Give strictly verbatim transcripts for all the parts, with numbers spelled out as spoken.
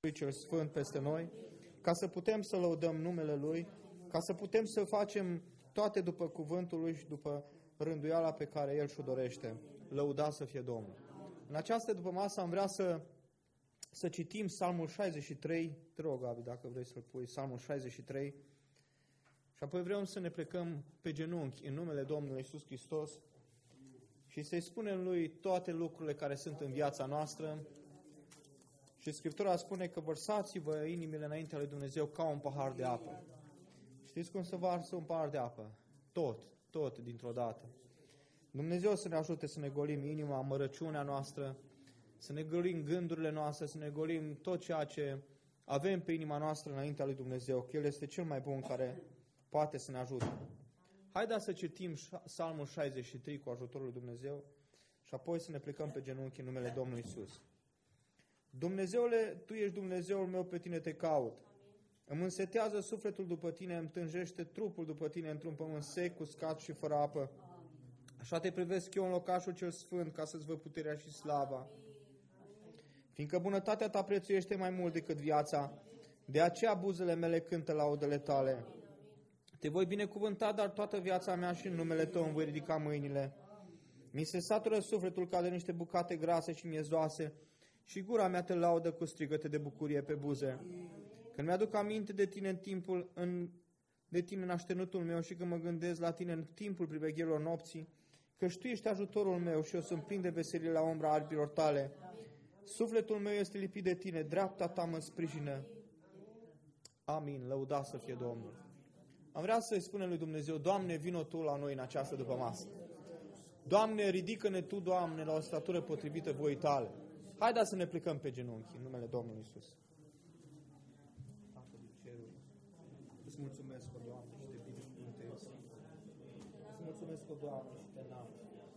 cel Sfânt peste noi, ca să putem să lăudăm numele Lui, ca să putem să facem toate după cuvântul Lui și după rânduiala pe care El și-o dorește. Lăudat să fie Domnul. În această după masă am vrea să, să citim Psalmul șaizeci și trei. Te rog, Gabi, dacă vrei să-l pui, Psalmul șaizeci și trei. Și apoi vrem să ne plecăm pe genunchi în numele Domnului Iisus Hristos și să-i spunem Lui toate lucrurile care sunt în viața noastră. Și Scriptura spune că vărsați-vă inimile înaintea lui Dumnezeu ca un pahar de apă. Știți cum se varsă un pahar de apă? Tot, tot dintr-o dată. Dumnezeu să ne ajute să ne golim inima, amărăciunea noastră, să ne golim gândurile noastre, să ne golim tot ceea ce avem pe inima noastră înaintea lui Dumnezeu, că El este cel mai bun care poate să ne ajute. Haideți să citim Psalmul șaizeci și trei cu ajutorul lui Dumnezeu și apoi să ne plecăm pe genunchi în numele Domnului Iisus. Dumnezeule, Tu ești Dumnezeul meu, pe Tine te caut. Îmi însetează sufletul după Tine, îmi tânjește trupul după Tine într-un pământ sec, uscat și fără apă. Așa Te privesc eu în locașul cel sfânt, ca să-ți văd puterea și slava. Fiindcă bunătatea Ta prețuiește mai mult decât viața, de aceea buzele mele cântă laudele Tale. Te voi binecuvânta, dar toată viața mea și în numele Tău îmi voi ridica mâinile. Mi se satură sufletul ca de niște bucate grase și miezoase, și gura mea Te laudă cu strigăte de bucurie pe buze. Când mi-aduc aminte de Tine în timpul în, de Tine în așternutul meu și când mă gândesc la Tine în timpul privegherilor nopții, căci Tu ești ajutorul meu și eu sunt plin de veselie la umbra aripilor Tale. Sufletul meu este lipit de Tine, dreapta Ta mă sprijină. Amin, lăudat să fie Domnul. Am vrea să-i spunem lui Dumnezeu, Doamne, vino Tu la noi în această dupămasă. Doamne, ridică-ne Tu, Doamne, la o statură potrivită voii Tale. Haideți să ne plecăm pe genunchi în numele Domnului Iisus. Tatăl din ceruri, îți mulțumesc, o Doamne, și Te binecuvântez. Îți mulțumesc, o Doamne, și Te înalt.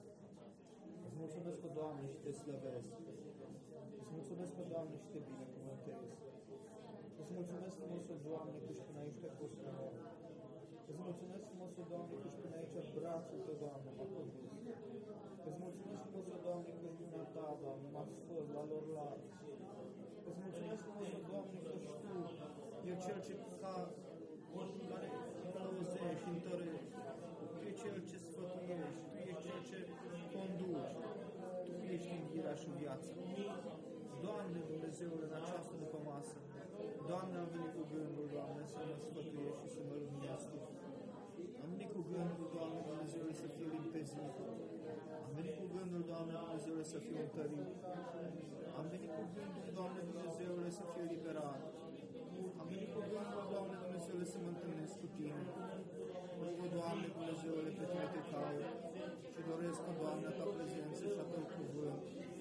Îți mulțumesc, o Doamne, și Te slăvesc. Îți mulțumesc, o Doamne, și Te binecuvântez. Îți mulțumesc frumos, o Doamne, că și până aici Te-ai pus în om. Îți mulțumesc frumos, o Doamne, că și până aici brațul Tău, Doamne, m-a condus. Îți mulțumesc frumos, o Doamne, că și lumea Ta, Doamne, m-a scos la lor largi. Îți mulțumesc frumos, o Doamne, că și Tu e Cel ce ca care călăuzești, întărești. Tu e Cel ce sfătuiești, Tu ești Cel ce conduci. Tu ești învierea și viața. Doamne, Dumnezeule, în această după masă, Doamne, am venit cu gândul, Doamne, să mă sfătuiești și să mă luminezi Tu. Am venit cu gândul, Doamne, Dumnezeule, să fiu limpezit. Am venit cu gândul, Doamne, Dumnezeule, să fiu întărit. Am venit cu gândul, Doamne, Dumnezeule, să fiu eliberat. Am venit cu gândul, Doamne, Dumnezeule, să mă întâlnesc cu Tine. Rugă, Doamne, Dumnezeule, pe Tine te caut și doresc, Doamne, a Ta prezență și a Tău cuvânt.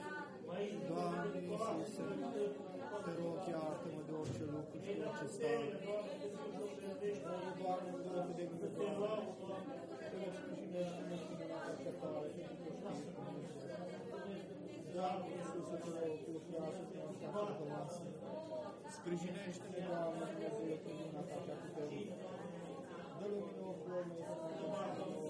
Doamne Iisuse, Te rog, iartă-mă de orice lucru și de orice stare. Rugă, Doamne, Doamne, de mine, Doamne, Te rog, sprijinește-mă și de la cercetare pentru coștii. Doamne Iisuse, Te rog, lucrează-te în această masă. Sprijinește-ne, Doamne, Dumnezeu, prin mâna Ta cea puternică. Dă lumină ochilor mei să mă gândească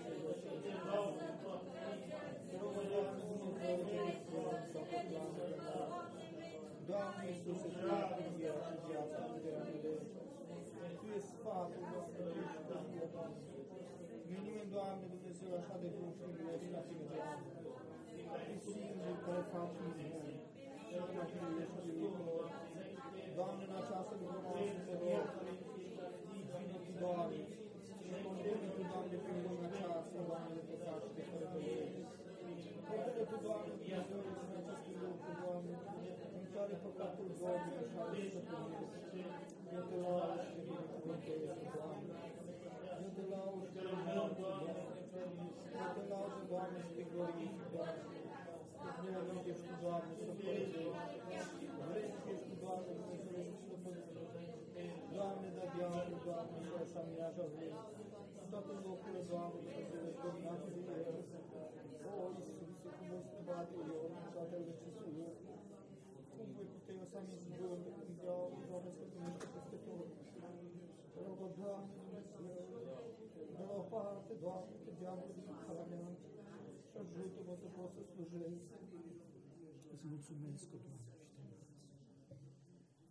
Te rog, Doamne, Dumnezeu, să mă gândească. Doamne Iisuse, Tu ești învierea și viața, puterea de lege. Tu ești sfatul nostru, Tu ești puterea noastră. Nu e nimeni, Doamne, Dumnezeu, așa de bun și milesc la Tine, Doamne. Tu singur care faci minuni. Cel mai bine ești de lucruri. Doamne, în această lucrămasă, Te rog, vino Tu, Doamne, și condamnă Tu, Doamne, prin lumea aceasta, Doamne, de păcat și de fără de lege. Condamnă Tu, Doamne, Dumnezeule, și în aceste lucruri, Doamne, în care păcatul, Doamne, așa de stăpânire. Eu Te laud și Te binecuvântez, Doamne. Eu Te laud și Te binecuvântez, Doamne. Eu Te laud, Doamne, și Te glorific, Doamne. Eu vreau ești Tu, Doamne, să părăzești. Vrei să ești Tu, Doamne, Dumnezeu, și să părăzești. Doamne, dă diavolul, Doamne, și așa mireaja vrei. Toate locurile, Doamne, Dumnezeu, dominate de El. O, Iisuse, cum ești Tu bate eu, toate răcisul eu. Cum voi putea eu să am izbând, când diavolul, Doamne, să primește peste tot. Rog, Doamne, Dumnezeu, dă la o parte, Doamne, pe diavolul din calea mea și ajută-mă să pot să slujesc. Îți mulțumesc, Doamne, și Te înalți.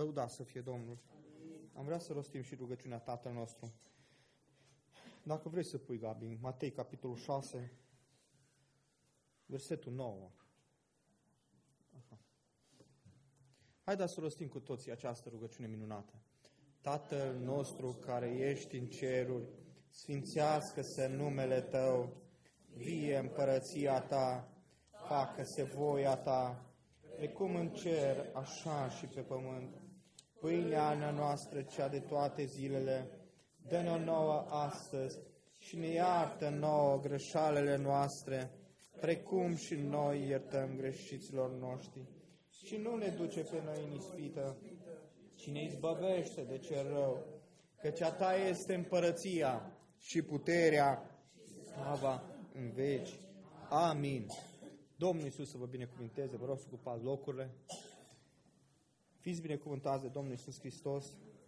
Lăudați să fie Domnul. Am vrea să rostim și rugăciunea Tatăl nostru. Dacă vrei să pui, Gabi, Matei, capitolul șase, versetul nouă. Așa. Haideți să rostim cu toții această rugăciune minunată. Tatăl nostru care ești în ceruri, sfințească-se numele Tău, vie împărăția Ta, facă-se voia Ta, precum în cer, așa și pe pământ. Pâinea noastră, cea de toate zilele, dă-ne-o nouă astăzi și ne iartă nouă greșalele noastre, precum și noi iertăm greșiților noștri. Și nu ne duce pe noi în ispită, ci ne izbăvește de cel rău, căci a Ta este împărăția și puterea, slava în veci. Amin. Domnul Iisus să vă binecuvinteze, vă rog să ocupați locurile. Fiți binecuvântați de Domnul Iisus Hristos,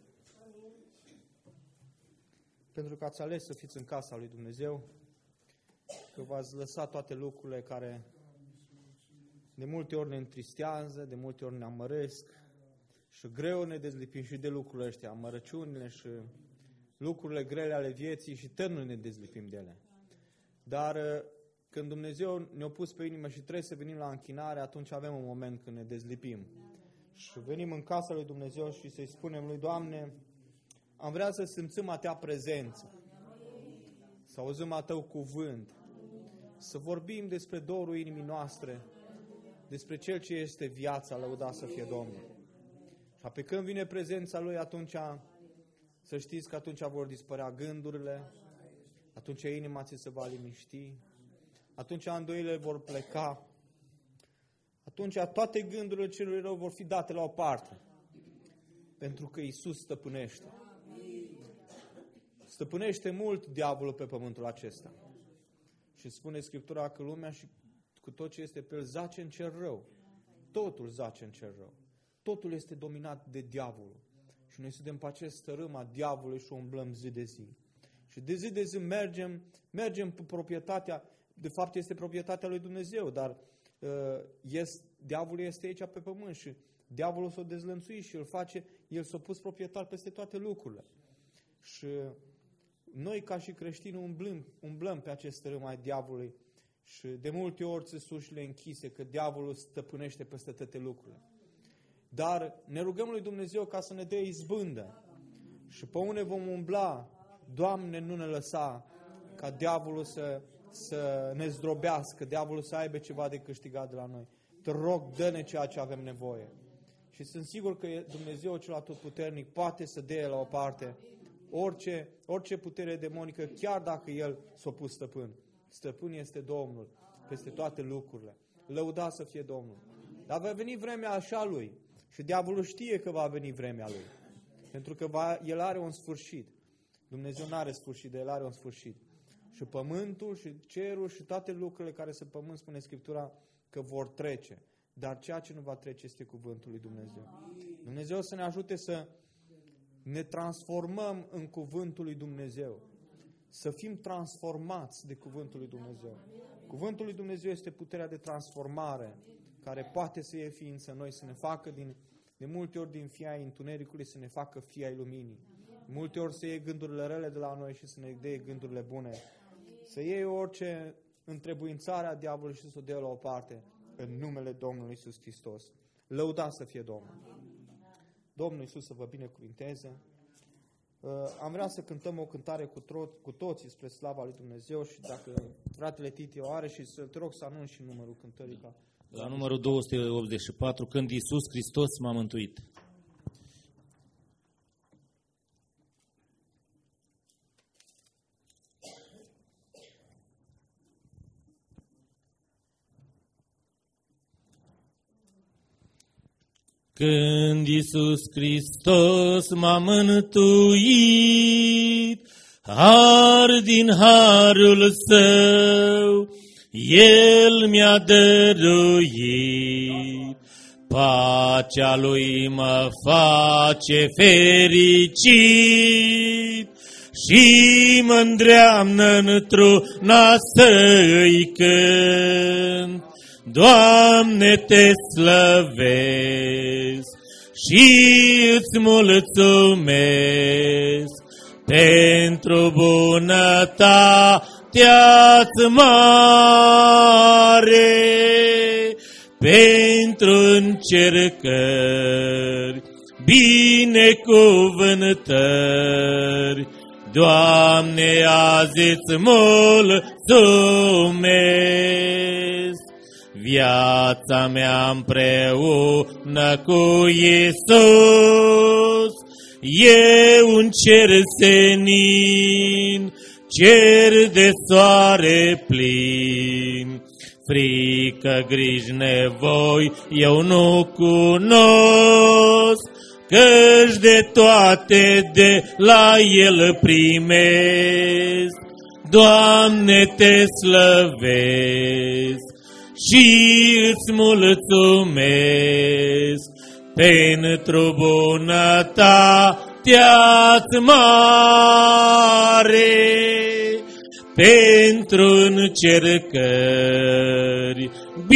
pentru că ați ales să fiți în casa lui Dumnezeu, că v-ați lăsat toate lucrurile care de multe ori ne întristează, de multe ori ne amăresc și greu ne dezlipim și de lucrurile astea, amărăciunile și lucrurile grele ale vieții și tot nu ne dezlipim de ele. Dar când Dumnezeu ne-a pus pe inimă și trebuie să venim la închinare, atunci avem un moment când ne dezlipim. Și venim în casa lui Dumnezeu și să-i spunem lui: Doamne, am vrea să simțim a Tea prezență, să auzim a Tău cuvânt, să vorbim despre dorul inimii noastre, despre Cel ce este viața, lăudat să fie Domnul. Și pe când vine prezența Lui, atunci să știți că atunci vor dispărea gândurile, atunci inima ți se va liniști, atunci îndoielile vor pleca, atunci toate gândurile celui rău vor fi date la o parte, pentru că Iisus stăpânește. Stăpânește mult diavolul pe pământul acesta. Și spune Scriptura că lumea și cu tot ce este pe el zace în cel rău. Totul zace în cel rău. Totul este dominat de diavolul. Și noi suntem pe acest tărâm a diavolului și o umblăm zi de zi. Și de zi de zi mergem, mergem pe proprietatea, de fapt este proprietatea lui Dumnezeu, dar uh, este, diavolul este aici pe pământ și diavolul s-a dezlănțuit și îl face, el s-a pus proprietar peste toate lucrurile. Și noi ca și creștini umblăm, umblăm pe acest tărâm al diavolului și de multe ori țesușile închise că diavolul stăpânește peste toate lucrurile. Dar ne rugăm lui Dumnezeu ca să ne dea izbândă și pe unde vom umbla, Doamne, nu ne lăsa ca diavolul să, să ne zdrobească, diavolul să aibă ceva de câștigat de la noi. Te rog, dă-ne ceea ce avem nevoie. Și sunt sigur că Dumnezeu cel atotputernic poate să dea la o parte orice, orice putere demonică, chiar dacă El s-a pus stăpân. Stăpân este Domnul peste toate lucrurile. Lăudat să fie Domnul. Dar va veni vremea așa Lui. Și diavolul știe că va veni vremea Lui. Pentru că va, El are un sfârșit. Dumnezeu nu are sfârșit, dar El are un sfârșit. Și pământul și cerul și toate lucrurile care sunt pământ, spune Scriptura, că vor trece. Dar ceea ce nu va trece este cuvântul lui Dumnezeu. Dumnezeu să ne ajute să ne transformăm în cuvântul lui Dumnezeu. Să fim transformați de cuvântul lui Dumnezeu. Cuvântul lui Dumnezeu este puterea de transformare care poate să iei ființă în noi, să ne facă din, de multe ori din fii ai întunericului, să ne facă fii ai luminii. De multe ori să iei gândurile rele de la noi și să ne dea gândurile bune. Să iei orice întrebuințare a diavolului și să o dea la o parte în numele Domnului Iisus Hristos. Lăudat să fie Domnul. Domnul Iisus să vă binecuvinteze. Am vrea să cântăm o cântare cu, tro- cu toții spre slava lui Dumnezeu și dacă fratele Titi o are și să te rog să anunți și numărul cântării. Ca la numărul două sute optzeci și patru, când Iisus Hristos m-a mântuit. Când Iisus Hristos m-a mântuit, har din harul Său, El mi-a dăruit. Pacea Lui mă face fericit și mă îndreamnă într-una să-i cânt. Doamne, Te slăvesc și îți mulțumesc pentru bunătatea-ți mare, pentru încercări, binecuvântări. Doamne, azi îți mulțumesc. Viața mea împreună cu Iisus e un cer senin, cer de soare plin. Frică, griji, nevoi eu nu cunosc, căci de toate de la El primesc. Doamne, te slăvesc și îți mulțumesc pentru bunătatea-ți mare, pentru încercări,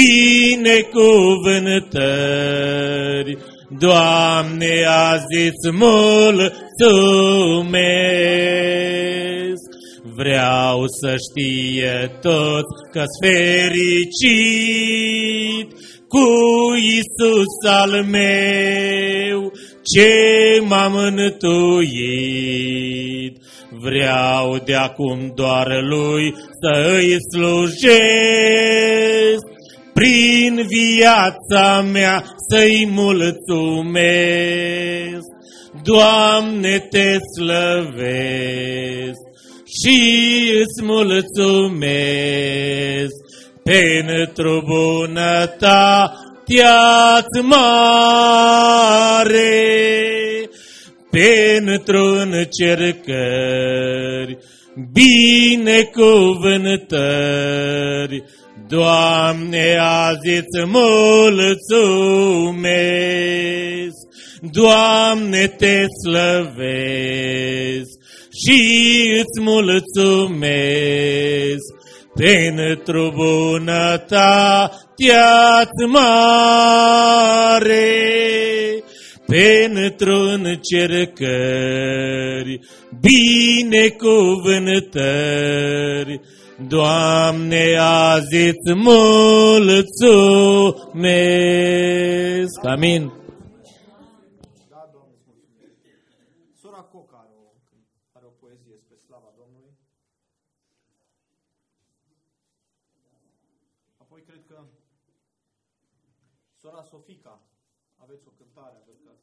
binecuvântări. Doamne, azi îți mulțumesc. Vreau să știe toți că-s fericit cu Iisus al meu, ce m-a mântuit. Vreau de acum doar Lui să îi slujesc, prin viața mea să-i mulțumesc. Doamne, te slăvesc și îți mulțumesc pentru bunătatea-ți mare, pentru încercări, binecuvântări. Doamne, azi îți mulțumesc. Doamne, te slăvesc și îți mulțumesc pentru bunătatea-ți mare, pentru încercări, binecuvântări. Doamne, azi îți mulțumesc. Amin. Da, Doamne, îți mulțumesc. Sora Coca are o, are o poezie spre slava Domnului. Apoi cred că sora Sofica, aveți o cântare, cred că...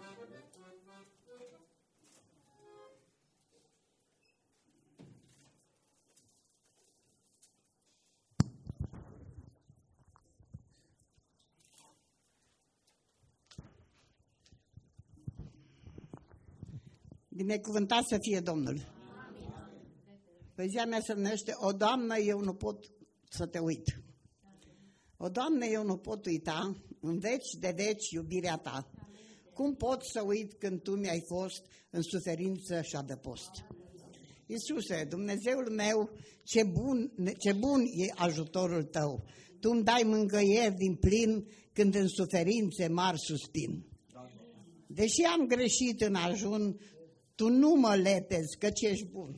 Binecuvântat să fie Domnul. Poezia mea se numește O, Doamnă, eu nu pot să te uit. O, Doamnă, eu nu pot uita în veci de veci iubirea ta. Cum pot să uit când tu mi-ai fost în suferință și adăpost? Iisuse, Dumnezeul meu, ce bun, ce bun e ajutorul tău. Tu îmi dai mângâieri din plin când în suferințe mari suspin. Deși am greșit în ajun, tu nu mă lepezi, căci ești bun.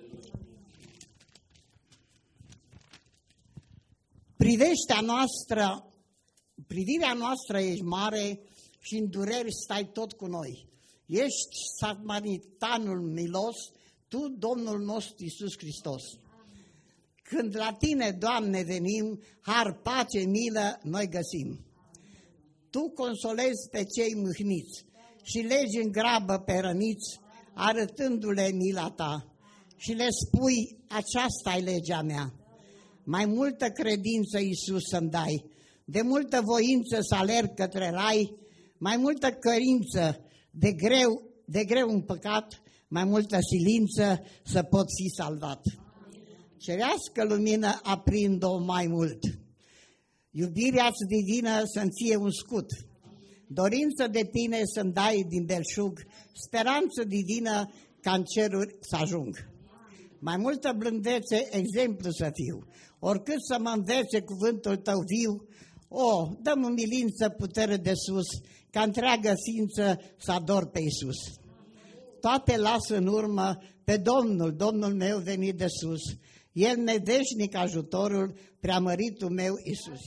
Priveștea noastră, privirea noastră ești mare și în dureri stai tot cu noi. Ești samaritanul milos, tu, Domnul nostru Iisus Hristos. Când la tine, Doamne, venim, har, pace, milă, noi găsim. Tu consolezi pe cei mâhniți și legi în grabă pe răniți, arătându-le mila ta. Și le spui, aceasta-i legea mea. Mai multă credință, Iisus, să-mi dai, de multă voință să alerg către rai, mai multă cărință, de greu, de greu un păcat, mai multă silință să pot fi salvat. Cerească lumină aprind-o mai mult. Iubirea-ți divină să-mi fie un scut. Dorință de tine să-mi dai din belșug, speranță divină ca în ceruri să ajung. Mai multă blândețe, exemplu să fiu, oricât să mă învețe cuvântul tău viu, O, dăm în milință putere de sus, ca întreagă ființă să ador pe Iisus. Toate lasă în urmă pe Domnul, Domnul meu venit de sus. El ne veșnic ajutorul, preamăritul meu Iisus.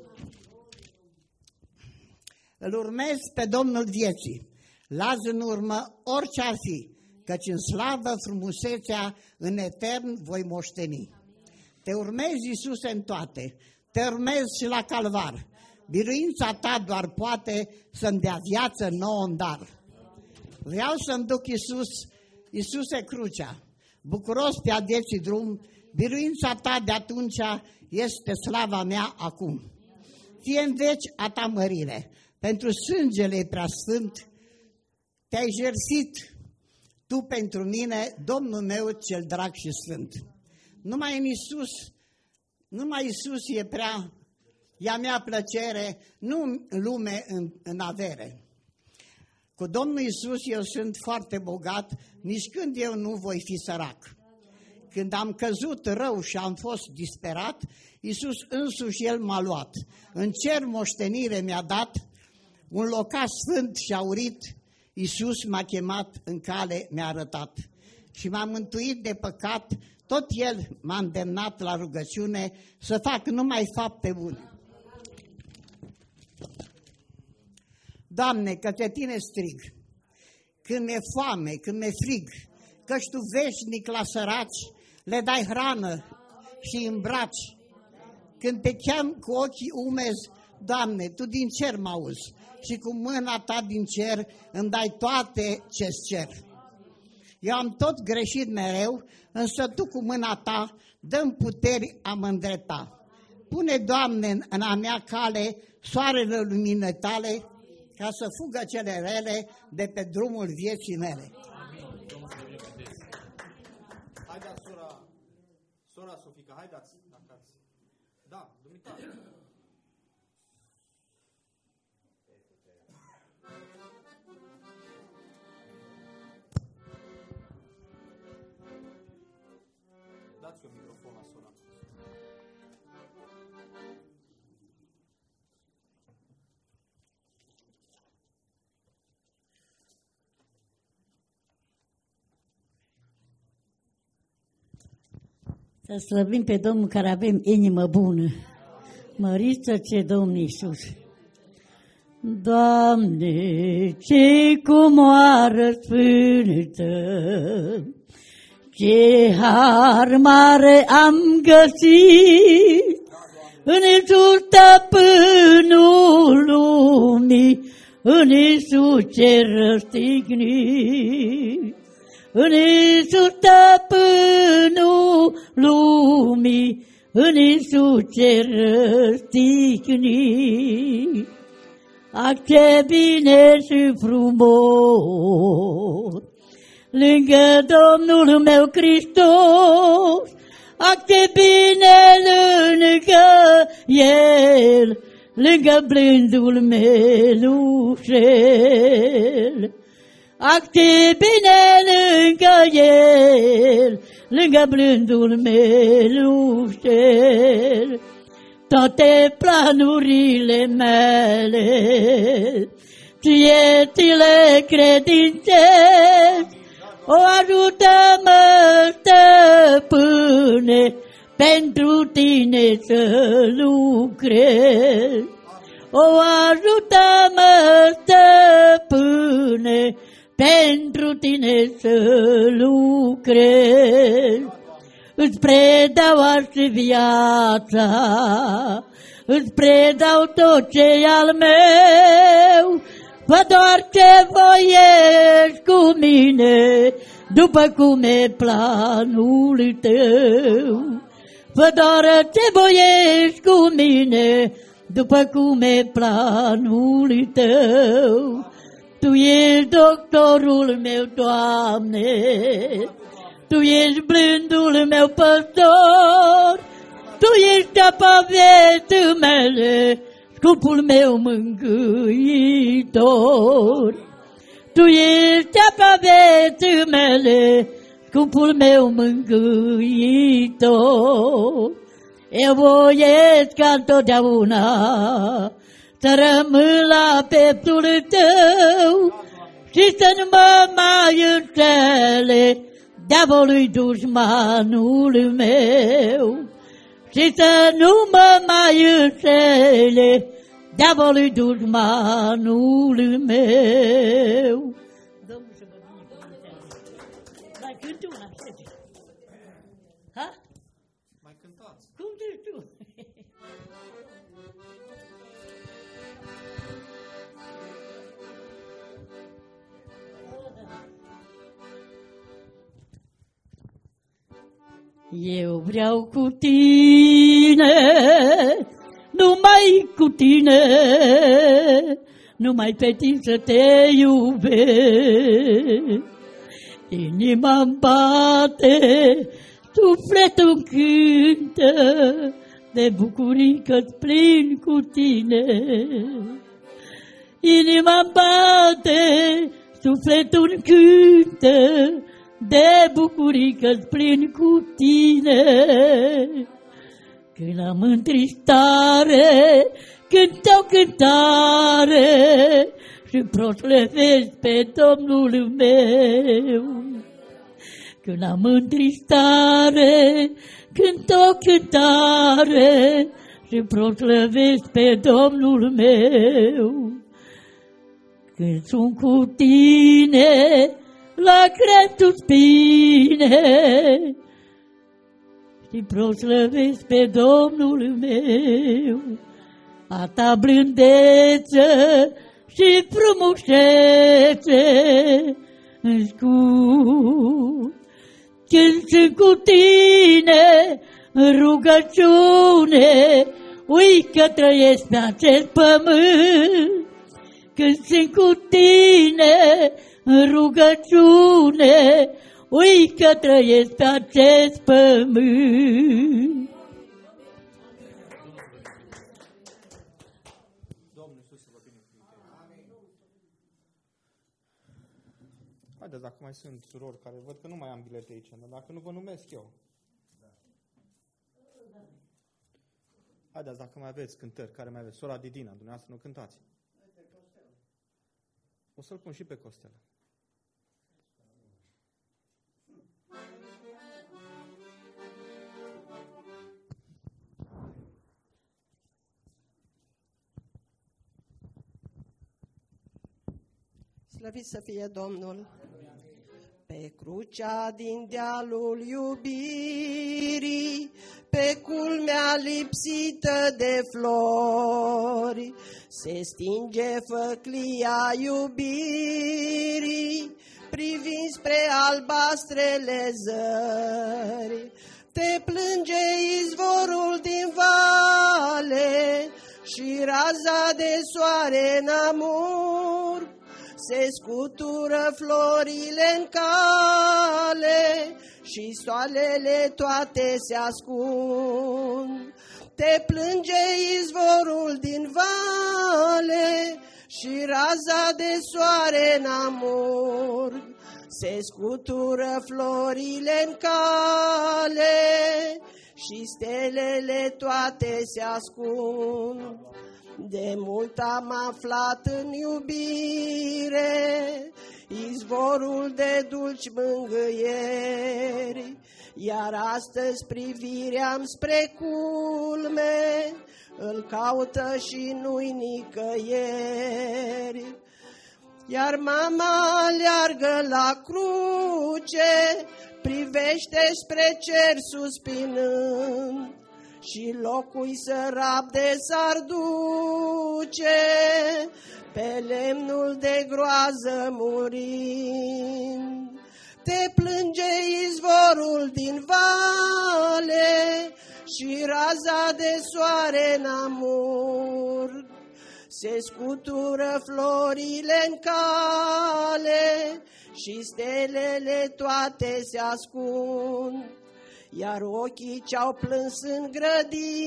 Îl urmez pe Domnul vieții, las în urmă orice ar fi, căci în slavă frumusețea în etern voi moșteni. Te urmez, Iisuse, în toate, te urmez și la calvar. Biruința ta doar poate să-mi dea viață nouă în dar. Vreau să-mi duc, Iisus, Iisuse, crucea, bucuros pe a vieții drum, biruința ta de atunci este slava mea acum. Fie în veci a ta mărire, pentru sângele preasfânt, te-ai jertfit tu pentru mine, Domnul meu cel drag și sfânt. Numai în Iisus, numai Iisus e prea, e a mea plăcere, nu în lume, în, în avere. Cu Domnul Iisus eu sunt foarte bogat, nici când eu nu voi fi sărac. Când am căzut rău și am fost disperat, Iisus însuși El m-a luat. În cer moștenire mi-a dat, un locaș sfânt și aurit, Iisus m-a chemat, în cale mi-a arătat. Și m-a mântuit de păcat, tot El m-a îndemnat la rugăciune să fac numai fapte bune. Doamne, către Tine strig, când mi-e foame, când mi-e frig, căci Tu veșnic la săraci le dai hrană și îmbraci. Când te cheam cu ochii umezi, Doamne, Tu din cer mă auzi și cu mâna Ta din cer îmi dai toate ce-ți cer. Eu am tot greșit mereu, însă Tu cu mâna Ta dă-mi puteri a mă îndrepta. Pune, Doamne, în a mea cale soarele luminii Tale, ca să fugă cele rele de pe drumul vieții mele. Haideți, sora, sora Sofica, haideți, dacă da, dumitare. Dați un microfon la sora. Să slăvim pe Domnul care avem inimă bună. Măriți-o ce Domnul Iisus. Doamne, ce comoară sfântă, ce har mare am găsit în Iisus stăpânul lumii, în Iisus ce răstignit. În Iisus stăpânul lumii, în Iisus ce răstignit. Ah, ce bine și frumos, lângă Domnul meu Hristos. Ah, ce bine lângă El, lângă blândul melușel. Ah, ce bine lângă El, lângă blândul melușel. Toate planurile mele, ție ți le credințez. O ajută-mă, stăpâne, pentru Tine să lucrez. O ajută-mă, stăpâne, pentru Tine să lucrez. Îți predau azi viața, îți predau tot ce-i al meu. Fă doar ce voiești cu mine, după cum e planul Tău. Fă doar ce voiești cu mine, după cum e planul Tău. Tu ești doctorul meu, Doamne, Tu ești blândul meu păstor, Tu ești apa vieții mele, scumpul meu mângâitor. Tu ești apa vieții mele, scumpul meu mângâitor. Eu voiesc ca întotdeauna să rămân la pieptul tău și să nu mă mai înșele diavolului dușmanul meu. Și să nu mă mai înșele diavolului dușmanul meu. Domnul să vă binecuvânteze. Mai cânt una, știi? Ha? Mai cântați. Cum zici tu? Eu vreau cu tine, numai cu tine, numai pe tine să te iubesc. Inima-mi bate, sufletul cântă, de bucurii că-ți plin cu tine. Inima-mi bate, sufletul cântă, de bucurii că-ți plin cu tine. Când am întristare, cânt o cântare și proslăvesc pe Domnul meu. Când am întristare, cânt o cântare și proslăvesc pe Domnul meu. Când sunt cu tine, la cretul spine și proslăvesc pe Domnul meu. A ta blândeță și frumusețe înscurt. Când sunt cu tine în rugăciune, ui că trăiesc pe acest pământ. Când sunt cu tine în rugăciune, ui că trăiesc pe acest pământ. Domnul Iisus să vă binecuvânteze. Haideți, dacă mai sunt surori care văd că nu mai am bilete aici, dar dacă nu vă numesc eu. Haideți, dacă mai aveți cântări, care mai aveți? Sora Didina, dumneavoastră nu cântați. O să-l pun și pe Costel. Slăvit să fie Domnul! Pe crucea din dealul iubirii, pe culmea lipsită de flori, se stinge făclia iubirii, privind spre albastrele zări. Te plânge izvorul din vale și raza de soare în amur. Se scutură florile în cale și soarele toate se ascund. Te plânge izvorul din vale și raza de soare în amur. Se scutură florile în cale și stelele toate se ascund. De mult am aflat în iubire izvorul de dulci mângâieri, iar astăzi privirea-mi spre culme îl caută și nu-i nicăieri. Iar mama aleargă la cruce, privește spre cer suspinând, și locul sărap de s-ar duce, pe lemnul de groază murind. Te plânge izvorul din vale și raza de soare în amur. Se scutură florile în cale și stelele toate se ascund. Iar ochii ce-au plâns în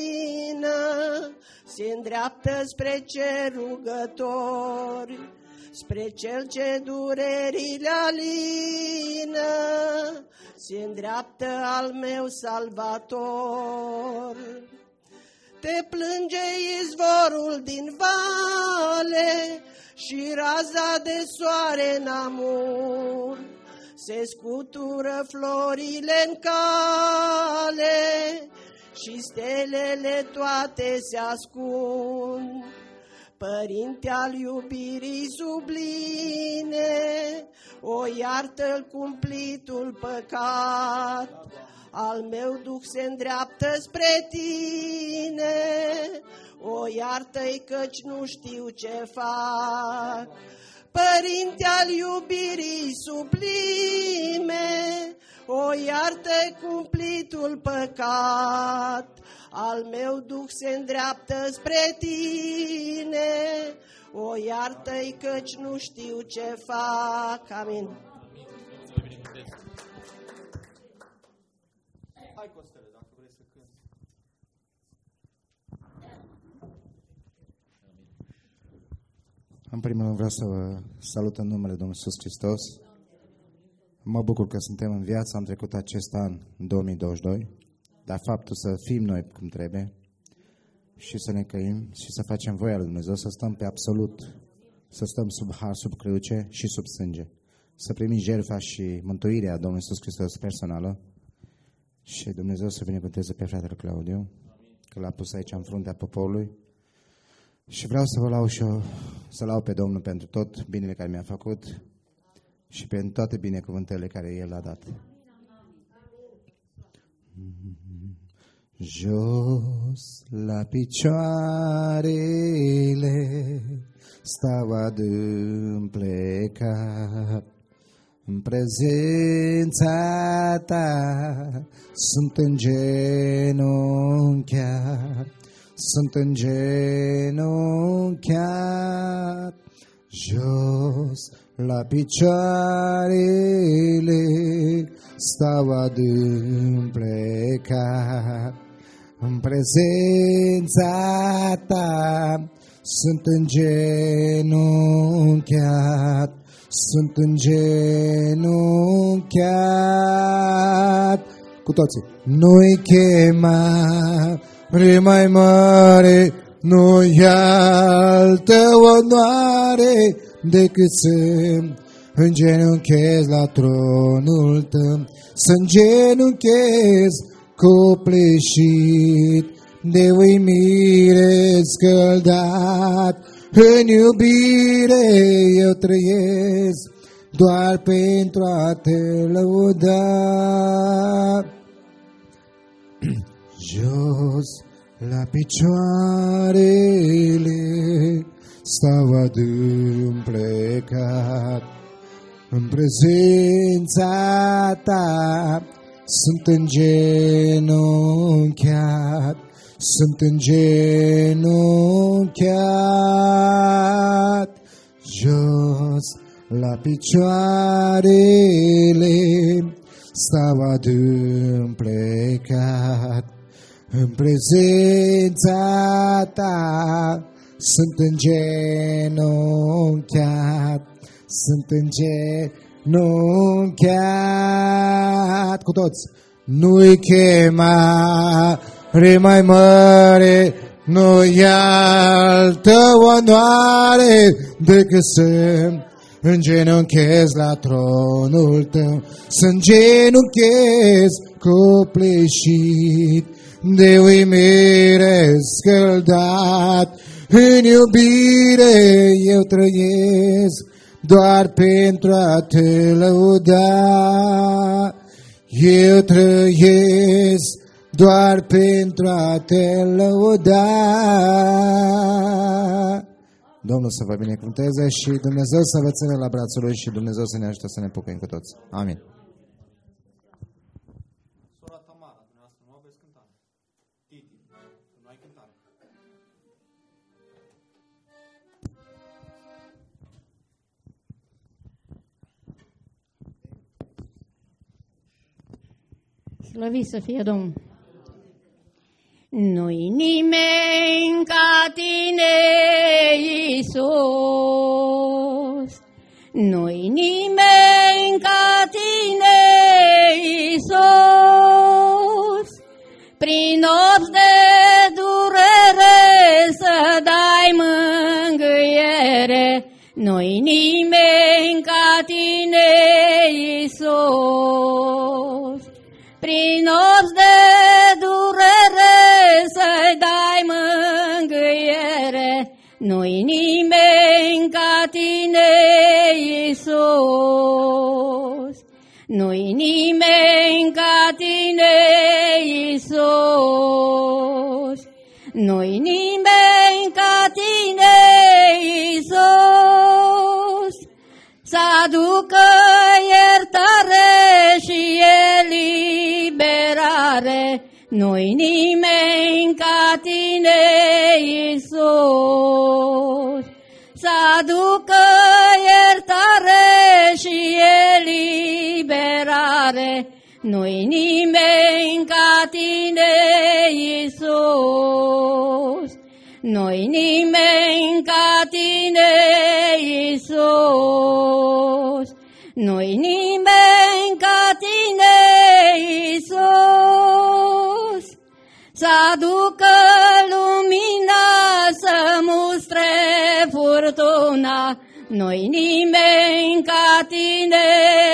grădină se îndreaptă spre cer rugători. spre cel ce durerile alină, se îndreaptă al meu salvator. Te plânge izvorul din vale și raza de soare în amur, se scutură florile în cale și stelele toate se ascund. Părinte al iubirii subline, o iartă-l cumplitul păcat, al meu duh se îndreaptă spre tine, o iartă-i căci nu știu ce fac. Părinte al iubirii sublime, o iartă-i cumplitul păcat, al meu duh se îndreaptă spre tine, o iartă-i căci nu știu ce fac. Amin. Hai, Costele, dacă vrei să cânti. În primul rând vreau să vă salut în numele Domnului Iisus Hristos. Mă bucur că suntem în viață, am trecut acest an, în două mii douăzeci și doi, dar faptul să fim noi cum trebuie și să ne căim și să facem voia lui Dumnezeu, să stăm pe absolut, să stăm sub har, sub cruce și sub sânge, să primim jertfa și mântuirea Domnului Iisus Hristos personală și Dumnezeu să binecuvânteze pe fratele Claudiu, că l-a pus aici în fruntea poporului. Și vreau să vă lau și eu, să lau pe Domnul pentru tot binele care mi-a făcut și pentru toate binecuvântările care El a dat. Jos la picioarele stau adânc plecat, în prezența Ta sunt îngenunchiat, sunt îngenunchiat, jos la picioarele stau adânc plecat, în prezența Ta sunt îngenunchiat, sunt îngenunchiat. Cu toții. Nu-i chemare mai mare, nu-i altă onoare decât să îngenunchez la tronul Tău, să îngenunchez copleșit de uimire scăldat. În iubire eu trăiesc doar pentru a Te lăuda. Jos la picioarele stau adânc plecat, în prezența Ta sunt îngenunchiat, sunt îngenunchiat. Jos la picioarele stau adânc plecat, în prezența Ta sunt îngenunchiat, sunt îngenunchiat. Cu toți. Nu-i chemare mai mare, nu-i altă onoare decât să îngenunchez la tronul Tău, să îngenunchez copleșit de uimire scăldat. În iubire eu trăiesc doar pentru a Te lăuda. Eu trăiesc doar pentru a Te lăuda. Domnul să vă binecuvânteze și Dumnezeu să vă țină la brațul Lui și Dumnezeu să ne ajute să ne pucăim cu toți. Amin. Sora Tamara, dumneavoastră nu aveți cântare. Titi, nu ai cântare. Slăvit să fie Domnul! Nu-i nimeni ca Tine, Iisus, Nu-i nimeni ca tine, Iisus, prin nopți de durere să dai mângâiere. Nu-i nimeni ca tine, Iisus, prin nopți de durere să-i dai mângâiere. Nu-i nimeni ca tine, Iisus, nu-i nimeni ca tine, Iisus, nu-i nimeni ca tine, Iisus, să aducă iertare și eliberare. Nu-i nimeni ca tine, Iisus, să aducă iertare și eliberare. Nu-i nimeni ca tine, Iisus, nu-i nimeni ca tine, Iisus, nu-i nimeni ca tine, Iisus, să aducă lumina, să mustre furtuna. Nu-i nimeni ca tine,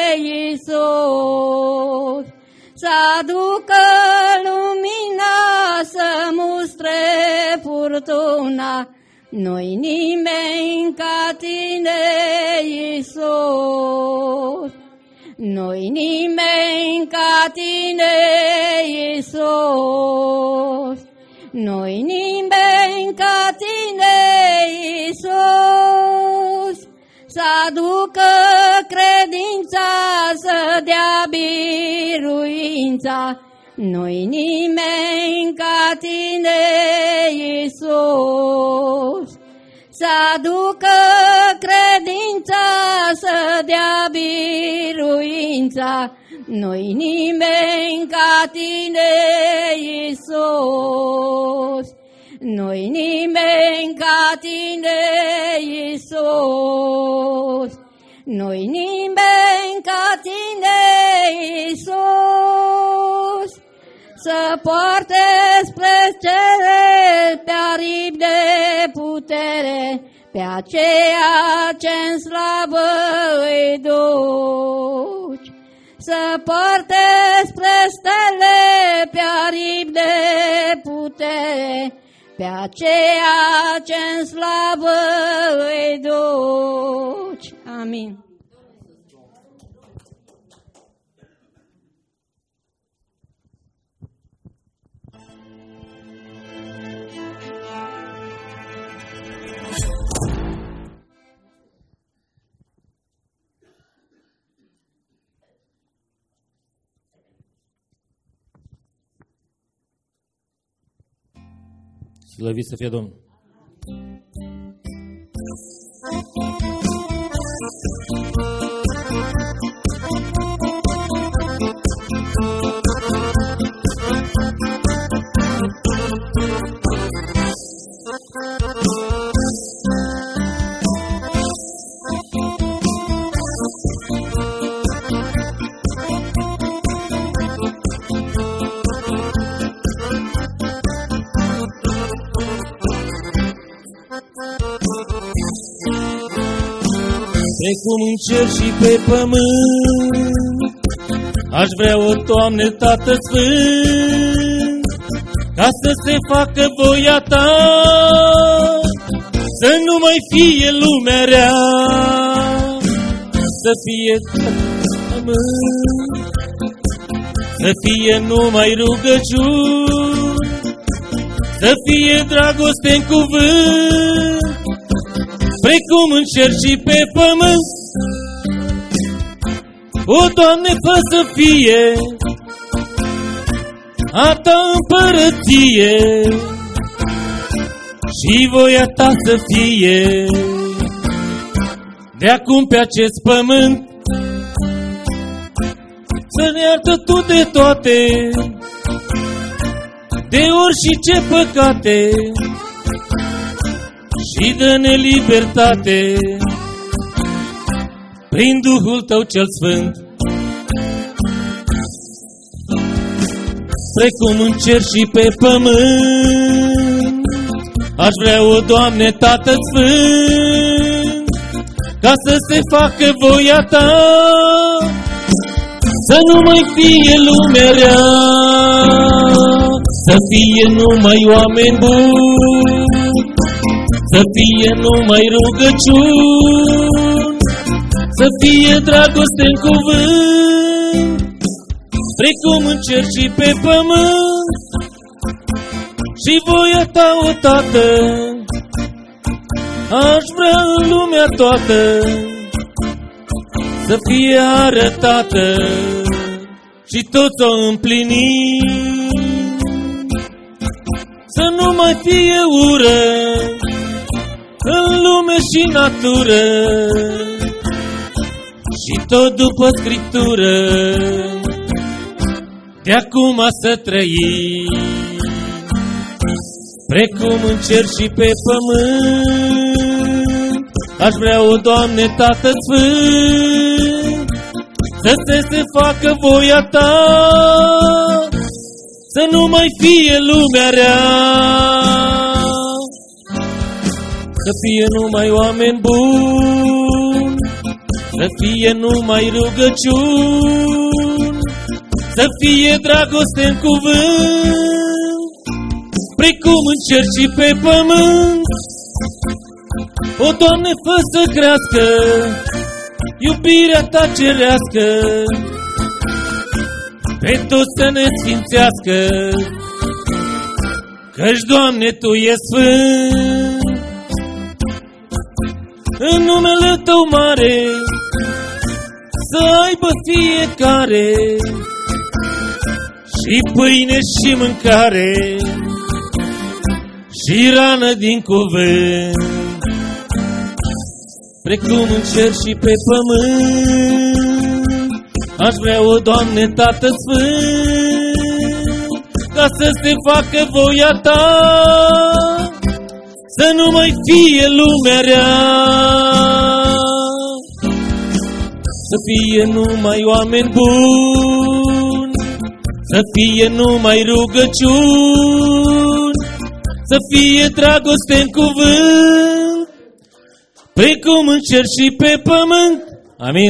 Iisus, să aducă lumina, să mustre furtuna. Nu-i nimeni ca tine, Iisus, nu-i nimeni ca tine, Iisus, nu-i nimeni ca tine, Iisus, să aducă credința, să dea biruința. Nu-i nimeni ca tine, Iisus, să aducă credința, să dea biruința. Nu-i nimeni ca tine, Iisus, nu-i nimeni ca tine, Iisus, nu-i nimeni ca tine, Iisus, să poarte spre cele pe aripi de putere, pe aceea ce-n slavă îi duci. Să poarte spre stele pe aripi de putere, pe aceea ce-n slavă îi duci. Amin. Slăvit să fie Domnul! Precum în cer și pe pământ, aș vrea-o, Doamne, Tată Sfânt, ca să se facă voia Ta, să nu mai fie lumea rea, să fie pământ, să fie numai rugăciuni, să fie dragoste în cuvânt, precum în cer și pe pământ. O, Doamne, fă să fie a Ta împărăție și voia Ta să fie de acum pe acest pământ. Să ne iartă Tu de toate, de orice păcate, și dă-ne libertate prin Duhul Tău cel Sfânt. Precum în cer și pe pământ, aș vrea-o, Doamne, Tată Sfânt, ca să se facă voia Ta, să nu mai fie lumea rea, să fie numai oameni buni, să fie numai rugăciuni, să fie dragoste în cuvânt, precum în cer și pe pământ. Și voia Ta, o Tată, aș vrea în lumea toată să fie arătată și toți o împlinim, să nu mai fie ură în lume și natură, și tot după Scriptură, de acum să trăim, precum în cer și pe pământ. Aș vrea, o Doamne, Tată Sfânt, să se, se facă voia Ta, să nu mai fie lumea rea, să fie numai oameni buni, să fie numai rugăciuni, să fie dragoste în cuvânt, precum în cer și pe pământ. O, Doamne, fă să crească iubirea Ta cerească, pe toți să ne sfințească, căci, Doamne, Tu ești sfânt. În numele Tău mare să aibă fiecare și pâine și mâncare și rană din cuvânt, precum în cer și pe pământ. Aș vrea, o Doamne, Tată Sfânt, ca să se facă voia Ta, să nu mai fie lumea rea, să fie numai oameni buni, să fie numai rugăciuni, să fie dragoste în cuvânt, precum în cer și pe pământ. Amin.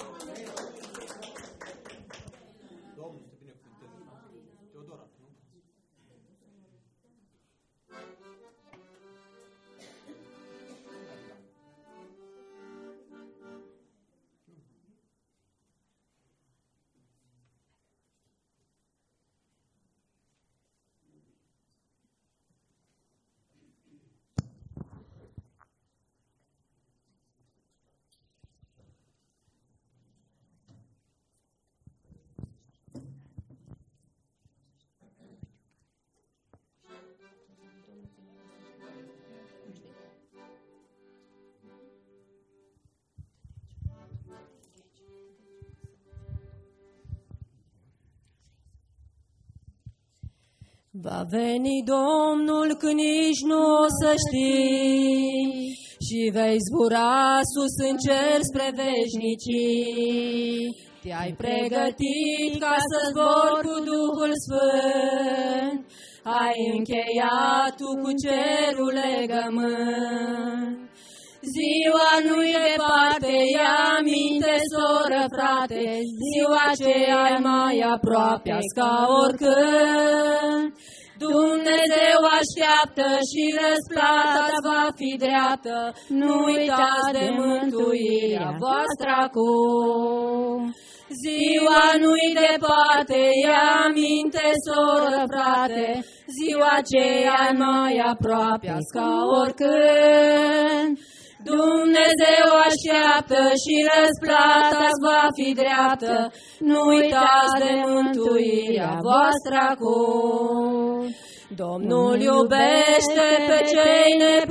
Va veni Domnul când nici nu o să știi și vei zbura sus în cer spre veșnicii. Te-ai pregătit ca să zbori cu Duhul Sfânt, ai încheiat tu cu cerul legământ. Ziua nu-i departe, ia minte, soră, frate, ziua aceea e mai aproape ca oricând. Dumnezeu așteaptă și răsplata va fi dreaptă, nu uitați de mântuirea voastră acum. Ziua nu-i departe, ia minte, soră, frate, ziua aceea e mai aproape ca oricând. Dumnezeu așteaptă și răsplata va fi dreaptă, nu uitați de mântuirea voastră acum. Domnul iubește pe cei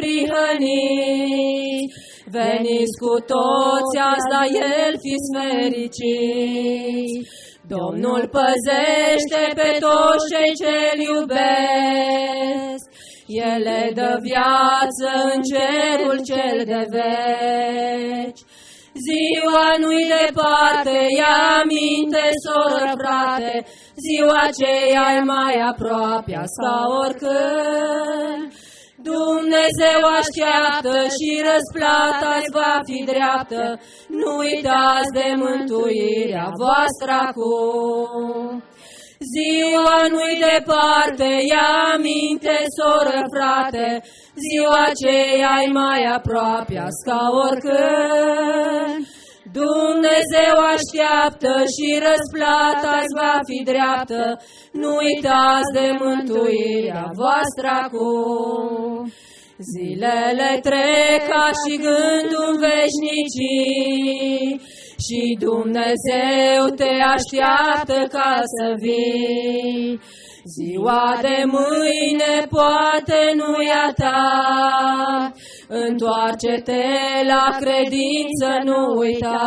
neprihăniți, veniți cu toți azi la El, fiți fericiți. Domnul păzește pe toți cei ce-L iubesc, El le dă viață în cerul cel de veci. Ziua nu-i departe, ia aminte, soră, frate, ziua aceea-i mai aproape, ca oricând. Dumnezeu așteaptă și răsplata-ți va fi dreaptă, nu uitați de mântuirea voastră acum. Ziua nu-i departe, ia aminte, soră, frate, ziua aceea-i mai aproape, ca oricând. Dumnezeu așteaptă și răsplata-ți va fi dreaptă, nu uitați de mântuirea voastră acum. Zilele trec ca și gândul în veșnicii și Dumnezeu te așteaptă ca să vii. Ziua de mâine poate nu-i a ta, întoarce-te la credință, nu uita.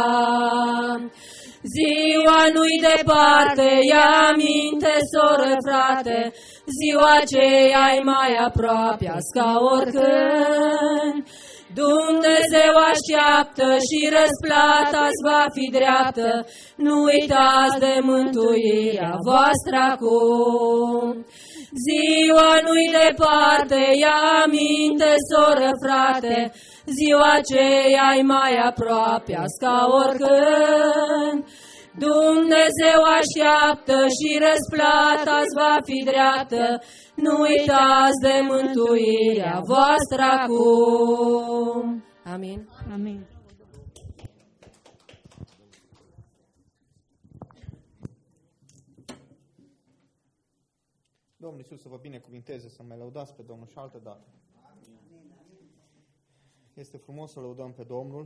Ziua nu-i departe, ia aminte, soră, frate, ziua aceea-i mai aproape, ca oricând. Dumnezeu așteaptă și răsplata-ți va fi dreaptă, nu uitați de mântuirea voastră acum. Ziua nu-i departe, ia aminte, soră, frate, ziua aceea-i mai aproape, ca oricând. Dumnezeu așteaptă și răsplata-ți va fi dreaptă, nu uitați de mântuirea voastră acum. Amin. Amin. Domnul Iisus să vă binecuvinteze, să mai lăudați pe Domnul și altă dată. Este frumos să lăudăm pe Domnul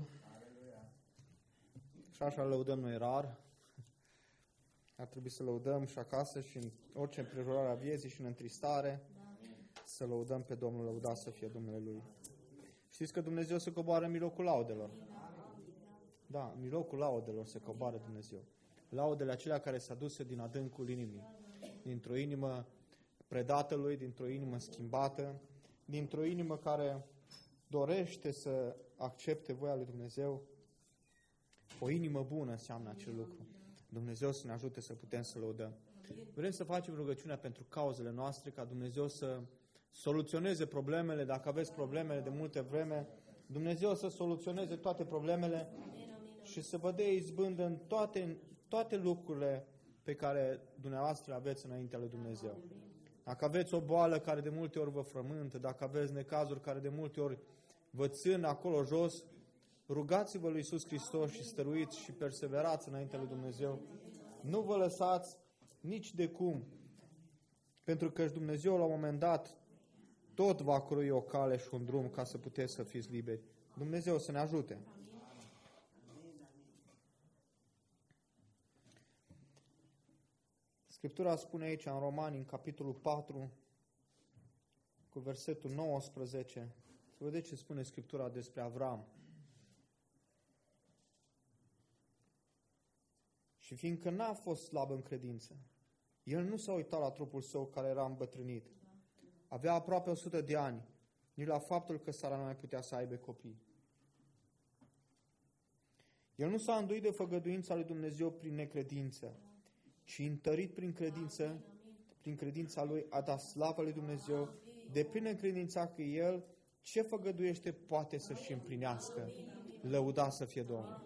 și așa lăudăm noi rar. Ar trebui să lăudăm și acasă și în orice împrejurare a vieții și în întristare, să lăudăm pe Domnul, lăudat să fie numele Lui. Știți că Dumnezeu se coboară în mijlocul laudelor. Da, în mijlocul laudelor se coboară Dumnezeu. Laudele acelea care s-a dus din adâncul inimii, dintr-o inimă predată Lui, dintr-o inimă schimbată, dintr-o inimă care dorește să accepte voia lui Dumnezeu. O inimă bună înseamnă acel lucru. Dumnezeu să ne ajute să putem să lăudăm. Vrem să facem rugăciunea pentru cauzele noastre, ca Dumnezeu să soluționeze problemele. Dacă aveți problemele de multe vreme, Dumnezeu să soluționeze toate problemele și să vă dea izbândă în toate, toate lucrurile pe care dumneavoastră aveți înaintea lui Dumnezeu. Dacă aveți o boală care de multe ori vă frământă, dacă aveți necazuri care de multe ori vă țin acolo jos, rugați-vă lui Iisus Hristos și stăruiți și perseverați înaintea lui Dumnezeu. Nu vă lăsați nici de cum, pentru că Dumnezeu la un moment dat tot va crui o cale și un drum ca să puteți să fiți liberi. Dumnezeu să ne ajute. Scriptura spune aici în Romani, în capitolul patru, cu versetul nouăsprezece, să vedeți ce spune Scriptura despre Avram. Și fiindcă n-a fost slab în credință, el nu s-a uitat la trupul său care era îmbătrânit. Avea aproape o sută de ani, nici la faptul că Sara nu mai putea să aibă copii. El nu s-a înduit de făgăduința lui Dumnezeu prin necredință, ci întărit prin credință, prin credința lui a dat slavă lui Dumnezeu, de plină încredința că el ce făgăduiește poate să-și împlinească. Lăudat să fie Domnul.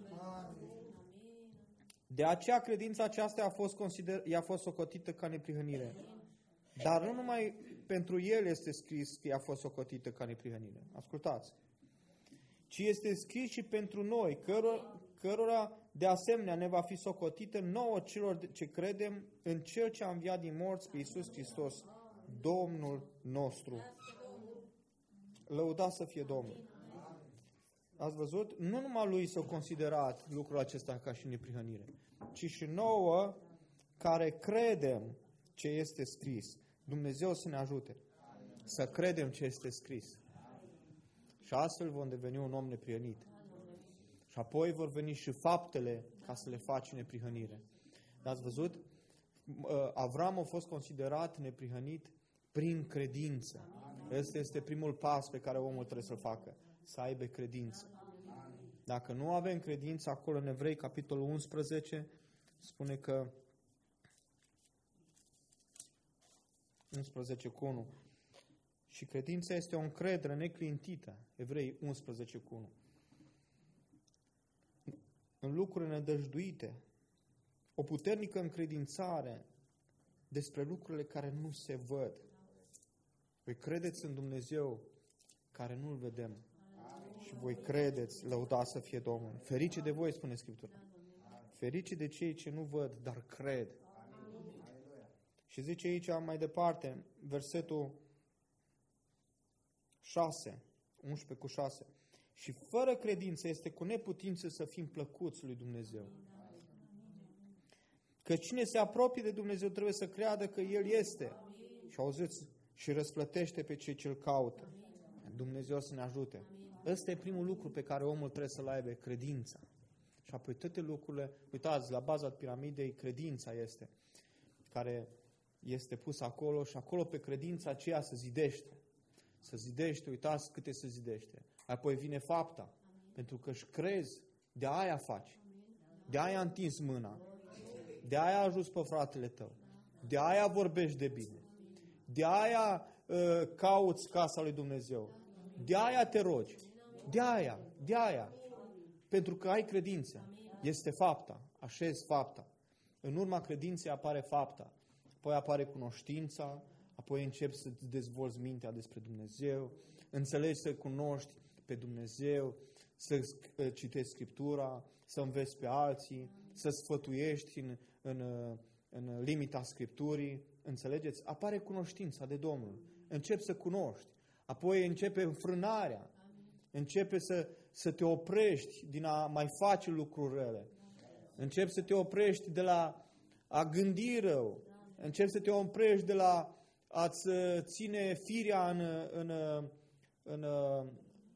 De aceea credința aceasta a fost, consider, i-a fost socotită ca neprihănire. Dar nu numai pentru el este scris că i-a fost socotită ca neprihănire. Ascultați. Ci este scris și pentru noi, cărora, cărora de asemenea ne va fi socotită nouă celor ce credem în Cel ce a înviat din morți pe Iisus Hristos, Domnul nostru. Lăudat să fie Domnul. Ați văzut? Nu numai lui s-a considerat lucrul acesta ca și neprihănire, ci și nouă care credem ce este scris. Dumnezeu să ne ajute să credem ce este scris. Și astfel vom deveni un om neprihănit. Și apoi vor veni și faptele ca să le faci neprihănire. Ați văzut? Avram a fost considerat neprihănit prin credință. Ăsta este primul pas pe care omul trebuie să-l facă. Să aibă credință. Dacă nu avem credință, acolo în Evrei, capitolul unsprezece, spune că unsprezece cu unu. Și credința este o încredere neclintită. Evrei unsprezece cu unu. În lucruri nedăjduite. O puternică încredințare despre lucrurile care nu se văd. Voi credeți în Dumnezeu care nu-L vedem. Și voi credeți, lăudați să fie Domnul. Ferice de voi, spune Scriptura. Ferice de cei ce nu văd, dar cred. Și zice aici mai departe, versetul șase, unsprezece cu șase. Și fără credință este cu neputință să fim plăcuți lui Dumnezeu. Că cine se apropie de Dumnezeu trebuie să creadă că El este. Și auziți, și răsplătește pe cei ce-L caută. Dumnezeu să ne ajute. Ăsta e primul lucru pe care omul trebuie să-l aibă, credința. Și apoi toate lucrurile, uitați, la baza piramidei, credința este, care este pusă acolo și acolo pe credința aceea se zidește. Se zidește, uitați câte se zidește. Apoi vine fapta, pentru că își crezi, de aia faci. De aia întins mâna. De aia ajuns pe fratele tău. De aia vorbești de bine. De aia uh, cauți casa lui Dumnezeu. De aia te rogi. De aia, de aia. Pentru că ai credință. Este fapta. Așezi fapta. În urma credinței apare fapta. Apoi apare cunoștința. Apoi începi să-ți dezvolți mintea despre Dumnezeu. Înțelegi să cunoști pe Dumnezeu. Să citești Scriptura. Să înveți pe alții. Să sfătuiești în, în, în limita Scripturii. Înțelegeți? Apare cunoștința de Domnul. Începi să cunoști. Apoi începe înfrânarea. Începe să, să te oprești din a mai face lucruri rele. Începi să te oprești de la a gândi rău. Începi să te oprești de la a-ți ține firea în... în, în, în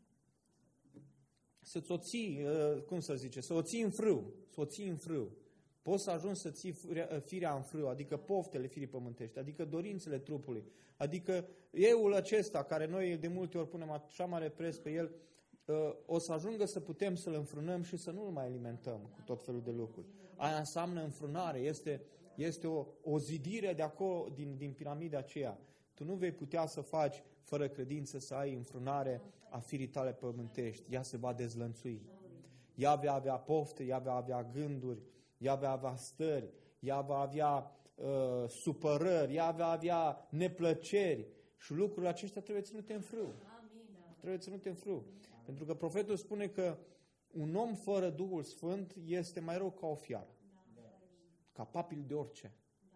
să-ți o ții, cum să zice, să o ții în frâu. Să o ții în frâu. Poți să ajungi să ții firea în frâu, adică poftele firii pământești, adică dorințele trupului, adică euul acesta, care noi de multe ori punem așa mare preț pe el, o să ajungă să putem să-l înfrânăm și să nu-l mai alimentăm cu tot felul de lucruri. Aia înseamnă înfrânare, este, este o, o zidire de acolo, din, din piramida aceea. Tu nu vei putea să faci fără credință să ai înfrânare a firii tale pământești. Ea se va dezlănțui. Ea va avea pofte, ea va avea gânduri, ea va avea stări, ea va avea uh, supărări, ea va avea neplăceri și lucrurile acestea trebuie ținute în frâu. Trebuie ținute în frâu. Pentru că profetul spune că un om fără Duhul Sfânt este mai rău ca o fiară. Capabil de orice.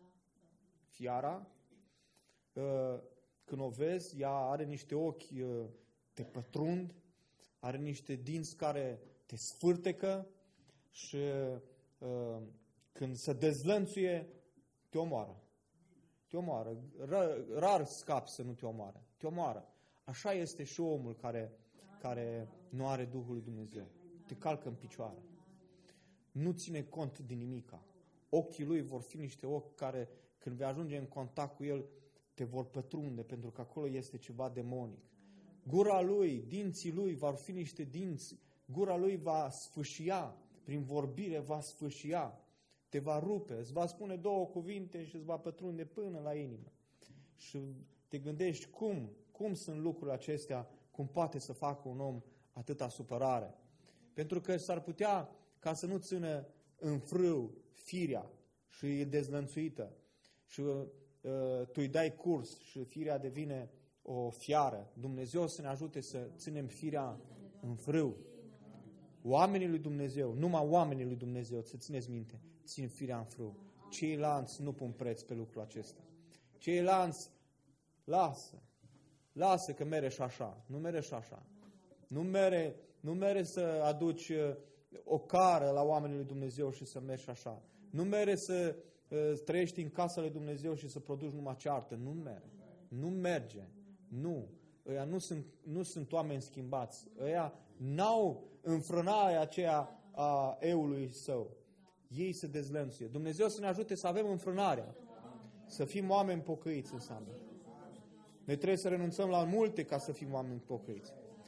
Fiara, uh, când o vezi, ea are niște ochi, uh, te pătrund, are niște dinți care te sfârtecă și uh, când se dezlănțuie, te omoară. Te omoară. Rar, rar scapi să nu te omoare. Te omoară. Așa este și omul care, care nu are Duhul lui Dumnezeu. Te calcă în picioare. Nu ține cont din nimica. Ochii lui vor fi niște ochi care, când vei ajunge în contact cu el, te vor pătrunde, pentru că acolo este ceva demonic. Gura lui, dinții lui vor fi niște dinți. Gura lui va sfâșia, prin vorbire va sfâșia. Te va rupe, îți va spune două cuvinte și îți va pătrunde până la inimă. Și te gândești cum, cum sunt lucrurile acestea, cum poate să facă un om atâta supărare. Pentru că s-ar putea ca să nu țină în frâu firea și e dezlănțuită și uh, tu îi dai curs și firea devine o fiară. Dumnezeu să ne ajute să ținem firea în frâu. Oamenii lui Dumnezeu, numai oamenii lui Dumnezeu, să țineți minte, țin firea în frâu. Ceilalți nu pun preț pe lucrul acesta. Ceilalți, lasă. Lasă că mere și așa. Nu mere și așa. Nu mere, nu mere să aduci o cară la oamenii lui Dumnezeu și să mergi așa. Nu mere să uh, trăiești în casa lui Dumnezeu și să produci numai ceartă. Nu mere. Nu merge. Nu. Ăia nu sunt, nu sunt oameni schimbați. Ăia n-au înfrânarea aceea a eului său. Ei se dezlănțuie. Dumnezeu să ne ajute să avem înfrânarea. Să fim oameni pocăiți înseamnă. Noi trebuie să renunțăm la multe ca să fim oameni pocăiți.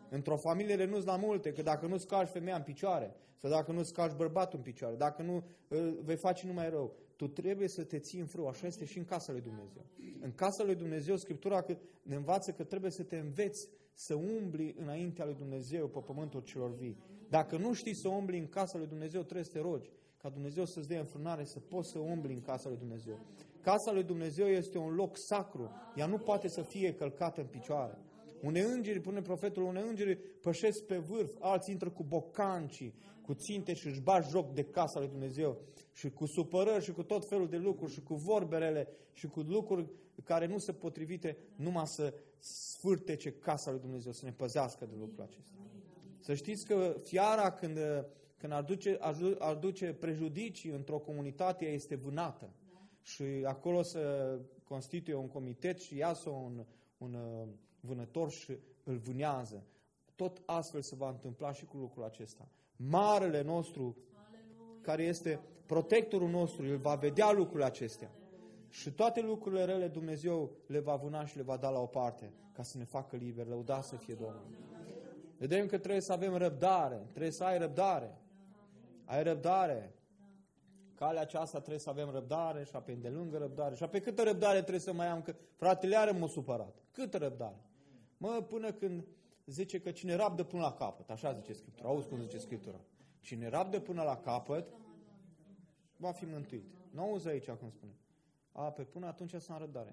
Într-o familie renunți la multe, că dacă nu-ți calci femeia în picioare, sau dacă nu-ți calci bărbatul în picioare, dacă nu vei face numai rău, tu trebuie să te ții în frâu. Așa este și în casa lui Dumnezeu. În casa lui Dumnezeu, Scriptura ne învață că trebuie să te înveți să umbli înaintea lui Dumnezeu pe pământul celor vii. Dacă nu știi să umbli în casa lui Dumnezeu, trebuie să te rogi ca Dumnezeu să-ți dea înfrânare să poți să umbli în casa lui Dumnezeu. Casa lui Dumnezeu este un loc sacru. Ea nu poate să fie călcată în picioare. Unei îngeri, pune profetul, unei îngeri pășesc pe vârf, alții intră cu bocancii, cu ținte și își bat joc de casa lui Dumnezeu și cu supărări și cu tot felul de lucruri și cu vorberele și cu lucruri care nu se potrivite, numai să sfârtece casa lui Dumnezeu, să ne păzească de lucrul acesta. Să știți că fiara când, când aduce, aduce prejudicii într-o comunitate, este vânată și acolo se constituie un comitet și iasă un, un vânător și îl vânează. Tot astfel se va întâmpla și cu lucrul acesta. Marele nostru, care este protectorul nostru, el va vedea lucrurile acestea. Și toate lucrurile rele Dumnezeu le va vâna și le va da la o parte, ca să ne facă liberi. Lăudat să fie Domnul. Vedem că trebuie să avem răbdare. Trebuie să ai răbdare. Ai răbdare. Calea aceasta trebuie să avem răbdare și apoi îndelungă răbdare. Și apoi câtă răbdare trebuie să mai am? Că fratele iară m-a supărat. Câtă răbdare? Mă, până când zice că cine rabdă până la capăt. Așa zice Scriptura. Auzi cum zice Scriptura. Cine rabdă până la capăt va fi mântuit. Nu auzi aici cum spune. A, pe până atunci să am răbdare.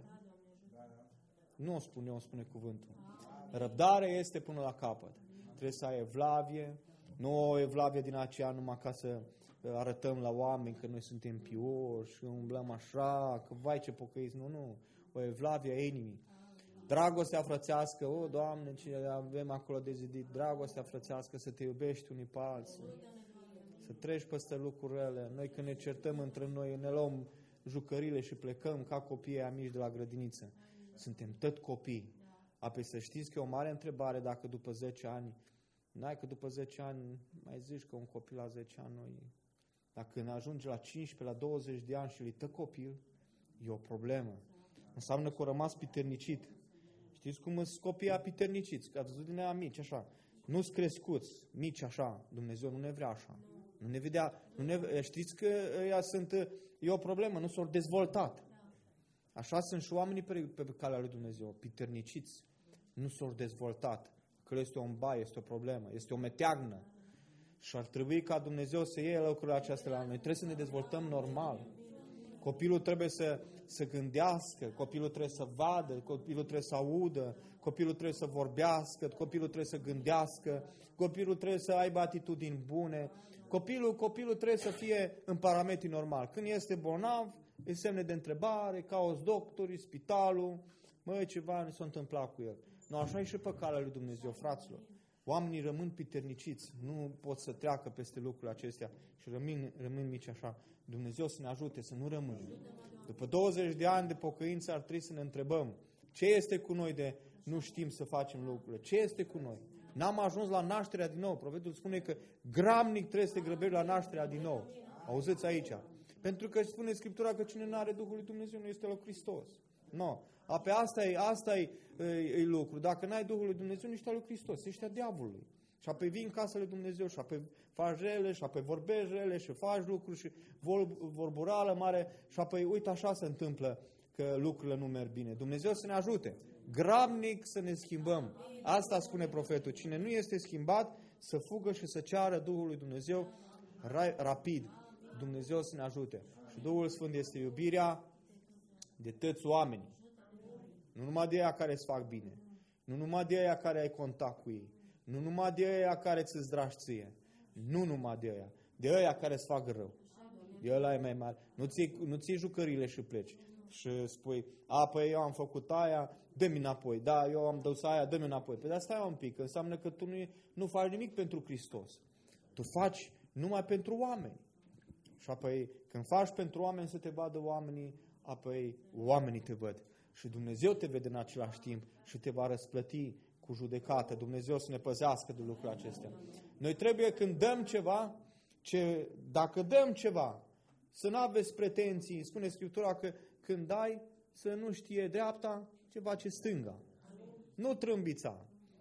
Nu o spune eu, o spune cuvântul. Răbdare este până la capăt. Trebuie să ai evlavie. Nu o evlavie din aceea numai ca să arătăm la oameni că noi suntem pioși, că umblăm așa, că vai ce pocăiți. Nu, nu. O evlavie a inimii. Dragostea frățească, o, Doamne, ce avem acolo de zidit, dragostea frățească, să te iubești unii pe alții, să treci peste lucrurile. Noi când ne certăm între noi, ne luăm jucările și plecăm ca copiii amici de la grădiniță. Suntem tot copii. Apoi să știți că e o mare întrebare dacă după zece ani, n-ai că după zece ani mai zici că un copil la zece ani nu e. Dacă ne ajunge la cincisprezece, la douăzeci de ani și îi tă copil, e o problemă. Înseamnă că au rămas piternicit. Știți cum sunt copiii apiterniciți? Că ați văzut din aia mici, așa. Nu-s crescuți, mici așa. Dumnezeu nu ne vrea așa. Nu ne vedea, nu ne, știți că ea sunt, e o problemă, nu s-au dezvoltat. Așa sunt și oamenii pe, pe calea lui Dumnezeu, piterniciți. Nu s-au dezvoltat. Că este un bai, este o problemă, este o meteagnă. Și ar trebui ca Dumnezeu să iei lucrurile acestea la noi. Trebuie să ne dezvoltăm normal. Copilul trebuie să, să gândească, copilul trebuie să vadă, copilul trebuie să audă, copilul trebuie să vorbească, copilul trebuie să gândească, copilul trebuie să aibă atitudini bune. Copilul, copilul trebuie să fie în parametri normal. Când este bolnav, îi semne de întrebare, cauți doctorii, spitalul, măi, ceva nu s-a întâmplat cu el. Nu, așa e și pe calea lui Dumnezeu, fraților. Oamenii rămân piterniciți, nu pot să treacă peste lucrurile acestea și rămân, rămân mici așa. Dumnezeu să ne ajute să nu rămânem. După douăzeci de ani de pocăință ar trebui să ne întrebăm ce este cu noi de nu știm să facem lucrurile. Ce este cu noi? N-am ajuns la nașterea din nou. Profetul spune că gramnic trebuie să te grăbești la nașterea din nou. Auziți aici. Pentru că spune Scriptura că cine nu are Duhul lui Dumnezeu nu este la Hristos. Nu. A, pe asta e, asta e, e, e lucru. Dacă n-ai Duhul lui Dumnezeu, nu ești al lui Hristos, ești a diavolului. Și apoi vii în casa lui Dumnezeu și apoi faci rele și apoi vorbești rele și faci lucruri și vorburală mare și apoi uite așa se întâmplă că lucrurile nu merg bine. Dumnezeu să ne ajute. Grabnic să ne schimbăm. Asta spune profetul. Cine nu este schimbat, să fugă și să ceară Duhul lui Dumnezeu rapid. Dumnezeu să ne ajute. Și Duhul Sfânt este iubirea de toți oamenii. Nu numai de aia care îți fac bine. Nu numai de aia care ai contact cu ei. Nu numai de aia care ți-ți dragi ție. Nu numai de aia. De aia care îți fac rău. De ăla e mai mare. Nu ții, nu ții jucările și pleci. Și spui, a, păi eu am făcut aia, dă-mi înapoi. Da, eu am dus aia, dă-mi înapoi. Păi dar stai un pic, înseamnă că tu nu, nu faci nimic pentru Hristos. Tu faci numai pentru oameni. Și apoi, când faci pentru oameni să te vadă oamenii, apoi oamenii te văd. Și Dumnezeu te vede în același timp și te va răsplăti cu judecată. Dumnezeu să ne păzească de lucrurile acestea. Noi trebuie când dăm ceva, ce, dacă dăm ceva, să nu aveți pretenții. Spune Scriptura că când dai, să nu știe dreapta ce face stânga. Nu trâmbița.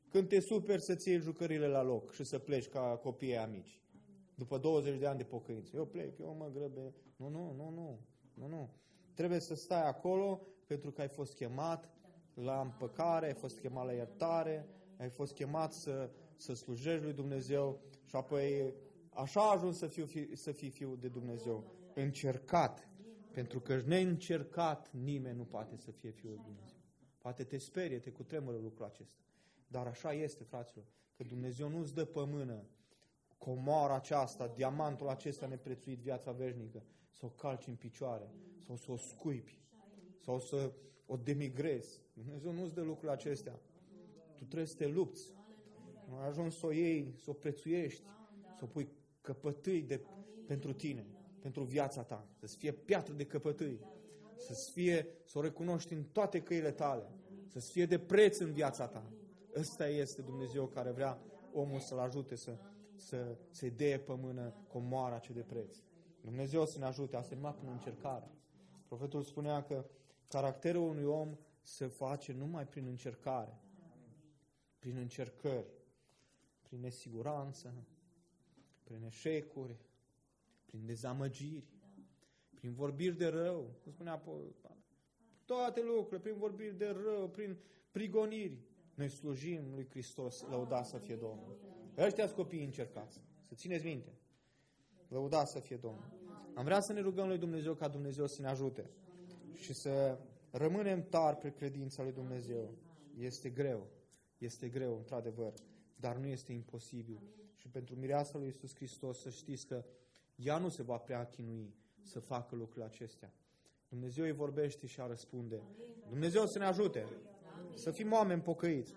Când te superi să-ți iei jucările la loc și să pleci ca copiii amici. După douăzeci de ani de pocăință. Eu plec, eu mă grăbe. Nu, nu, nu, nu, nu, nu. Trebuie să stai acolo pentru că ai fost chemat la împăcare, ai fost chemat la iertare, ai fost chemat să, să slujești lui Dumnezeu și apoi așa a ajuns să, fiu, fi, să fii fiul de Dumnezeu. Încercat. Pentru că neîncercat nimeni nu poate să fie fiul lui Dumnezeu. Poate te sperie, te cutremură lucrul acesta. Dar așa este, fraților, că Dumnezeu nu îți dă pe mână comoara aceasta, diamantul acesta neprețuit, viața veșnică, să o calci în picioare, sau să o scuipi, sau să o demigrezi. Dumnezeu nu îți dă lucrurile acestea. Tu trebuie să te lupți. Nu ai ajuns să o iei, să o prețuiești, să o pui căpătâi de, pentru tine, pentru viața ta, să-ți fie piatră de căpătâi, să-ți fie, să o recunoști în toate căile tale, să-ți fie de preț în viața ta. Ăsta este Dumnezeu care vrea omul să-l ajute să, să se dea pe mână comoara ce de preț. Dumnezeu să ne ajute, asta e numai prin încercare. Profetul spunea că caracterul unui om se face numai prin încercare, prin încercări, prin nesiguranță, prin eșecuri, prin dezamăgiri, prin vorbiri de rău. Cum spunea toate lucrurile, prin vorbiri de rău, prin prigoniri. Noi slujim lui Hristos, lăudat să fie Domnul. Ăștia sunt copiii încercați. Să țineți minte. Lăudat să fie Domnul. Am vrea să ne rugăm lui Dumnezeu ca Dumnezeu să ne ajute și să rămânem tari pe credința lui Dumnezeu. Este greu. Este greu, într-adevăr, dar nu este imposibil. Și pentru mireasa lui Iisus Hristos să știți că ea nu se va prea chinui să facă lucrurile acestea. Dumnezeu îi vorbește și a răspunde. Dumnezeu să ne ajute să fim oameni pocăiți.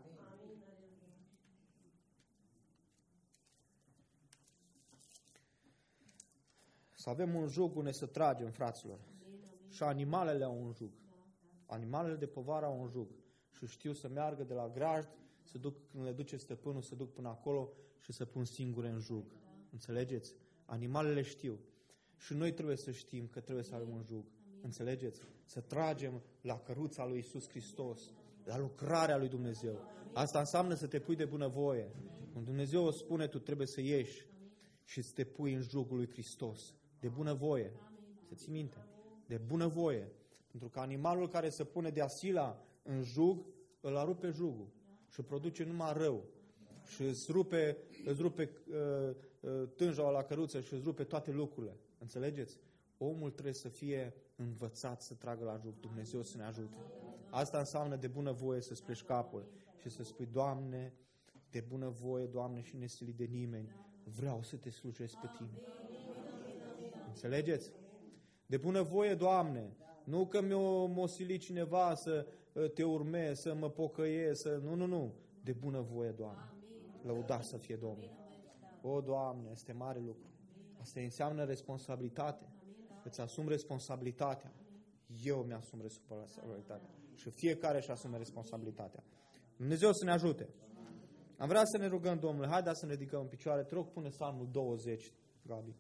Să avem un jug unde să tragem, fraților. Și animalele au un jug. Animalele de povară au un jug. Și știu să meargă de la grajd, să duc, când le duce stăpânul, să duc până acolo și să pun singure în jug. Înțelegeți? Animalele știu. Și noi trebuie să știm că trebuie să avem un jug. Înțelegeți? Să tragem la căruța lui Iisus Hristos, la lucrarea lui Dumnezeu. Asta înseamnă să te pui de bunăvoie. Când Dumnezeu o spune, tu trebuie să ieși și să te pui în jugul lui Hristos. De bunăvoie. Să ții minte. De bunăvoie. Pentru că animalul care se pune de asila în jug, îl arupe jugul și produce numai rău. Și îți rupe, îți rupe uh, uh, tânjaua la căruță și îți rupe toate lucrurile. Înțelegeți? Omul trebuie să fie învățat să tragă la jug. Dumnezeu să ne ajute. Asta înseamnă de bunăvoie să-ți pleci capul și să spui, Doamne, de bunăvoie, Doamne, și nesilit de nimeni, vreau să te slujesc pe Tine. Înțelegeți? De bunăvoie, Doamne, nu că mi-o m-o sili cineva să te urmez, să mă pocăiesc, să... Nu, nu, nu. De bunăvoie, Doamne. Lăudat să fie Domnul. O, Doamne, este mare lucru. Asta înseamnă responsabilitate. Îți asumi responsabilitatea. Eu mi-asum responsabilitatea. Și fiecare își asume responsabilitatea. Dumnezeu să ne ajute. Am vrea să ne rugăm, Domnule, haideți să ne ridicăm în picioare. Te rog, pune Psalmul douăzeci, Gabi.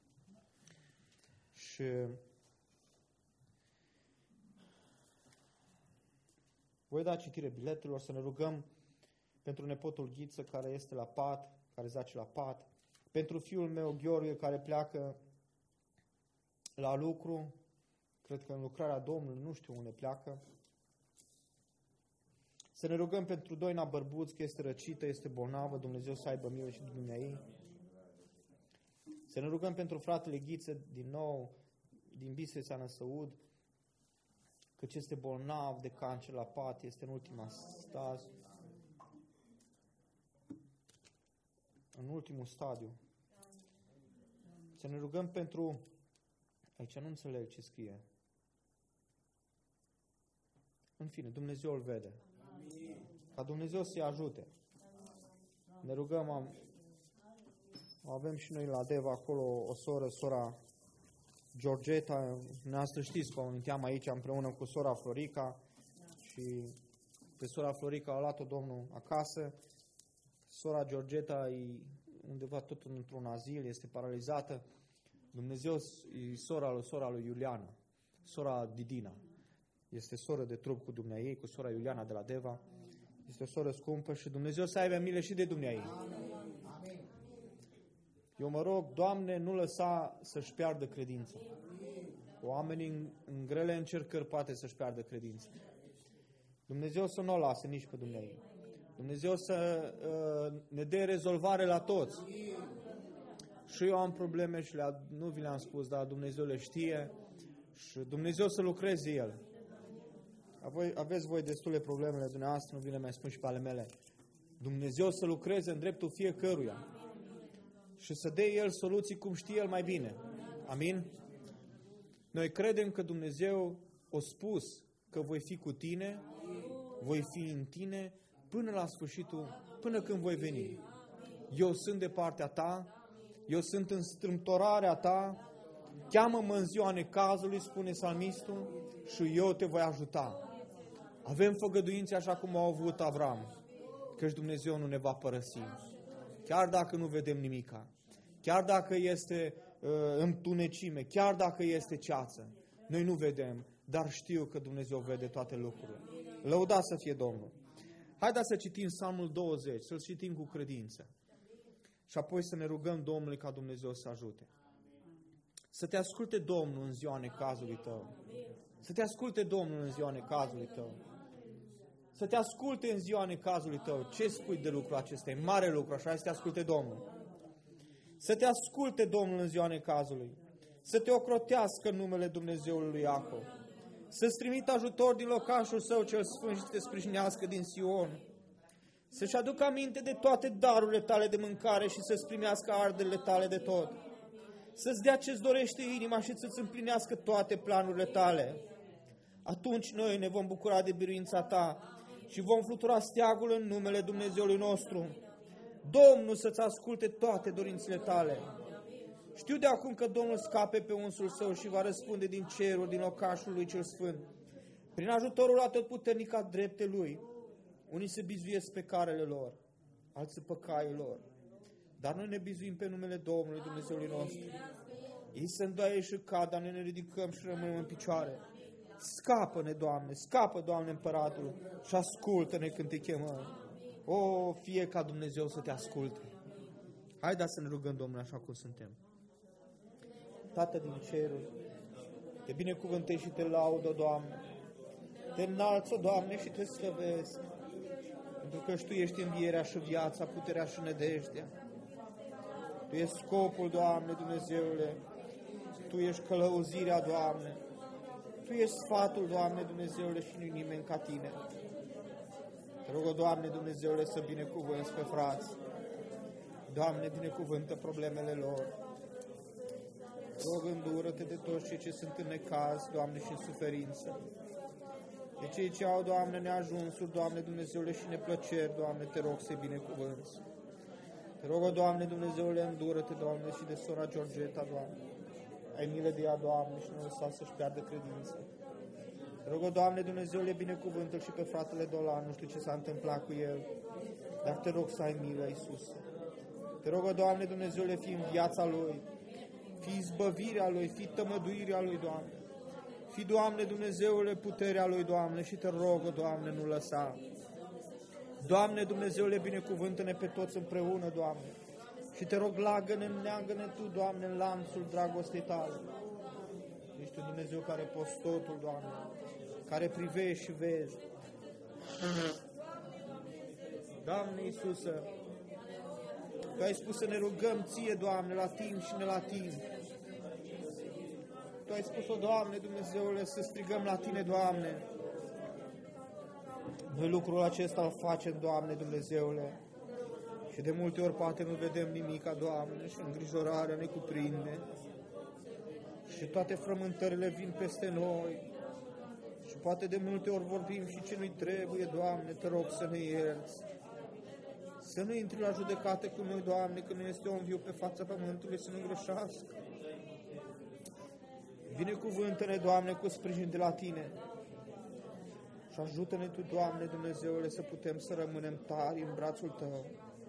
Și voi da citire biletelor, să ne rugăm pentru nepotul Ghiță care este la pat, care zace la pat, pentru fiul meu Gheorghe care pleacă la lucru, cred că în lucrarea Domnului, nu știu unde pleacă. Să ne rugăm pentru Doina Bărbuț, că este răcită, este bolnavă, Dumnezeu să aibă milă și de dumneavoastră. Să ne rugăm pentru fratele Ghiță, din nou, din Bistrița Năsăud, căci este bolnav de cancer la pat, este în ultima stadiu. În ultimul stadiu. Să ne rugăm pentru... Aici nu înțeleg ce scrie. În fine, Dumnezeu îl vede. Ca Dumnezeu să-i ajute. Ne rugăm, am, avem și noi la Deva acolo o soră, sora Georgeta, dumneavoastră știți că o aminteam aici împreună cu sora Florica și pe sora Florica a luat-o Domnul acasă. Sora Georgeta e undeva tot într-un azil, este paralizată. Dumnezeu e sora lui, sora lui Iuliana, sora Didina. Este soră de trup cu dumneaei, cu sora Iuliana de la Deva. Este o soră scumpă și Dumnezeu să aibă milă și de dumneavoastră. Eu mă rog, Doamne, nu lăsa să-și piardă credința. Oamenii în, în grele încercări poate să-și piardă credința. Dumnezeu să nu o lase nici pe dumneavoastră. Dumnezeu să uh, ne dea rezolvare la toți. Și eu am probleme și le, nu vi le-am spus, dar Dumnezeu le știe și Dumnezeu să lucreze El. Voi, aveți voi destule problemele dumneavoastră, nu vi le mai spun și pe ale mele. Dumnezeu să lucreze în dreptul fiecăruia și să dea El soluții cum știe El mai bine. Amin? Noi credem că Dumnezeu a spus că voi fi cu tine, voi fi în tine până la sfârșitul, până când voi veni. Eu sunt de partea ta, eu sunt în strâmtorarea ta, cheamă-mă în ziua necazului, spune psalmistul, și eu te voi ajuta. Avem făgăduințe așa cum au avut Avram, căci Dumnezeu nu ne va părăsi. Chiar dacă nu vedem nimica, chiar dacă este uh, întunecime, chiar dacă este ceață, noi nu vedem, dar știu că Dumnezeu vede toate lucrurile. Lăudați să fie Domnul. Haideți să citim Psalmul douăzeci, să-l citim cu credință. Și apoi să ne rugăm Domnului ca Dumnezeu să ajute. Să te asculte Domnul în ziua necazului tău. Să te asculte Domnul în ziua necazului tău. Să te asculte în ziua necazului tău. Ce spui de lucrul acesta? E mare lucru, așa să te asculte Domnul. Să te asculte Domnul în ziua necazului. Să te ocrotească în numele Dumnezeului lui Iacov. Să-ți trimită ajutor din locașul său cel sfânt și să te sprijinească din Sion. Să-și aducă aminte de toate darurile tale de mâncare și să-ți primească arderile tale de tot. Să-ți dea ce-ți dorește inima și să-ți împlinească toate planurile tale. Atunci noi ne vom bucura de biruința ta și vom flutura steagul în numele Dumnezeului nostru. Domnul să-ți asculte toate dorințele tale. Știu de acum că Domnul scape pe unsul său și va răspunde din cerul, din locașul lui cel sfânt. Prin ajutorul atotputernic al drepte lui, unii se bizuiesc pe carele lor, alții pe caii lor. Dar noi ne bizuim pe numele Domnului Dumnezeului nostru. Ei se îndoaie și cad, dar noi ne ridicăm și rămânem în picioare. Scapă-ne, Doamne, scapă, Doamne, Împăratul, și ascultă-ne când te chemăm. O, fie ca Dumnezeu să te asculte. Haideți să ne rugăm, Domnule, așa cum suntem. Tată din ceruri, te binecuvântezi și te laudă, Doamne. Te înalță, Doamne, și te slăvesc. Pentru că și Tu ești învierea și viața, puterea și nădejdea. Tu ești scopul, Doamne, Dumnezeule. Tu ești călăuzirea, Doamne. Tu ești sfatul, Doamne, Dumnezeule, și nu-i nimeni ca Tine. Te rog, Doamne, Dumnezeule, să binecuvânți pe frați. Doamne, binecuvântă problemele lor. Rog, îndură-te de toți cei ce sunt în necaz, Doamne, și în suferință. De cei ce au, Doamne, neajunsuri, Doamne, Dumnezeule, și neplăceri, Doamne, te rog să-i binecuvânți. Te rog, Doamne, Dumnezeule, îndură-te, Doamne, și de sora Georgeta, Doamne. Ai milă de ea, Doamne, și nu lăsa să-și piardă credința. Te rog, Doamne, Dumnezeule, binecuvântă-l și pe fratele Dolan, nu știu ce s-a întâmplat cu el, dar te rog să ai milă, Iisus. Te rog, Doamne, Dumnezeule, fii în viața lui, fii izbăvirea lui, fii tămăduirea lui, Doamne. Fii, Doamne, Dumnezeule, puterea lui, Doamne, și te rog, Doamne, nu lăsa. Doamne, Dumnezeule, binecuvântă-ne pe toți împreună, Doamne. Și te rog, leagă-ne, neagă-ne Tu, Doamne, în lanțul dragostei Tale. Ești un Dumnezeu care poți totul, Doamne, care privești și vezi. Doamne Iisuse, Tu ai spus să ne rugăm Ție, Doamne, la timp și ne la timp. Tu ai spus-o, Doamne, Dumnezeule, să strigăm la Tine, Doamne. Noi lucrul acesta îl facem, Doamne, Dumnezeule. Și de multe ori poate nu vedem nimica, Doamne, și îngrijorarea ne cuprinde. Și toate frământările vin peste noi. Și poate de multe ori vorbim și ce nu-i trebuie, Doamne, te rog să ne ierți. Să nu intri la judecată cu noi, Doamne, că nu este om viu pe fața pământului, să nu greșească. Binecuvântă-ne, Doamne, cu sprijin de la Tine. Și ajută-ne Tu, Doamne, Dumnezeule, să putem să rămânem tari în brațul Tău.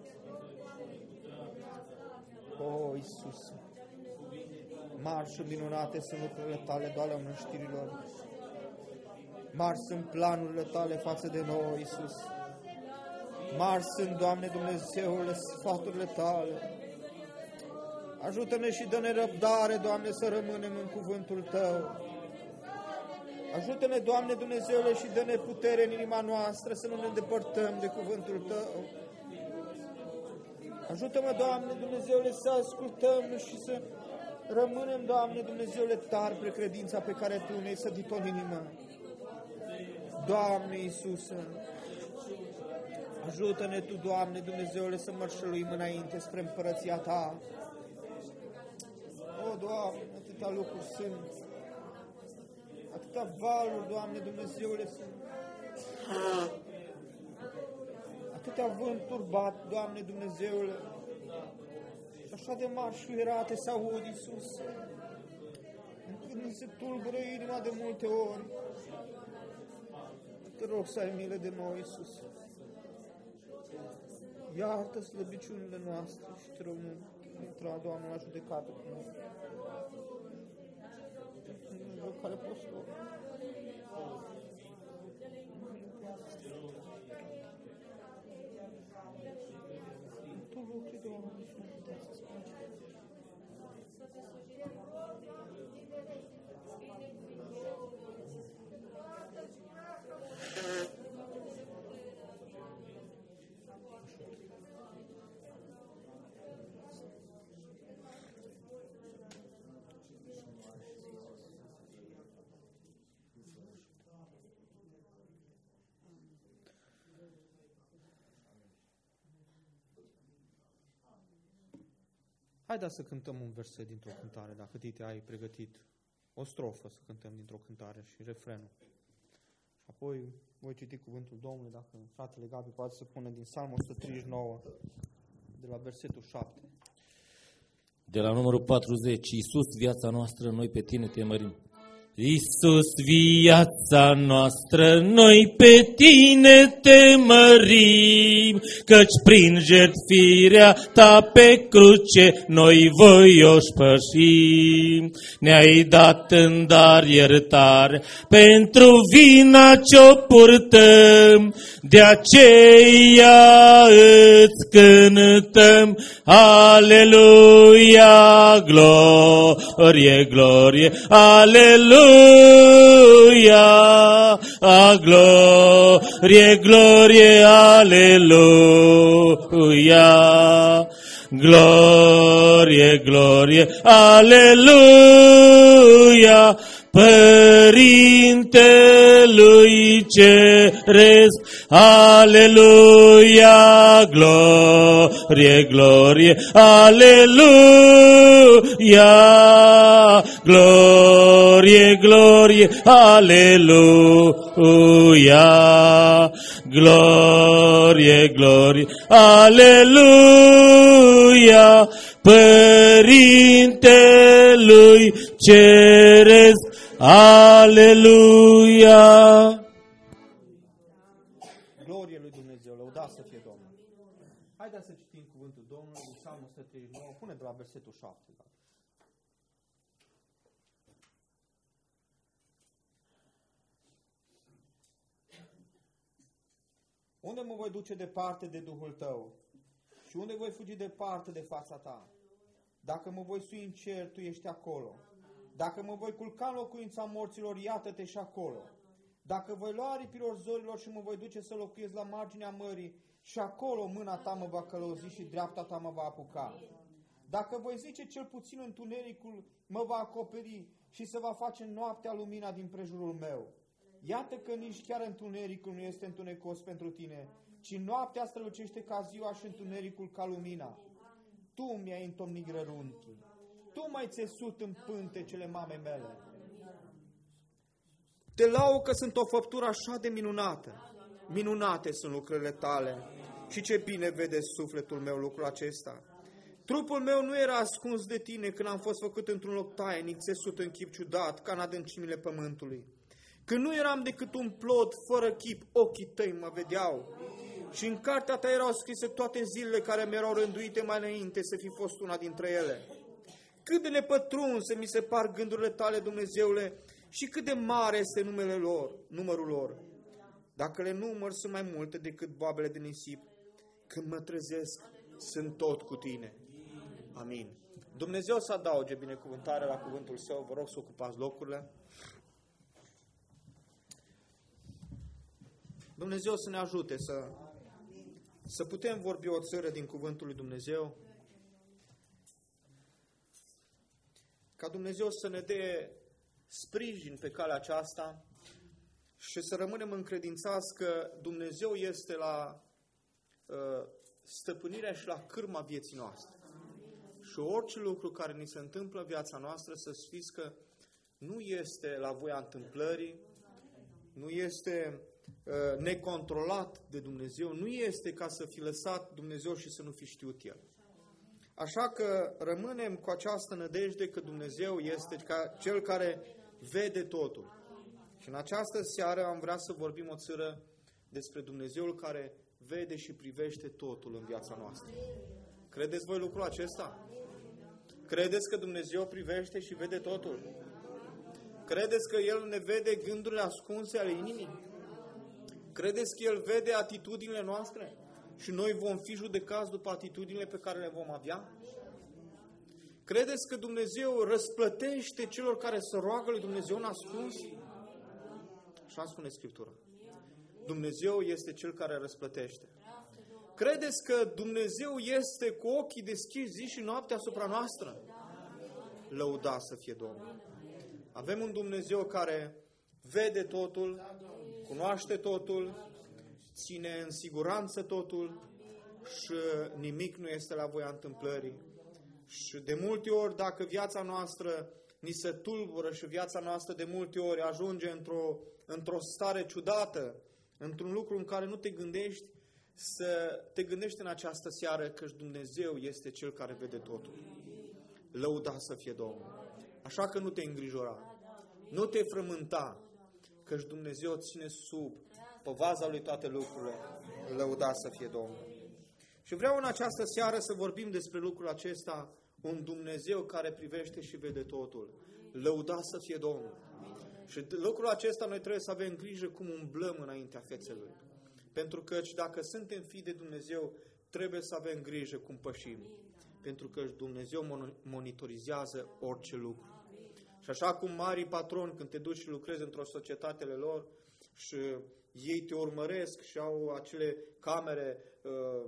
O, Iisus, mari și minunate sunt lucrurile Tale, Doamne, mânștirilor. Mari sunt planurile Tale față de noi, Iisus. Mari sunt, Doamne Dumnezeule, sfaturile Tale. Ajută-ne și dă-ne răbdare, Doamne, să rămânem în cuvântul Tău. Ajută-ne, Doamne Dumnezeule, și dă-ne putere în inima noastră să nu ne îndepărtăm de cuvântul Tău. Ajută-mă, Doamne Dumnezeule, să ascultăm și să rămânem, Doamne Dumnezeule, tari pe credința pe care Tu ne-ai sădit-o în inimă. Doamne Iisuse, ajută-ne Tu, Doamne Dumnezeule, să mărșăluim înainte spre împărăția Ta. O, Doamne, atâtea lucruri sunt, atâtea valuri, Doamne Dumnezeule, sunt, atâtea vânturi bat, Doamne Dumnezeule, și așa de mari și uierate se aud, Iisus, încât ni se tulbură inima de multe ori. Te rog să ai milă de noi, Iisus. Iartă slăbiciunile noastre și te rog, nu intra, Doamne, la judecată cu noi. Dumnezeu care poți lua. Tu lucri, Doamne, și nu putea să spune. Haideți să cântăm un verset dintr-o cântare, dacă Tite ai pregătit o strofă să cântăm dintr-o cântare și refrenul. Și apoi voi citi cuvântul Domnului, dacă fratele Gabi poate să pună din Psalmul o sută treizeci și nouă, de la versetul șapte. De la numărul patruzeci, Iisus, viața noastră, noi pe Tine te mărim. Iisus, viața noastră, noi pe Tine te mărim, căci prin jertfirea Ta pe cruce noi voioși pășim. Ne-ai dat în dar iertare pentru vina ce-o purtăm, de aceea îți cântăm, Aleluia, glorie, glorie, Aleluia. Aleluia, a glorie, glorie, aleluia, glorie, glorie, aleluia, Părintelui Ceresc, aleluia, glorie, glorie, aleluia, glorie, glorie, aleluia, glorie, glorie, aleluia, Părintelui Ceresc, aleluia. Glorie lui Dumnezeu, lăudat să fie Domnul. Haideți să citim cuvântul Domnului din Psalmul o sută treizeci și nouă, pune de la versetul șapte. Unde mă voi duce departe de Duhul Tău? Și unde voi fugi departe de fața Ta? Dacă mă voi sui în cer, Tu ești acolo. Dacă mă voi culca în locuința morților, iată-te și acolo. Dacă voi lua aripilor zorilor și mă voi duce să locuiesc la marginea mării, și acolo mâna Ta mă va călăuzi și dreapta Ta mă va apuca. Dacă voi zice cel puțin întunericul mă va acoperi și se va face noaptea lumina din prejurul meu. Iată că nici chiar întunericul nu este întunecos pentru Tine, ci noaptea strălucește ca ziua și întunericul ca lumina. Tu mi-ai întomnit grărunchii. Tu m-ai țesut în pântecele mamei mele. Te laud că sunt o făptură așa de minunată. Minunate sunt lucrările Tale și ce bine vede sufletul meu lucrul acesta. Trupul meu nu era ascuns de Tine când am fost făcut într-un loc tainic, țesut în chip ciudat, ca în adâncimile pământului. Când nu eram decât un plod fără chip, ochii Tăi mă vedeau. Și în cartea Ta erau scrise toate zilele care mi-erau rânduite mai înainte să fi fost una dintre ele. Cât de nepătrunse mi se par gândurile Tale, Dumnezeule, și cât de mare este numele lor, numărul lor. Dacă le număr, sunt mai multe decât boabele de nisip. când mă trezesc, sunt tot cu tine. Amin. Dumnezeu să adauge binecuvântare la cuvântul Său. Vă rog să ocupați locurile. Dumnezeu să ne ajute să, să putem vorbi o țără din cuvântul lui Dumnezeu. Ca Dumnezeu să ne dea sprijin pe calea aceasta și să rămânem încredințați că Dumnezeu este la uh, stăpânirea și la cârma vieții noastre. Și orice lucru care ni se întâmplă în viața noastră, să știți că nu este la voia întâmplării, nu este uh, necontrolat de Dumnezeu, nu este ca să fi lăsat Dumnezeu și să nu fi știut El. Așa că rămânem cu această nădejde că Dumnezeu este ca Cel care vede totul. Și în această seară am vrea să vorbim o țără despre Dumnezeul care vede și privește totul în viața noastră. Credeți voi lucrul acesta? Credeți că Dumnezeu privește și vede totul? Credeți că El ne vede gândurile ascunse ale inimii? Credeți că El vede atitudinile noastre? Și noi vom fi judecați după atitudinile pe care le vom avea? Credeți că Dumnezeu răsplătește celor care se roagă lui Dumnezeu în ascuns? Așa spune Scriptura. Dumnezeu este Cel care răsplătește. Credeți că Dumnezeu este cu ochii deschiși zi și noapte asupra noastră? Lăuda să fie Domnul. Avem un Dumnezeu care vede totul, cunoaște totul, ține în siguranță totul și nimic nu este la voia întâmplării. Și de multe ori, dacă viața noastră ni se tulbură și viața noastră de multe ori ajunge într-o, într-o stare ciudată, într-un lucru în care nu te gândești, să te gândești în această seară că Dumnezeu este Cel care vede totul. Lăuda să fie Domnul. Așa că nu te îngrijora, nu te frământa, căci Dumnezeu ține sub povaza Lui toate lucrurile. Lăuda să fie Domnul. Și vreau în această seară să vorbim despre lucrul acesta, un Dumnezeu care privește și vede totul. Lăuda să fie Domnul. Și lucrul acesta noi trebuie să avem grijă cum umblăm înaintea fețelui. Pentru că dacă suntem fii de Dumnezeu, trebuie să avem grijă cum pășim. Pentru că Dumnezeu monitorizează orice lucru. Și așa cum marii patroni, când te duci și lucrezi într-o societatele lor și ei te urmăresc și au acele camere uh,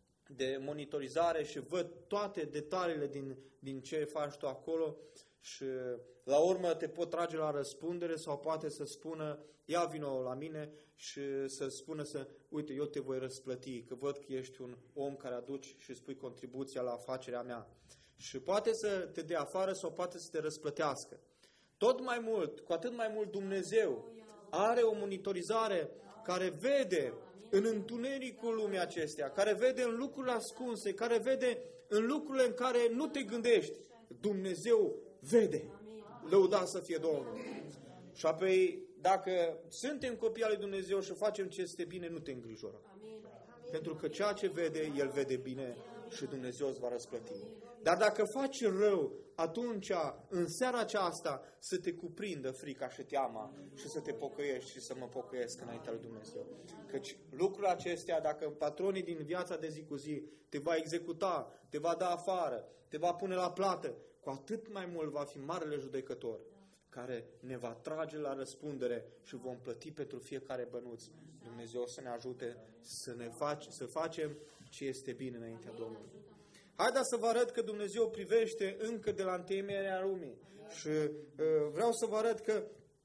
de monitorizare și văd toate detaliile din, din ce faci tu acolo și la urmă te pot trage la răspundere sau poate să spună ia vino la mine și să spună să uite, eu te voi răsplăti, că văd că ești un om care aduci și spui contribuția la afacerea mea. Și poate să te dea afară sau poate să te răsplătească. Tot mai mult, cu atât mai mult Dumnezeu are o monitorizare care vede în întunericul lumii acestea, care vede în lucrurile ascunse, care vede în lucrurile în care nu te gândești. Dumnezeu vede. Lăuda să fie Domnul. Și apoi, dacă suntem copii al lui Dumnezeu și facem ce este bine, nu te îngrijora. Pentru că ceea ce vede, El vede bine și Dumnezeu îți va răsplăti. Dar dacă faci rău, atunci, în seara aceasta, să te cuprindă frica și teama și să te pocăiești și să mă pocăiesc înaintea lui Dumnezeu. Căci lucrurile acestea, dacă patronii din viața de zi cu zi te va executa, te va da afară, te va pune la plată, cu atât mai mult va fi marele judecător care ne va trage la răspundere și vom plăti pentru fiecare bănuț. Dumnezeu să ne ajute să, ne faci, să facem ce este bine înaintea Domnului. Haideți să vă arăt că Dumnezeu privește încă de la întemeierea lumii. Și uh, vreau să vă arăt că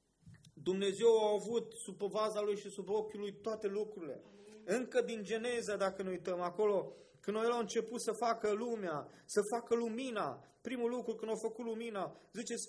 Dumnezeu a avut sub povaza Lui și sub ochiul Lui toate lucrurile. Încă din Geneza, dacă ne uităm acolo, când El a început să facă lumea, să facă lumina, primul lucru când a făcut lumina, ziceți,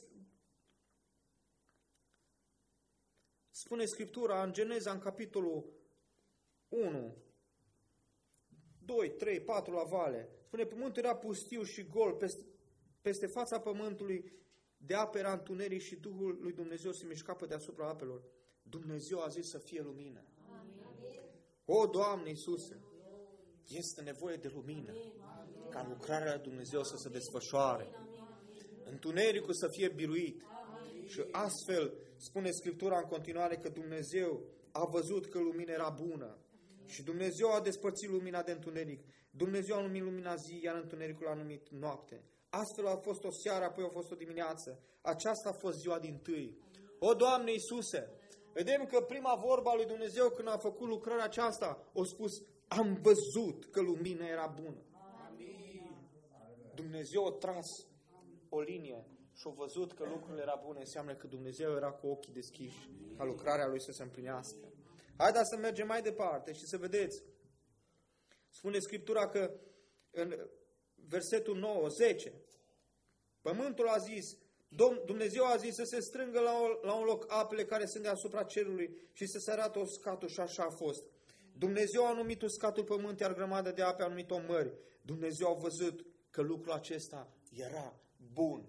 spune Scriptura în Geneza, în capitolul unu, doi, trei, patru la vale, spune, pământul era pustiu și gol, peste, peste fața pământului de apă era întuneric și Duhul lui Dumnezeu se mișca pe deasupra apelor. Dumnezeu a zis să fie lumină. O, Doamne Iisuse, este nevoie de lumină, ca lucrarea lui Dumnezeu să se desfășoare, întunericul să fie biruit. Și astfel spune Scriptura în continuare că Dumnezeu a văzut că lumina era bună. Și Dumnezeu a despărțit lumina de întuneric. Dumnezeu a numit lumina zi, iar întunericul a numit noapte. Astfel a fost o seară, apoi a fost o dimineață. Aceasta a fost ziua dintâi. O, Doamne Iisuse, vedem că prima vorba lui Dumnezeu când a făcut lucrarea aceasta, a spus, am văzut că lumina era bună. Amin. Dumnezeu a tras o linie și a văzut că lucrurile era bune. Înseamnă că Dumnezeu era cu ochii deschiși ca lucrarea Lui să se împlinească. Haideți să mergem mai departe și să vedeți. Spune Scriptura că în versetul nouă, zece, Pământul a zis, Dumnezeu a zis să se strângă la, o, la un loc apele care sunt deasupra cerului și să se arate uscatul și așa a fost. Dumnezeu a numit uscatul pământ, iar grămadă de ape a numit-o mări. Dumnezeu a văzut că lucrul acesta era bun.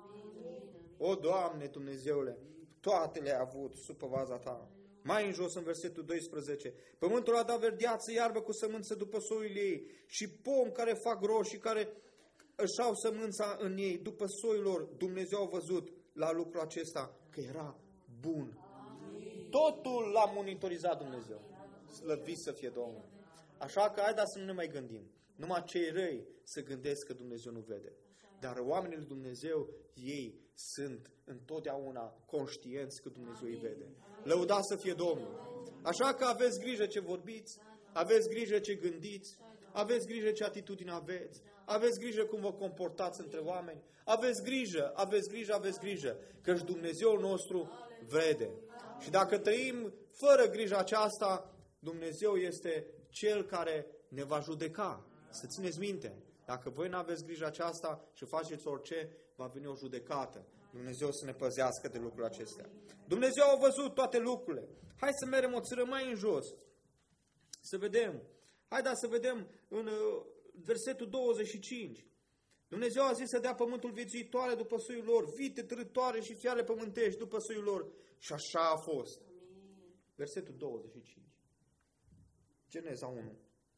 O, Doamne Dumnezeule, toate le-ai avut sub vaza Ta. Mai în jos, în versetul doisprezece, pământul a dat verdeață, iarbă cu sămânță după soiul ei și pom care fac roșii, care își au sămânța în ei după soiul lor. Dumnezeu a văzut la lucrul acesta că era bun. Amin. Totul l-a monitorizat Dumnezeu. Slăvit să fie Domnul. Așa că haideți să nu ne mai gândim. Numai cei răi să gândesc că Dumnezeu nu vede. Dar oamenii lui Dumnezeu, ei sunt întotdeauna conștienți că Dumnezeu îi vede. Lăudați să fie Domnul. Așa că aveți grijă ce vorbiți, aveți grijă ce gândiți, aveți grijă ce atitudine aveți, aveți grijă cum vă comportați între oameni, aveți grijă, aveți grijă, aveți grijă, căci Dumnezeul nostru vede. Și dacă trăim fără grijă aceasta, Dumnezeu este Cel care ne va judeca. Să țineți minte, dacă voi nu aveți grijă aceasta și faceți orice, va veni o judecată. Dumnezeu să ne păzească de lucrurile acestea. Dumnezeu a văzut toate lucrurile. Hai să mergem o țără mai în jos. Să vedem. Haideți să vedem în versetul douăzeci și cinci. Dumnezeu a zis să dea pământul viețuitoare după soiul lor, vite trăitoare și fiare pământești după soiul lor. Și așa a fost. Versetul douăzeci și cinci. Geneza unu.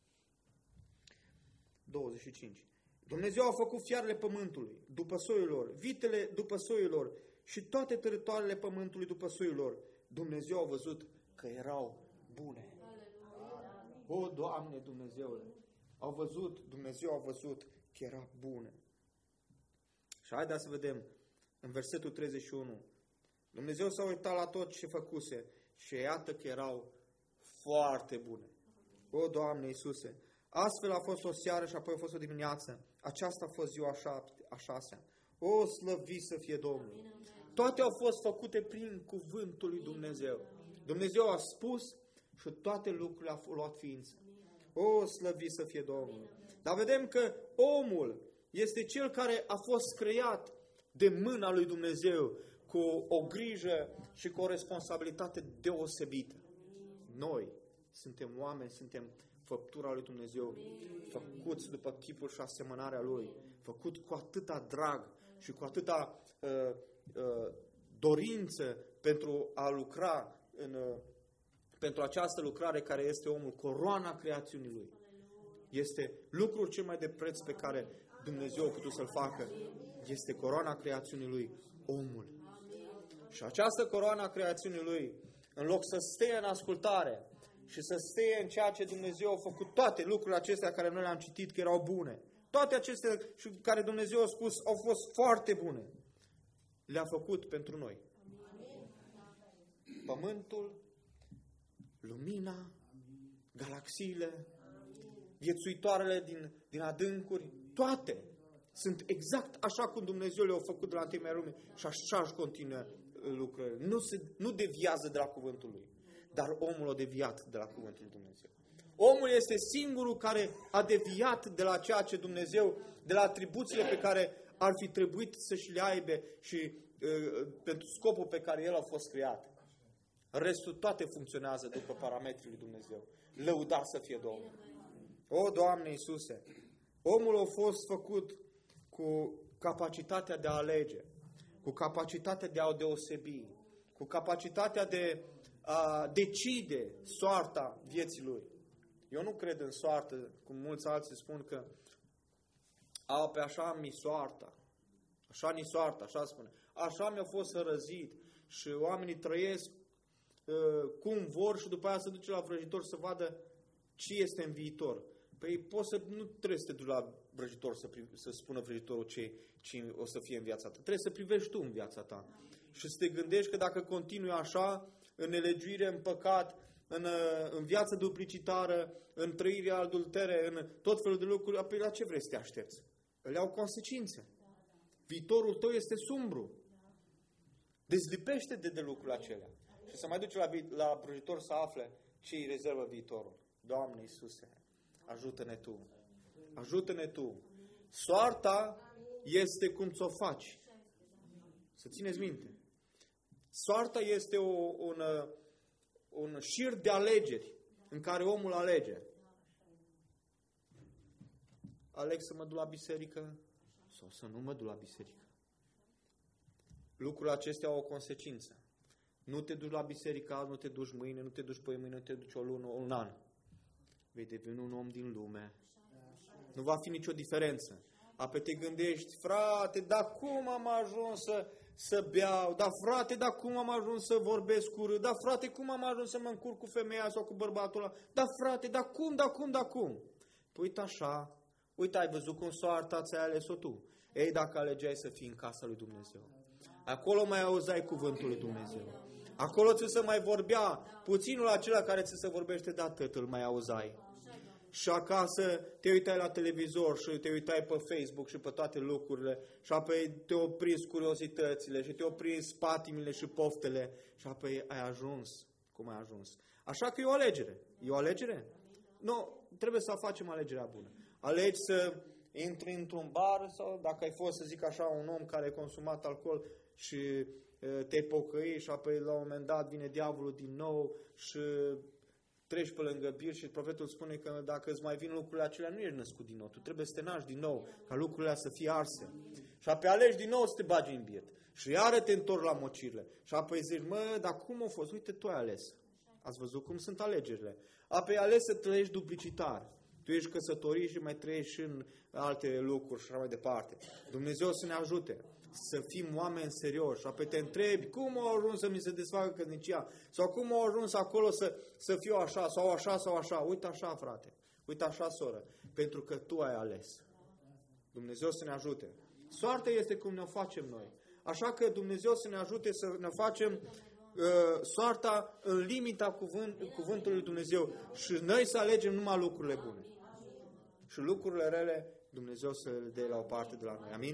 douăzeci și cinci. Dumnezeu a făcut fiarele pământului după soiul lor, vitele după soiul lor și toate tărătoarele pământului după soiul lor. Dumnezeu a văzut că erau bune. O, Doamne Dumnezeule, au văzut, Dumnezeu a văzut că era bune. Și haideți să vedem în versetul treizeci și unu. Dumnezeu s-a uitat la tot ce făcuse și iată că erau foarte bune. O, Doamne Iisuse, astfel a fost o seară și apoi a fost o dimineață. Aceasta a fost ziua a șasea. O, slăvit să fie Domnul! Toate au fost făcute prin cuvântul lui Dumnezeu. Dumnezeu a spus și toate lucrurile au luat ființă. O, slăvit să fie Domnul! Dar vedem că omul este cel care a fost creat de mâna lui Dumnezeu cu o grijă și cu o responsabilitate deosebită. Noi suntem oameni, suntem făptura lui Dumnezeu, făcuți după chipul și asemănarea Lui, făcut cu atâta drag și cu atâta uh, uh, dorință pentru a lucra în, uh, pentru această lucrare care este omul, coroana creațiunii Lui. Este lucrul cel mai de preț pe care Dumnezeu a putut să-l facă. Este coroana creațiunii Lui, omul. Și această coroana creațiunii Lui, în loc să stea în ascultare și să stea în ceea ce Dumnezeu a făcut, toate lucrurile acestea care noi le-am citit că erau bune, toate acestea și care Dumnezeu a spus au fost foarte bune, le-a făcut pentru noi. Pământul, lumina, galaxiile, viețuitoarele din, din adâncuri, toate sunt exact așa cum Dumnezeu le-a făcut de la întemeierea lumii și așa își continuă lucrările. Nu, se, nu deviază de la cuvântul Lui, dar omul a deviat de la cuvântul lui Dumnezeu. Omul este singurul care a deviat de la ceea ce Dumnezeu, de la atribuțiile pe care ar fi trebuit să și le aibă și uh, pentru scopul pe care el a fost creat. Restul toate funcționează după parametrii lui Dumnezeu. Lăudat să fie Domnul. O, Doamne Iisuse, omul a fost făcut cu capacitatea de a alege, cu capacitatea de a deosebi, cu capacitatea de a decide soarta vieții lui. Eu nu cred în soartă, cum mulți alții spun că a, pe așa mi soarta, așa ni soarta, așa spune. Așa mi-a fost răzit și oamenii trăiesc uh, cum vor și după aia se duce la vrăjitor să vadă ce este în viitor? Păi poți să, nu trebuie să te duci la vrăjitor să, să spună vrăjitorul ce, ce o să fie în viața ta. Trebuie să privești tu în viața ta. Și să te gândești că dacă continui așa, în nelegiuire, în păcat, în, în viață duplicitară, în trăirea adultere, în tot felul de lucruri, apoi la ce vrei să te aștepți? Île au consecințe. Viitorul tău este sumbru. Dezlipește-te de lucrurile acelea. Și să mai duci la, la vrăjitor să afle ce îi rezervă viitorul. Doamne Iisuse, ajută-ne Tu. Ajută-ne Tu. Soarta este cum ți-o faci. Să țineți minte. Soarta este o, un, un șir de alegeri în care omul alege. Aleg să mă duc la biserică sau să nu mă duc la biserică. Lucrurile acestea au o consecință. Nu te duci la biserică azi, nu te duci mâine, nu te duci păi mâine, nu te duci o lună, un an. Vei deveni un om din lume. Nu va fi nicio diferență. Apoi te gândești, frate, dar cum am ajuns să, să beau? Da, frate, dar cum am ajuns să vorbesc urât? Da, frate, cum am ajuns să mă încurc cu femeia sau cu bărbatul ăla? Da, frate, dar cum, da, cum, da, cum? Păi uite așa, uite, ai văzut cum soarta ți-ai ales-o tu. Ei, dacă alegeai să fii în casa lui Dumnezeu. Acolo mai auzeai cuvântul lui Dumnezeu. Acolo ți se mai vorbea, puținul acela care ți se vorbește de atât îl mai auzai. Și acasă te uitai la televizor și te uitai pe Facebook și pe toate lucrurile și apoi te-au prins curiozitățile și te-au prins patimile și poftele și apoi ai ajuns cum ai ajuns. Așa că e o alegere. E o alegere? Nu, trebuie să facem alegerea bună. Alegi să intri într-un bar sau dacă ai fost, să zic așa, un om care a consumat alcool și te-ai pocăi și apoi la un moment dat vine diavolul din nou și treci pe lângă bir și profetul spune că dacă îți mai vin lucrurile acelea, nu ești născut din nou. Tu trebuie să te naști din nou, ca lucrurile să fie arse. Și apoi alegi din nou să te bagi în biet. Și iară te întorci la mocirle. Și apoi zici, mă, dar cum a fost? Uite, tu ai ales. Ați văzut cum sunt alegerile. Apoi ai ales să trăiești duplicitar. Tu ești căsătorit și mai trăiești și în alte lucruri și așa mai departe. Dumnezeu să ne ajute să fim oameni serioși. Apoi te întrebi cum au ajuns să mi se desfacă căsnicia sau cum au ajuns acolo să, să fiu așa sau așa sau așa. Uite așa, frate. Uite așa, soră. Pentru că tu ai ales. Dumnezeu să ne ajute. Soarta este cum ne-o facem noi. Așa că Dumnezeu să ne ajute să ne facem uh, soarta în limita cuvânt, cuvântului lui Dumnezeu și noi să alegem numai lucrurile bune. Și lucrurile rele Dumnezeu să le dea la o parte de la noi. Amin?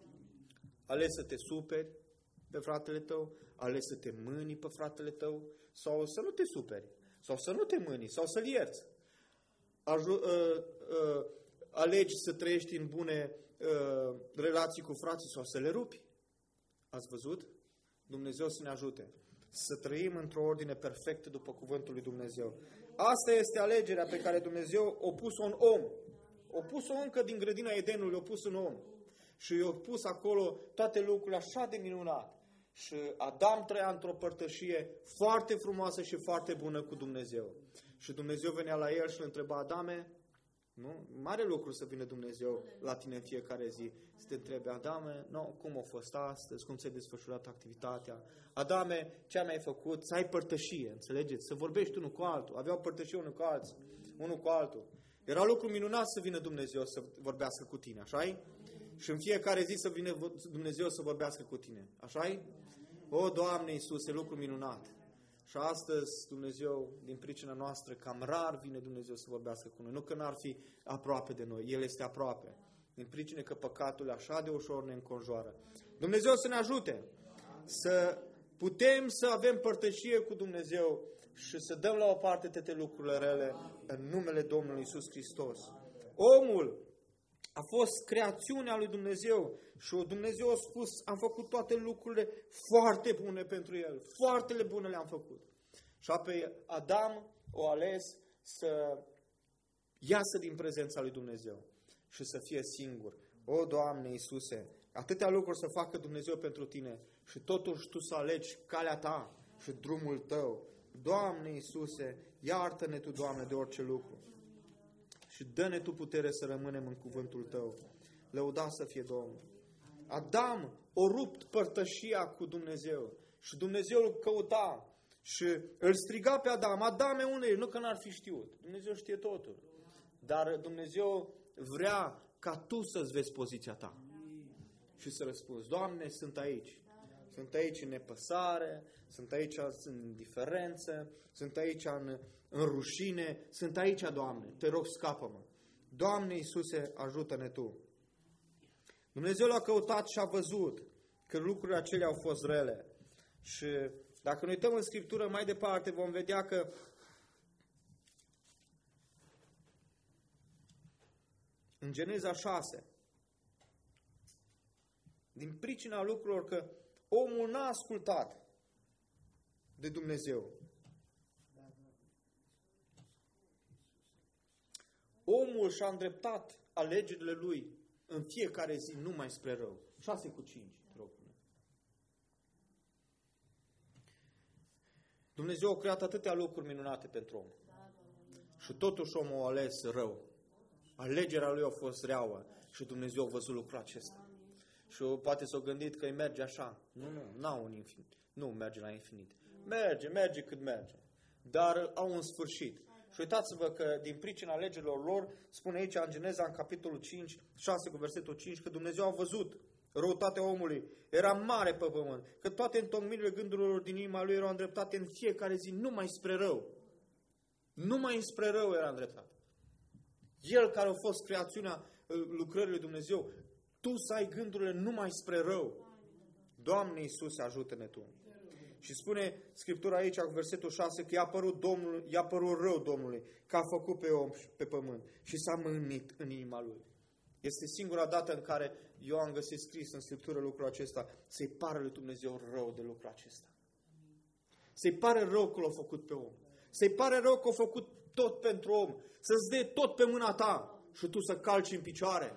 Ales să te superi pe fratele tău, ales să te mâni pe fratele tău, sau să nu te superi, sau să nu te mâni, sau să-l ierți. Aju, uh, uh, alegi să trăiești în bune uh, relații cu frații sau să le rupi. Ați văzut? Dumnezeu să ne ajute să trăim într-o ordine perfectă după cuvântul lui Dumnezeu. Asta este alegerea pe care Dumnezeu o pus-o în om. O pus-o încă din grădina Edenului, o pus în om. Și i-a pus acolo toate lucrurile așa de minunat. Și Adam trăia într-o părtășie foarte frumoasă și foarte bună cu Dumnezeu. Și Dumnezeu venea la el și îl întreba, Adame, nu? Mare lucru să vină Dumnezeu la tine în fiecare zi. Să te întrebe, Adame, nu, cum a fost astăzi, cum ți-ai desfășurat activitatea. Adame, ce mi-ai făcut? Să ai părtășie, înțelegeți? Să vorbești unul cu altul. Aveau părtășie unul cu alții, unul cu altul. Era lucru minunat să vină Dumnezeu să vorbească cu tine, așa-i? Și în fiecare zi să vină Dumnezeu să vorbească cu tine. Așa-i? O, Doamne Iisuse, lucru minunat. Și astăzi Dumnezeu, din pricina noastră, cam rar vine Dumnezeu să vorbească cu noi. Nu că n-ar fi aproape de noi. El este aproape. Din pricina că păcatul așa de ușor ne înconjoară. Dumnezeu să ne ajute să putem să avem părtășie cu Dumnezeu și să dăm la o parte toate lucrurile rele în numele Domnului Iisus Hristos. Omul a fost creațiunea lui Dumnezeu și Dumnezeu a spus, am făcut toate lucrurile foarte bune pentru el. Foarte bune le-am făcut. Și apoi Adam o ales să iasă din prezența lui Dumnezeu și să fie singur. O, Doamne Iisuse, atâtea lucruri să facă Dumnezeu pentru tine și totuși tu să alegi calea ta și drumul tău. Doamne Iisuse, iartă-ne Tu, Doamne, de orice lucru. Și dă-ne Tu putere să rămânem în cuvântul Tău. Lăudat să fie Domnul. Adam a rupt părtășia cu Dumnezeu. Și Dumnezeu îl căuta. Și îl striga pe Adam, Adame, unde ești? Nu că n-ar fi știut. Dumnezeu știe totul. Dar Dumnezeu vrea ca tu să-ți vezi poziția ta. Și să răspunzi, Doamne, sunt aici. Sunt aici în nepăsare, sunt aici în indiferență, sunt aici în, în rușine, sunt aici, Doamne, te rog, scapă-mă. Doamne Iisuse, ajută-ne Tu. Dumnezeu l-a căutat și a văzut că lucrurile acelea au fost rele. Și dacă ne uităm în Scriptură mai departe, vom vedea că în Geneza șase, din pricina lucrurilor că omul n-a ascultat de Dumnezeu. Omul și-a îndreptat alegerile lui în fiecare zi numai spre rău. șase cu cinci, te rog. Dumnezeu a creat atâtea lucruri minunate pentru om. Și totuși omul a ales rău. Alegerea lui a fost reauă și Dumnezeu a văzut lucrul acesta. Și poate s-a gândit că îi merge așa. Nu, nu, n-au un infinit. Nu merge la infinit. Merge, merge cât merge. Dar au un sfârșit. Și uitați-vă că din pricina alegerilor lor, spune aici în Geneza, în capitolul cinci, șase cu versetul cinci, că Dumnezeu a văzut răutatea omului. Era mare pe pământ. Că toate întocmirile gândurilor din inima lui erau îndreptate în fiecare zi numai spre rău. Numai spre rău era îndreptat. El care a fost creațiunea lucrării lui Dumnezeu, tu să ai gândurile numai spre rău. Doamne Iisuse, ajută-ne Tu. Și spune Scriptura aici, cu versetul șase, că i-a părut, Domnul, i-a părut rău Domnului, că a făcut pe om pe pământ și s-a mâhnit în inima lui. Este singura dată în care eu am găsit scris în Scriptură lucrul acesta, să-i pară lui Dumnezeu rău de lucrul acesta. Să-i pare rău că l-a făcut pe om. Să-i pare rău că a făcut tot pentru om. Să-ți dea tot pe mâna ta și tu să calci în picioare.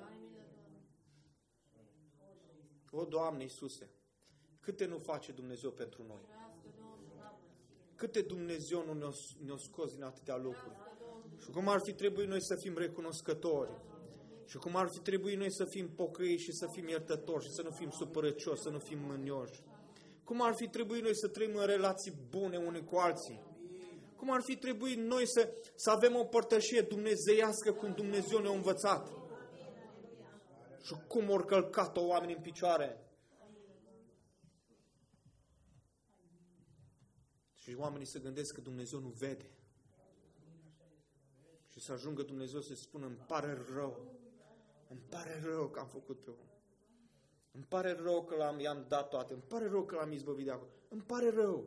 O, Doamne Iisuse, câte nu face Dumnezeu pentru noi? Câte Dumnezeu nu ne-a ne scos din atâtea lucruri? Și cum ar fi trebuit noi să fim recunoscători? Și cum ar fi trebuit noi să fim pocăi și să fim iertători și să nu fim supărăcioși, să nu fim mânioși? Cum ar fi trebuit noi să trăim în relații bune unii cu alții? Cum ar fi trebuit noi să, să avem o părtășie dumnezeiască cum Dumnezeu ne-a învățat? Și cum ori călcat-o oamenii în picioare? Și oamenii se gândesc că Dumnezeu nu vede. Și să ajungă Dumnezeu să spună, îmi pare rău. Îmi pare rău că am făcut pe om. Îmi pare rău că l-am, i-am dat toate. Îmi pare rău că l-am izbăvit de acolo. Îmi pare rău.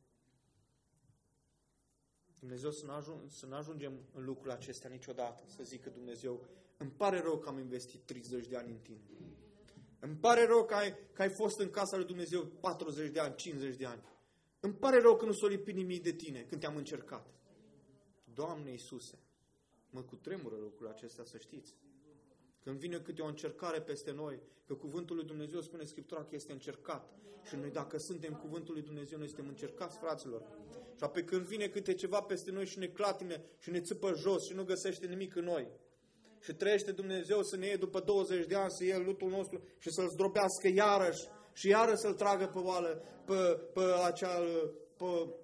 Dumnezeu să nu, ajung, să nu ajungem în lucrul acestea niciodată. Să zică Dumnezeu, îmi pare rău că am investit treizeci de ani în tine. Îmi pare rău că ai, că ai fost în casa lui Dumnezeu patruzeci de ani, cincizeci de ani. Îmi pare rău că nu s-a lipit nimic de tine când te-am încercat. Doamne Iisuse, mă cutremură lucrul acesta, să știți. Când vine câte o încercare peste noi, că cuvântul lui Dumnezeu spune Scriptura că este încercat. Și noi dacă suntem cuvântul lui Dumnezeu, noi suntem încercați, fraților. Și apoi când vine câte ceva peste noi și ne clatine și ne țipă jos și nu găsește nimic în noi. Și trăiește Dumnezeu să ne iei după douăzeci de ani, să iei lutul nostru și să-l zdrobească iarăși. Și iarăși să-l tragă pe oală, pe, pe acea, pe,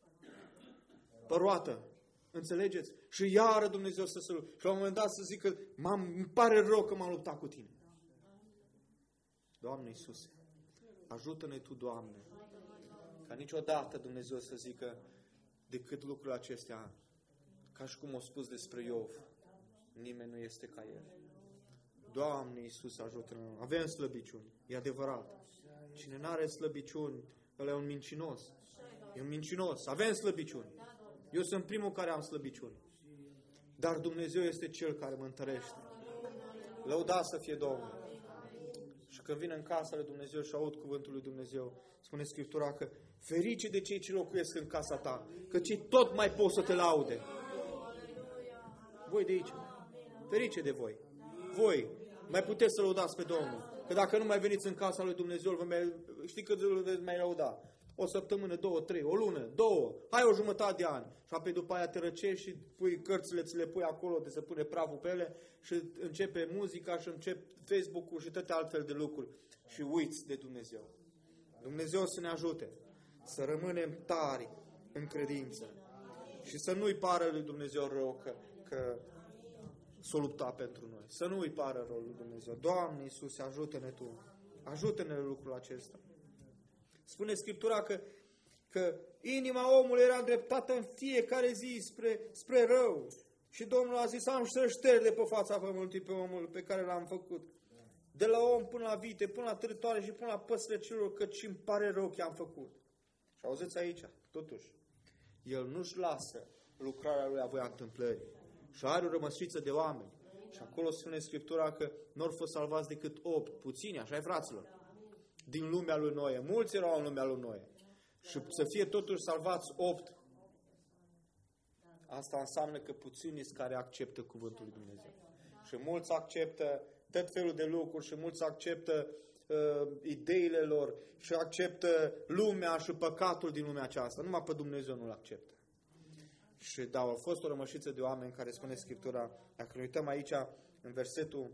pe roată. Înțelegeți? Și iară Dumnezeu să se lupte. Și la un moment dat să zică, îmi pare rău că m-am luptat cu tine. Doamne Iisuse, ajută-ne Tu, Doamne, ca niciodată Dumnezeu să zică decât lucrurile acestea, ca și cum a spus despre Iov, nimeni nu este ca el. Doamne Iisuse, ajută-ne. Avem slăbiciuni, e adevărat. Cine nu are slăbiciuni, ăla e un mincinos. E un mincinos. Avem slăbiciuni. Eu sunt primul care am slăbiciuni. Dar Dumnezeu este Cel care mă întărește. Lăudați să fie Domnul. Și când vin în casa lui Dumnezeu și aud cuvântul lui Dumnezeu, spune Scriptura că ferice de cei ce locuiesc în casa ta, că cei tot mai pot să te laude. Voi de aici. Ferice de voi. Voi mai puteți să lăudați pe Domnul. Că dacă nu mai veniți în casa lui Dumnezeu, vă mai, știi cât îl veți mai lăuda? O săptămână, două, trei, o lună, două, hai o jumătate de ani. Și apoi după aia te răcești și pui cărțile, ți le pui acolo de să pune praful pe ele și începe muzica și începe Facebook-ul și toate altfel de lucruri. Și uiți de Dumnezeu. Dumnezeu să ne ajute să rămânem tari în credință. Și să nu-i pară lui Dumnezeu rău că, că s-o lupta pentru noi. Să nu-i pară rău lui Dumnezeu. Doamne Iisuse, ajută-ne Tu. Ajută-ne lucrul acesta. Spune Scriptura că, că inima omului era îndreptată în fiecare zi spre, spre rău. Și Domnul a zis, am să șterg de pe fața pământului pe omul pe care l-am făcut. De la om până la vite, până la târătoare și până la păsările celor, căci îmi pare rău că am făcut. Și auziți aici, totuși, El nu-și lasă lucrarea Lui a voia întâmplării. Și are o rămășiță de oameni. Și acolo spune Scriptura că nu au fost salvați decât opt, puțini, așa-i fraților, din lumea lui Noe. Mulți erau în lumea lui Noe. Și să fie totuși salvați opt. Asta înseamnă că puțini sunt care acceptă cuvântul lui Dumnezeu. Și mulți acceptă tot felul de lucruri și mulți acceptă uh, ideile lor și acceptă lumea și păcatul din lumea aceasta. Numai pe Dumnezeu nu-l acceptă. Și da, au fost o rămășiță de oameni care spune Scriptura, dacă ne uităm aici în versetul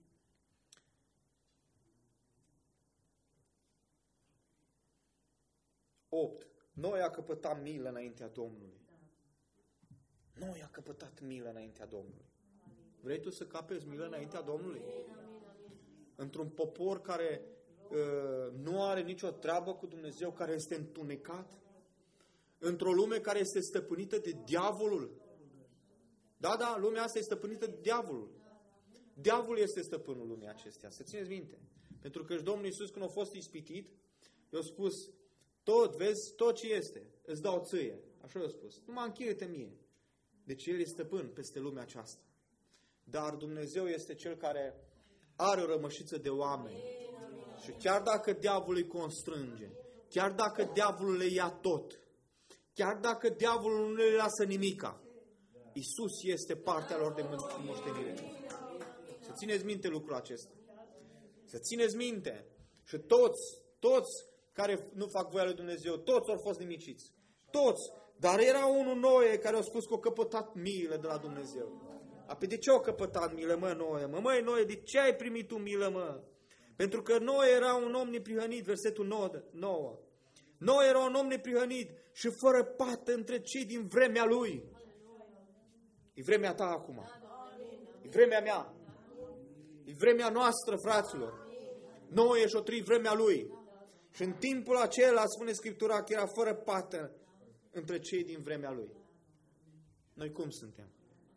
opt. Noi a căpătat milă înaintea Domnului. Noi a căpătat milă înaintea Domnului. Vrei tu să capezi milă înaintea Domnului? Într-un popor care uh, nu are nicio treabă cu Dumnezeu, care este întunecat? Într-o lume care este stăpânită de diavolul? Da, da, lumea asta este stăpânită de diavolul. Diavolul este stăpânul lumii acestea, să țineți minte. Pentru că și Domnul Iisus, când a fost ispitit, i-a spus, tot, vezi, tot ce este, îți dau ție. Așa i-a spus. Numai închide-te mie. Deci El este stăpân peste lumea aceasta. Dar Dumnezeu este Cel care are o rămășiță de oameni. Și chiar dacă diavolul îi constrânge, chiar dacă diavolul le ia tot, chiar dacă diavolul nu le lasă nimica, Iisus este partea lor de moștenire. Să țineți minte lucrul acesta. Să țineți minte. Și toți, toți care nu fac voia lui Dumnezeu, toți au fost nimiciți. Toți. Dar era unul Noe care a spus că a căpătat milă de la Dumnezeu. Apoi de ce a căpătat milă, mă, Noe? Mă, măi, Noe, de ce ai primit tu milă, mă? Pentru că Noe era un om neprihănit, versetul nouă. Noe era un om neprihănit și fără pată între cei din vremea lui. E vremea ta acum. E vremea mea. E vremea noastră, fraților. Noe și-o trăit vremea lui. Și în timpul acela spune Scriptura că era fără pată între cei din vremea lui. Noi cum suntem?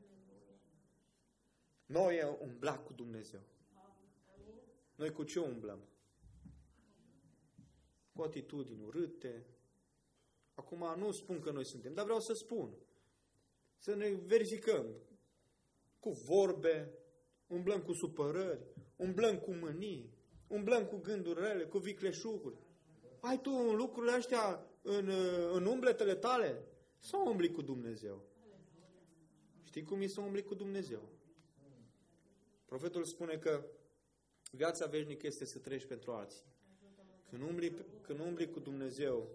Noi umbla cu Dumnezeu. Noi cu ce umblăm? Cu atitudini urâte. Acum nu spun că noi suntem, dar vreau să spun. Să ne verificăm. Cu vorbe, umblăm cu supărări, umblăm cu mânii, umblăm cu gânduri rele, cu vicleșuguri. Ai tu în lucrurile astea în, în umbletele tale? Sau umbli cu Dumnezeu? Știi cum e să umbli cu Dumnezeu? Profetul spune că viața veșnică este să trăiești pentru alții. Când umbli, când umbli cu Dumnezeu,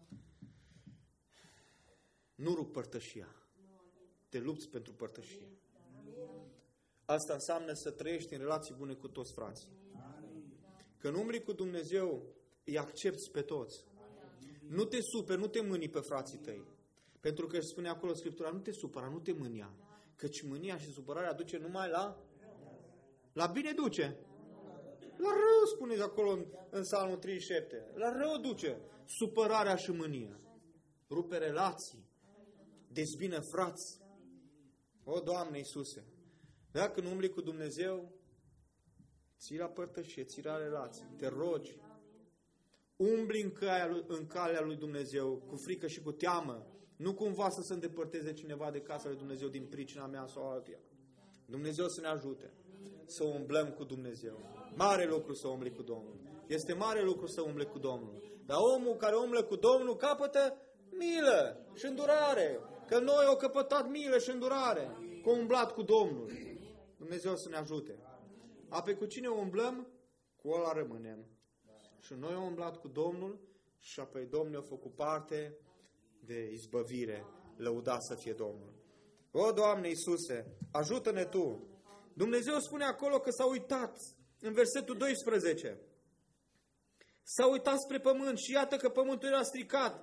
nu rup părtășia. Te lupți pentru părtășie. Asta înseamnă să trăiești în relații bune cu toți frații. Când umbli cu Dumnezeu, îi accepți pe toți. Nu te superi, nu te mâni pe frații tăi. Pentru că spune acolo Scriptura, nu te supăra, nu te mânia. Căci mânia și supărarea duce numai la... La bine duce. La rău, spune acolo în, în Psalmul treizeci și șapte. La rău duce supărarea și mânia. Rupe relații. Dezbină frați. O, Doamne Iisuse, dacă nu umbli cu Dumnezeu, ții la părtășie, ții la relații, te rogi, umbli în calea, lui, în calea lui Dumnezeu, cu frică și cu teamă, nu cumva să se îndepărteze cineva de casa lui Dumnezeu din pricina mea sau altuia. Dumnezeu să ne ajute să umblăm cu Dumnezeu. Mare lucru să umbli cu Domnul. Este mare lucru să umbli cu Domnul. Dar omul care umblă cu Domnul capătă milă și îndurare. Că noi au căpătat milă și îndurare. Că umblat cu Domnul. Dumnezeu să ne ajute. Apoi cu cine umblăm? Cu ăla rămânem. Și noi am umblat cu Domnul și apoi Domnul a făcut parte de izbăvire. Lăuda să fie Domnul. O, Doamne Iisuse, ajută-ne Tu! Dumnezeu spune acolo că s-a uitat în versetul doisprezece. S-a uitat spre pământ și iată că pământul era stricat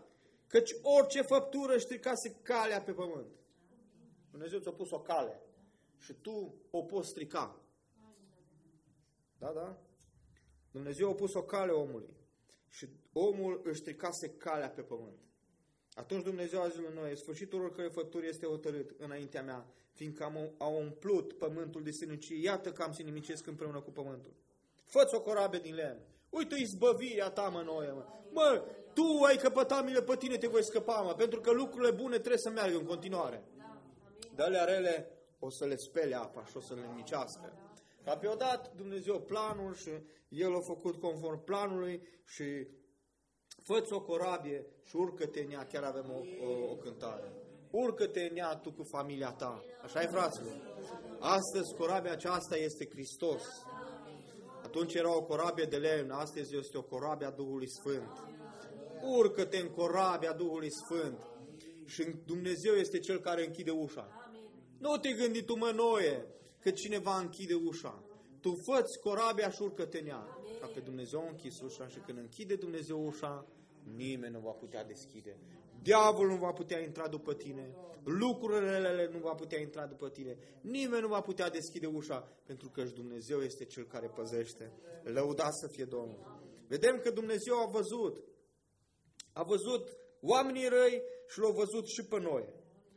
Căci orice făptură stricase calea pe pământ. Dumnezeu ți-a pus o cale și tu o poți strica. Da, da? Dumnezeu a pus o cale omului și omul își stricase calea pe pământ. Atunci Dumnezeu a zis lui Noe, sfârșitul oricărei făpturi este hotărât înaintea mea, fiindcă am, am umplut pământul de sinucie, iată că am se nimicesc împreună cu pământul. Fă-ți o corabie din lemn. Uite izbăvirea ta, mă, Noe, mă. Mă, tu ai căpătat milă, pe tine te voi scăpa, mă, pentru că lucrurile bune trebuie să meargă în continuare. Dar alea rele o să le spele apa și o să le nimicească. Ca pe odată Dumnezeu planul și El a făcut conform planului și fă-ți o corabie și urcă-te în ea, chiar avem o, o, o cântare. Urcă-te în ea tu cu familia ta. Așa e, fraților? Astăzi corabia aceasta este Hristos. Atunci era o corabie de lemn, astăzi este o corabie a Duhului Sfânt. Urcă-te în corabia Duhului Sfânt. Și Dumnezeu este Cel care închide ușa. Nu te gândi tu, mă, Noe, că cineva închide ușa. Tu fă-ți corabia și urcă-te în ea. Ca pe Dumnezeu a închis ușa și când închide Dumnezeu ușa, nimeni nu va putea deschide. Diavolul nu va putea intra după tine. Lucrurile rele nu va putea intra după tine. Nimeni nu va putea deschide ușa, pentru că Dumnezeu este Cel care păzește. Lăudați să fie Domnul. Vedem că Dumnezeu a văzut. A văzut oamenii răi și l-a văzut și pe noi.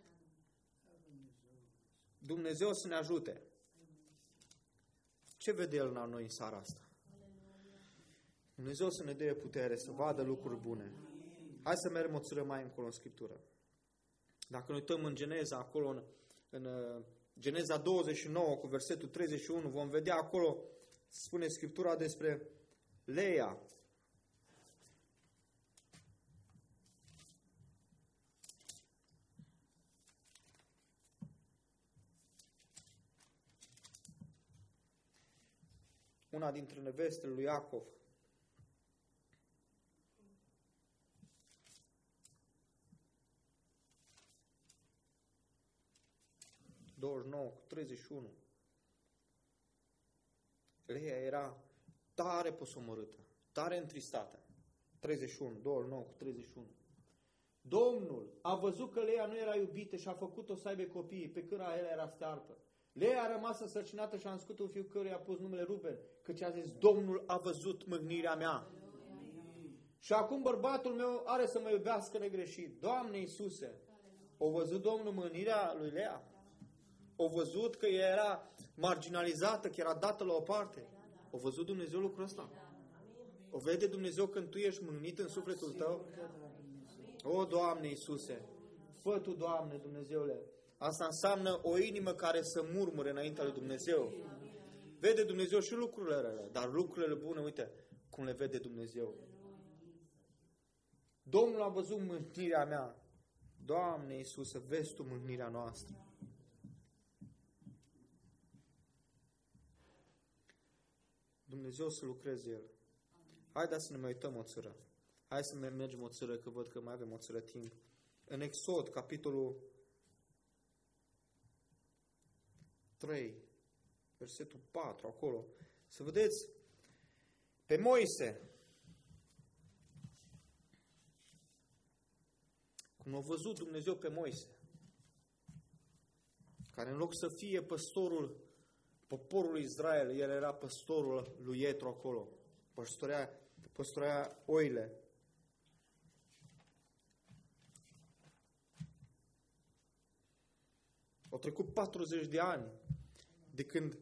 Dumnezeu să ne ajute. Ce vede El la noi în seara asta? Dumnezeu să ne dea putere să vadă lucruri bune. Hai să mergem o țără mai încolo în Scriptură. Dacă ne uităm în Geneza, acolo în, în Geneza douăzeci și nouă cu versetul treizeci și unu, vom vedea acolo, spune Scriptura despre Leia. Una dintre nevestele lui Iacov. douăzeci și nouă cu treizeci și unu. Leia era tare posomorâtă, tare întristată. treizeci și unu, douăzeci și nouă cu treizeci și unu. Domnul a văzut că Leia nu era iubită și a făcut-o să aibă copii, pe când el era stearpă. Leia a rămas însărcinată și a născut un fiu căruia a pus numele Ruben, căci a zis, Domnul a văzut mâhnirea mea. Și acum bărbatul meu are să mă iubească negreșit. Doamne Iisuse, o văzut Domnul mâhnirea lui Leia? O văzut că ea era marginalizată, că era dată la o parte? O văzut Dumnezeu lucrul ăsta? O vede Dumnezeu când tu ești mâhnit în sufletul tău? O, Doamne Iisuse, fă Tu, Doamne Dumnezeule. Asta înseamnă o inimă care să murmure înaintea lui Dumnezeu. Vede Dumnezeu și lucrurile rele, dar lucrurile bune, uite, cum le vede Dumnezeu. Domnul a văzut mâhnirea mea. Doamne Iisuse, vezi Tu mâhnirea noastră. Dumnezeu să lucreze El. Haideți să ne mai uităm o țără. Hai să mergem o țără, că văd că mai avem o țără timp. În Exod, capitolul trei, versetul patru, acolo. Să vedeți, pe Moise, cum a văzut Dumnezeu pe Moise, care în loc să fie păstorul poporului Israel, el era păstorul lui Ietro acolo. Păstorea, păstorea oile. Au trecut patruzeci de ani de când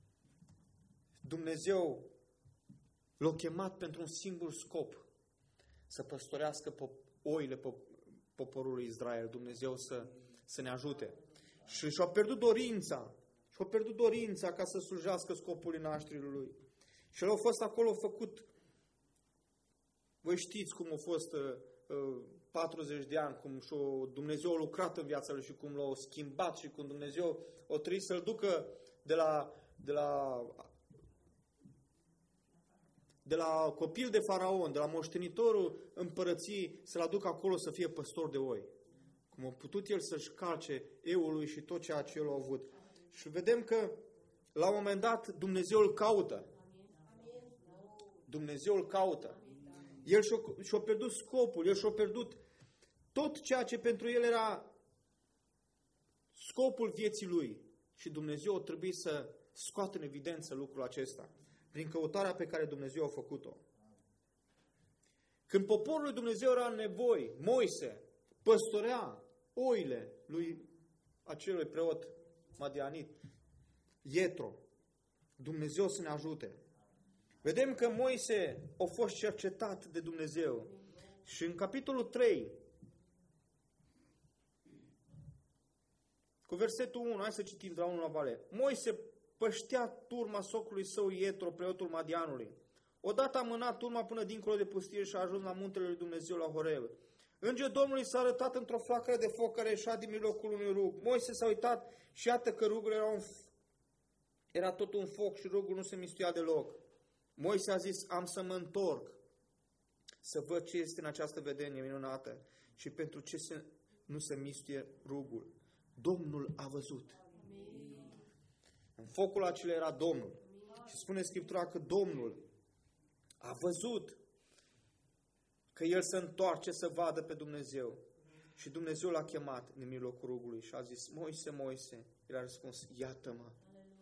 Dumnezeu l-a chemat pentru un singur scop, să păstorească oile poporului Israel. Dumnezeu să, să ne ajute. Și și-a pierdut dorința. Și-a pierdut dorința ca să slujească scopului nașterii lui. Și el a fost acolo făcut. Voi știți cum a fost uh, patruzeci de ani, cum și-o, Dumnezeu a lucrat în viața lui și cum l-a schimbat și cum Dumnezeu a trebuit să-l ducă de la, de la de la copil de faraon, de la moștenitorul împărăției, să-l aducă acolo să fie păstor de oi. Cum a putut el să-și calce eul lui și tot ceea ce el a avut. Și vedem că la un moment dat Dumnezeu îl caută. Dumnezeu îl caută. El și-a, și-a pierdut scopul, el și-a pierdut tot ceea ce pentru el era scopul vieții lui. Și Dumnezeu a trebuit să scoată în evidență lucrul acesta, prin căutarea pe care Dumnezeu a făcut-o. Când poporul lui Dumnezeu era în nevoi, Moise păstorea oile lui acelui preot madianit, Ietro. Dumnezeu să ne ajute. Vedem că Moise a fost cercetat de Dumnezeu. Și în capitolul trei, cu versetul unu, hai să citim de la unu la vale. Moise păștea turma socului său Ietro, preotul Madianului. Odată a mânat turma până dincolo de pustie și a ajuns la muntele lui Dumnezeu la Horeb. Îngerul Domnului s-a arătat într-o flacără de foc care ieșea din mijlocul unui rug. Moise s-a uitat și iată că rugul era, un, era tot un foc și rugul nu se mistuia deloc. Moise a zis, am să mă întorc să văd ce este în această vedenie minunată și pentru ce se, nu se mistuie rugul. Domnul a văzut. În focul acela era Domnul. Și spune Scriptura că Domnul a văzut că el se întoarce să vadă pe Dumnezeu. Și Dumnezeu l-a chemat în mijlocul rugului și a zis, Moise, Moise. El a răspuns, iată-mă.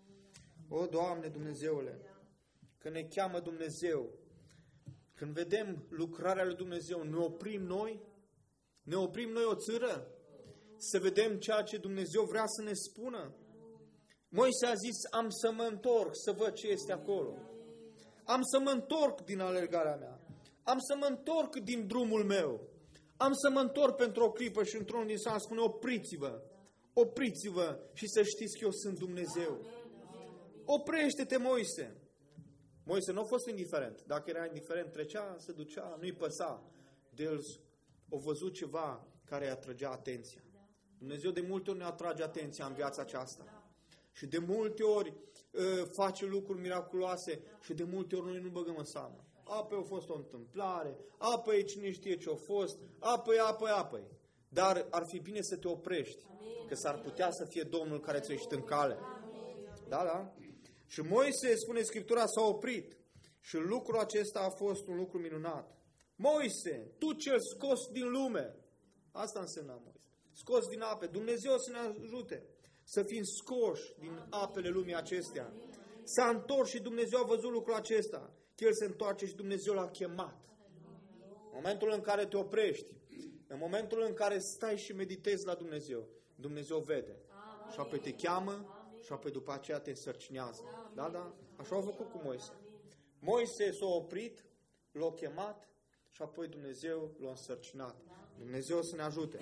O, Doamne Dumnezeule, când ne cheamă Dumnezeu, când vedem lucrarea lui Dumnezeu, ne oprim noi? Ne oprim noi o țără? Să vedem ceea ce Dumnezeu vrea să ne spună? Moise a zis, am să mă întorc să văd ce este acolo. Am să mă întorc din alergarea mea. Am să mă întorc din drumul meu. Am să mă întorc pentru o clipă și într-unul din sala spune, opriți-vă, opriți-vă și să știți că eu sunt Dumnezeu. Oprește-te, Moise. Moise nu a fost indiferent. Dacă era indiferent, trecea, se ducea, nu-i păsa. De el a văzut ceva care îi atrăgea atenția. Dumnezeu de multe ori ne atrage atenția în viața aceasta. Și de multe ori uh, face lucruri miraculoase și de multe ori noi nu băgăm în seamă. Apoi a fost o întâmplare, apoi cine știe ce a fost, apoi, apoi, apoi. Dar ar fi bine să te oprești, că s-ar putea să fie Domnul care ți-a ieșit în cale. Da, da? Și Moise, spune Scriptura, s-a oprit. Și lucrul acesta a fost un lucru minunat. Moise, tu cel scos din lume. Asta însemna Moise. Scos din ape. Dumnezeu să ne ajute să fim scoși din apele lumii acestea. S-a întors și Dumnezeu a văzut lucrul acesta. Că El se întoarce și Dumnezeu l-a chemat. În momentul în care te oprești, în momentul în care stai și meditezi la Dumnezeu, Dumnezeu vede. Și apoi te cheamă și apoi după aceea te însărcinează. Da, da? Așa au făcut cu Moise. Moise s-a oprit, l-a chemat și apoi Dumnezeu l-a însărcinat. Dumnezeu să ne ajute.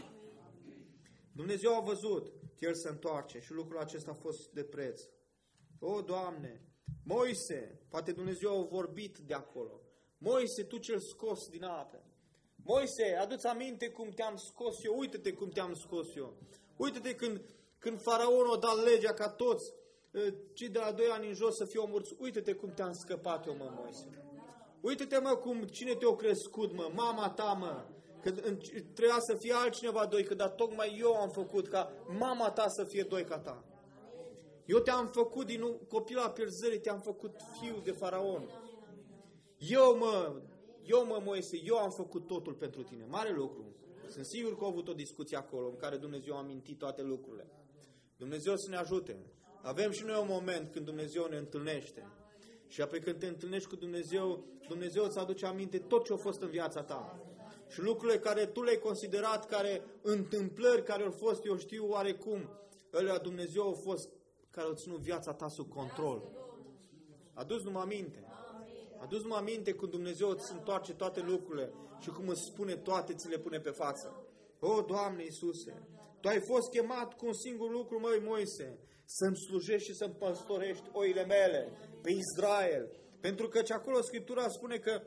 Dumnezeu a văzut că El se întoarce și lucrul acesta a fost de preț. O, Doamne, Moise, poate Dumnezeu a vorbit de acolo. Moise, tu cel scos din ape. Moise, adu-ți aminte cum te-am scos eu, uite-te cum te-am scos eu. Uite-te când, când faraonul a dat legea ca toți cei de la doi ani în jos să fie omorți. Uite-te cum te-am scăpat eu, mă, Moise. Uite-te, mă, cum, cine te-a crescut, mă, mama ta, mă. Că trebuia să fie altcineva doi, că dar tocmai eu am făcut ca mama ta să fie doi ca ta. Eu te-am făcut din copila pierzării, te-am făcut fiu de faraon. Eu, mă, eu, mă, Moise, eu am făcut totul pentru tine. Mare lucru. Sunt sigur că au avut o discuție acolo în care Dumnezeu a amintit toate lucrurile. Dumnezeu să ne ajute. Avem și noi un moment când Dumnezeu ne întâlnește. Și apoi când te întâlnești cu Dumnezeu, Dumnezeu îți aduce aminte tot ce a fost în viața ta. Și lucrurile care tu le-ai considerat, care întâmplări care au fost, eu știu oarecum, ălea Dumnezeu au fost care au ținut viața ta sub control. Adu-ți-mă aminte. Adu-ți-mă aminte când Dumnezeu îți întoarce toate lucrurile și cum îți spune toate, ți le pune pe față. O, Doamne Iisuse, Tu ai fost chemat cu un singur lucru, măi, Moise, să-mi slujești și să-mi păstorești oile mele pe Israel. Pentru că acolo Scriptura spune că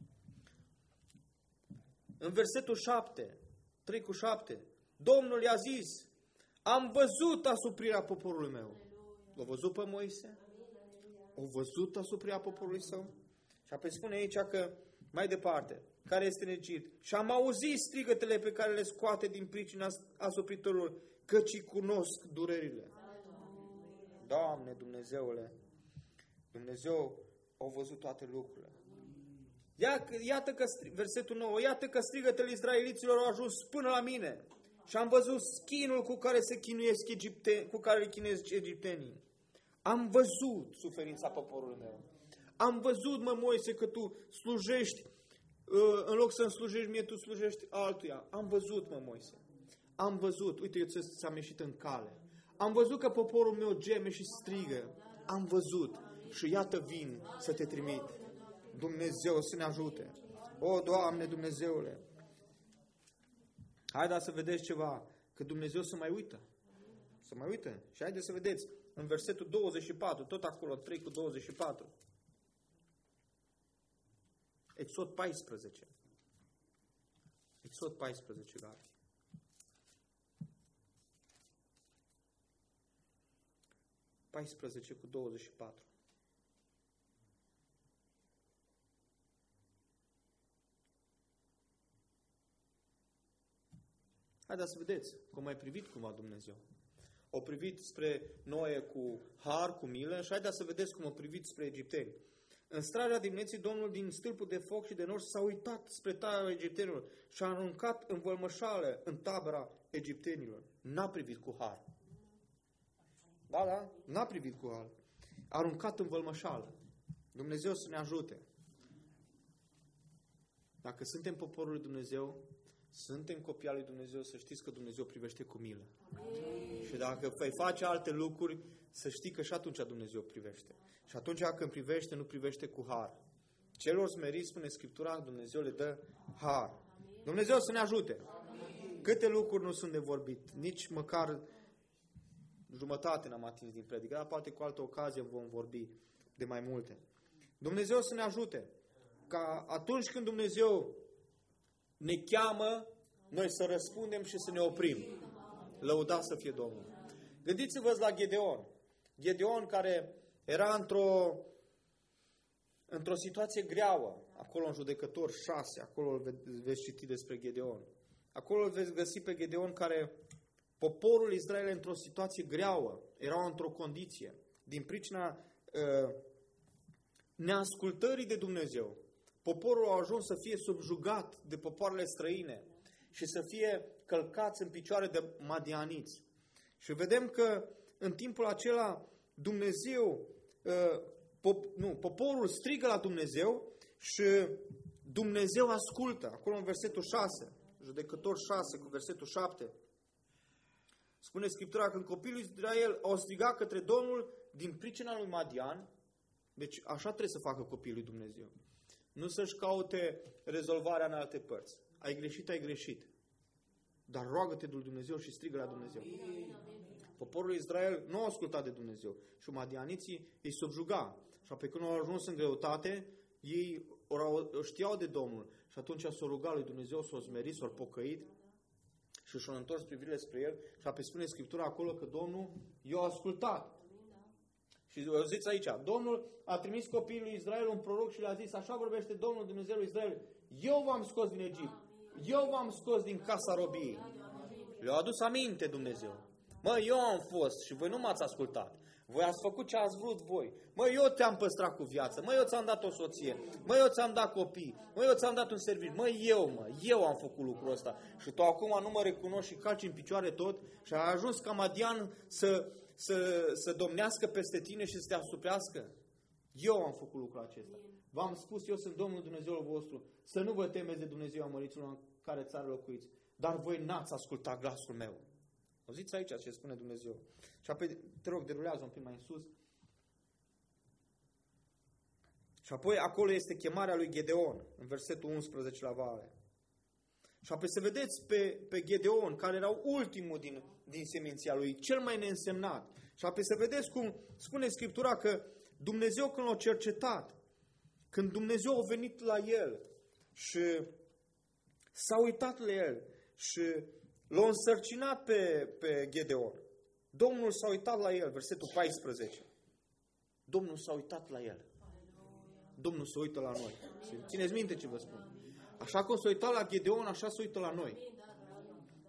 în versetul șapte, trei cu șapte, Domnul i-a zis, am văzut asuprirea poporului meu. L-a văzut pe Moise? A văzut asuprirea poporului său? Și apoi spune aici că, mai departe, care este în Egipt, și am auzit strigătele pe care le scoate din pricina asupritorilor, căci cunosc durerile. Doamne Dumnezeule, Dumnezeu a văzut toate lucrurile. Iată că, versetul nouă, iată că strigătele izraeliților au ajuns până la mine și am văzut schinul cu care se chinuiesc egipteni, cu care îi chinuiesc egiptenii. Am văzut suferința poporului meu. Am văzut, mă, Moise, că tu slujești, în loc să-mi slujești mie, tu slujești altuia. Am văzut, mă, Moise. Am văzut, uite, eu ți-am ieșit în cale. Am văzut că poporul meu geme și strigă. Am văzut și iată vin să te trimit. Dumnezeu să ne ajute. O, Doamne, Dumnezeule! Haideți să vedeți ceva, că Dumnezeu se mai uită. Se mai uită. Și haideți să vedeți, în versetul douăzeci și patru, tot acolo, trei cu douăzeci și patru. Exod paisprezece. Exod paisprezece, Gabi. paisprezece cu douăzeci și patru. Haideți să vedeți cum ai privit cumva Dumnezeu. O privit spre Noe cu har, cu milă și haideți să vedeți cum o privit spre egipteni. În strarea dimineții, Domnul din stâlpul de foc și de nor s-a uitat spre tabăra egiptenilor și a aruncat în vălmășale în tabăra egiptenilor. N-a privit cu har. Da, da? N-a privit cu har. A aruncat în vălmășală. Dumnezeu să ne ajute. Dacă suntem poporul lui Dumnezeu, suntem copii al lui Dumnezeu, să știți că Dumnezeu privește cu milă. Amin. Și dacă vei face alte lucruri, să știi că și atunci Dumnezeu privește. Și atunci când privește, nu privește cu har. Celor smeriți, spune Scriptura, Dumnezeu le dă har. Amin. Dumnezeu să ne ajute. Amin. Câte lucruri nu sunt de vorbit, nici măcar jumătate n-am atins din predică, dar poate cu altă ocazie vom vorbi de mai multe. Dumnezeu să ne ajute ca atunci când Dumnezeu ne cheamă, noi să răspundem și să ne oprim. Lăudați să fie Domnul. Gândiți-vă la Gedeon. Gedeon care era într-o într-o situație greauă. Acolo în Judecători șase, acolo veți citi despre Gedeon. Acolo veți găsi pe Gedeon care poporul Israel într-o situație greauă. Erau într-o condiție. Din pricina uh, neascultării de Dumnezeu. Poporul a ajuns să fie subjugat de popoarele străine și să fie călcați în picioare de madianiți. Și vedem că în timpul acela Dumnezeu, pop, nu, poporul strigă la Dumnezeu și Dumnezeu ascultă. Acolo în versetul șase, Judecători șase cu versetul șapte, spune Scriptura că copiii lui Israel au strigat către Domnul din pricina lui Madian. Deci așa trebuie să facă copiii lui Dumnezeu. Nu să-și caute rezolvarea în alte părți. Ai greșit, ai greșit. Dar roagă-te de Dumnezeu și strigă la Dumnezeu. Poporul Israel nu a ascultat de Dumnezeu. Și madianiții îi subjuga. Și apoi când au ajuns în greutate, ei știau de Domnul. Și atunci s-au rugat lui Dumnezeu, s-au smerit, s-au pocăit și și-au întors privirile spre El. Și apoi spune Scriptura acolo că Domnul i-a ascultat. Și auziți aici, Domnul a trimis copiii lui Israel un proroc și le-a zis, așa vorbește Domnul Dumnezeu lui Israel, eu v-am scos din Egipt, eu v-am scos din casa robiei. Le-au adus aminte Dumnezeu. Mă, eu am fost și voi nu m-ați ascultat. Voi ați făcut ce ați vrut voi. Mă, eu te-am păstrat cu viață. Mă, eu ți-am dat o soție. Mă, eu ți-am dat copii. Mă, eu ți-am dat un serviciu. Mă, eu, mă, eu am făcut lucrul ăsta. Și tu acum nu mă recunoști și calci în picioare tot și ai ajuns ca Madian să... Să, să domnească peste tine și să te asuprească? Eu am făcut lucrul acesta. V-am spus, eu sunt Domnul Dumnezeul vostru, să nu vă temeți de Dumnezeu amăriților în care țară locuiți. Dar voi n-ați ascultat glasul meu. Auziți aici ce spune Dumnezeu. Și apoi, te rog, derulează un pic mai în sus. Și apoi acolo este chemarea lui Gedeon, în versetul unsprezece la vale. Și apoi să vedeți pe, pe Gedeon, care era ultimul din, din seminția lui, cel mai neînsemnat. Și apoi să vedeți cum spune Scriptura că Dumnezeu când l-a cercetat, când Dumnezeu a venit la el și s-a uitat la el și l-a însărcinat pe, pe Gedeon. Domnul s-a uitat la el, versetul paisprezece. Domnul s-a uitat la el. Domnul se uită la noi. Țineți minte ce vă spun. Așa cum s-a uitat la Gedeon, așa se uită la noi.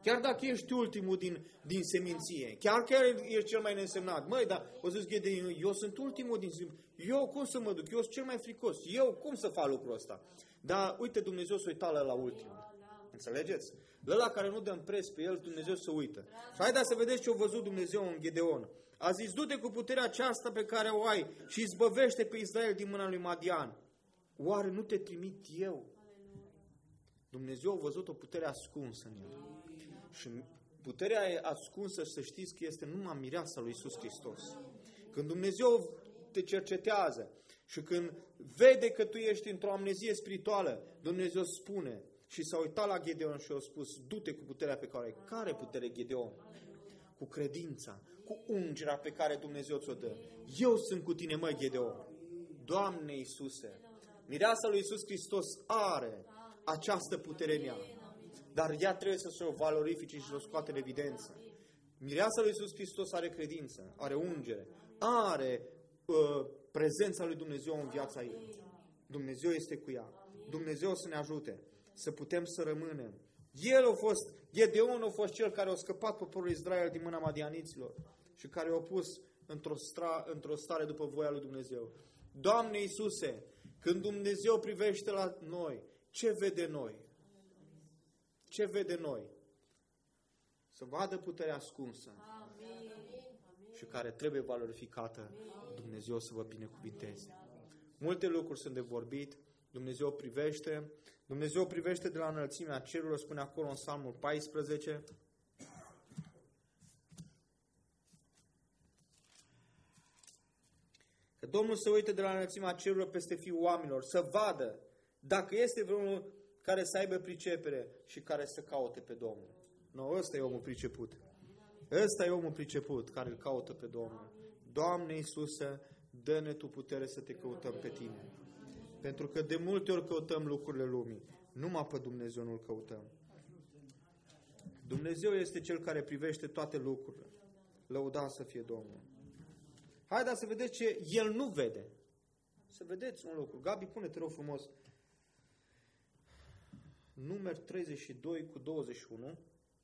Chiar dacă ești ultimul din, din seminție, chiar că ești cel mai neînsemnat. Măi, dar o să zic, eu sunt ultimul din seminție. Eu cum să mă duc? Eu sunt cel mai fricos. Eu cum să fac lucrul ăsta? Dar uite, Dumnezeu s-o uita la ultimul. Înțelegeți? Ăla care nu dă în preț pe el, Dumnezeu se uită. Și haideți să vedeți ce a văzut Dumnezeu în Gedeon. A zis, du-te cu puterea aceasta pe care o ai și izbăvește pe Israel din mâna lui Madian. Oare nu te trimit eu? Dumnezeu a văzut o putere ascunsă în el. Și puterea ascunsă, să știți că este numai mireasa lui Iisus Hristos. Când Dumnezeu te cercetează și când vede că tu ești într-o amnezie spirituală, Dumnezeu spune și s-a uitat la Gedeon și a spus, du-te cu puterea pe care o ai. Care putere, Gedeon? Cu credința, cu ungerea pe care Dumnezeu ți-o dă. Eu sunt cu tine, măi, Gedeon. Doamne Iisuse, mireasa lui Iisus Hristos are această putere în ea. Dar ea trebuie să se o valorifice și să o scoate în evidență. Mireasa lui Iisus Hristos are credință, are ungere, are uh, prezența lui Dumnezeu în viața ei. Dumnezeu este cu ea. Dumnezeu să ne ajute să putem să rămânem. El a fost, Gedeon a fost cel care a scăpat poporul Israel din mâna madianiților și care a pus într-o, stra, într-o stare după voia lui Dumnezeu. Doamne Iisuse, când Dumnezeu privește la noi, ce vede noi? Ce vede noi? Să vadă puterea ascunsă. Amin. Și care trebuie valorificată. Dumnezeu să vă binecuvinteze. Multe lucruri sunt de vorbit. Dumnezeu privește. Dumnezeu privește de la înălțimea cerurilor, spune acolo în Psalmul paisprezece. Că Domnul se uită de la înălțimea cerurilor peste fiul oamenilor, să vadă dacă este vreunul care să aibă pricepere și care să caute pe Domnul. Nu, ăsta e omul priceput. Ăsta e omul priceput care îl caută pe Domnul. Doamne Iisuse, dă-ne Tu putere să Te căutăm pe Tine. Pentru că de multe ori căutăm lucrurile lumii. Numai pe Dumnezeu nu-L căutăm. Dumnezeu este Cel care privește toate lucrurile. Lăudați să fie Domnul. Haideți să vedeți ce El nu vede. Să vedeți un lucru. Gabi, pune, te rog frumos, Numeri treizeci și doi cu douăzeci și unu.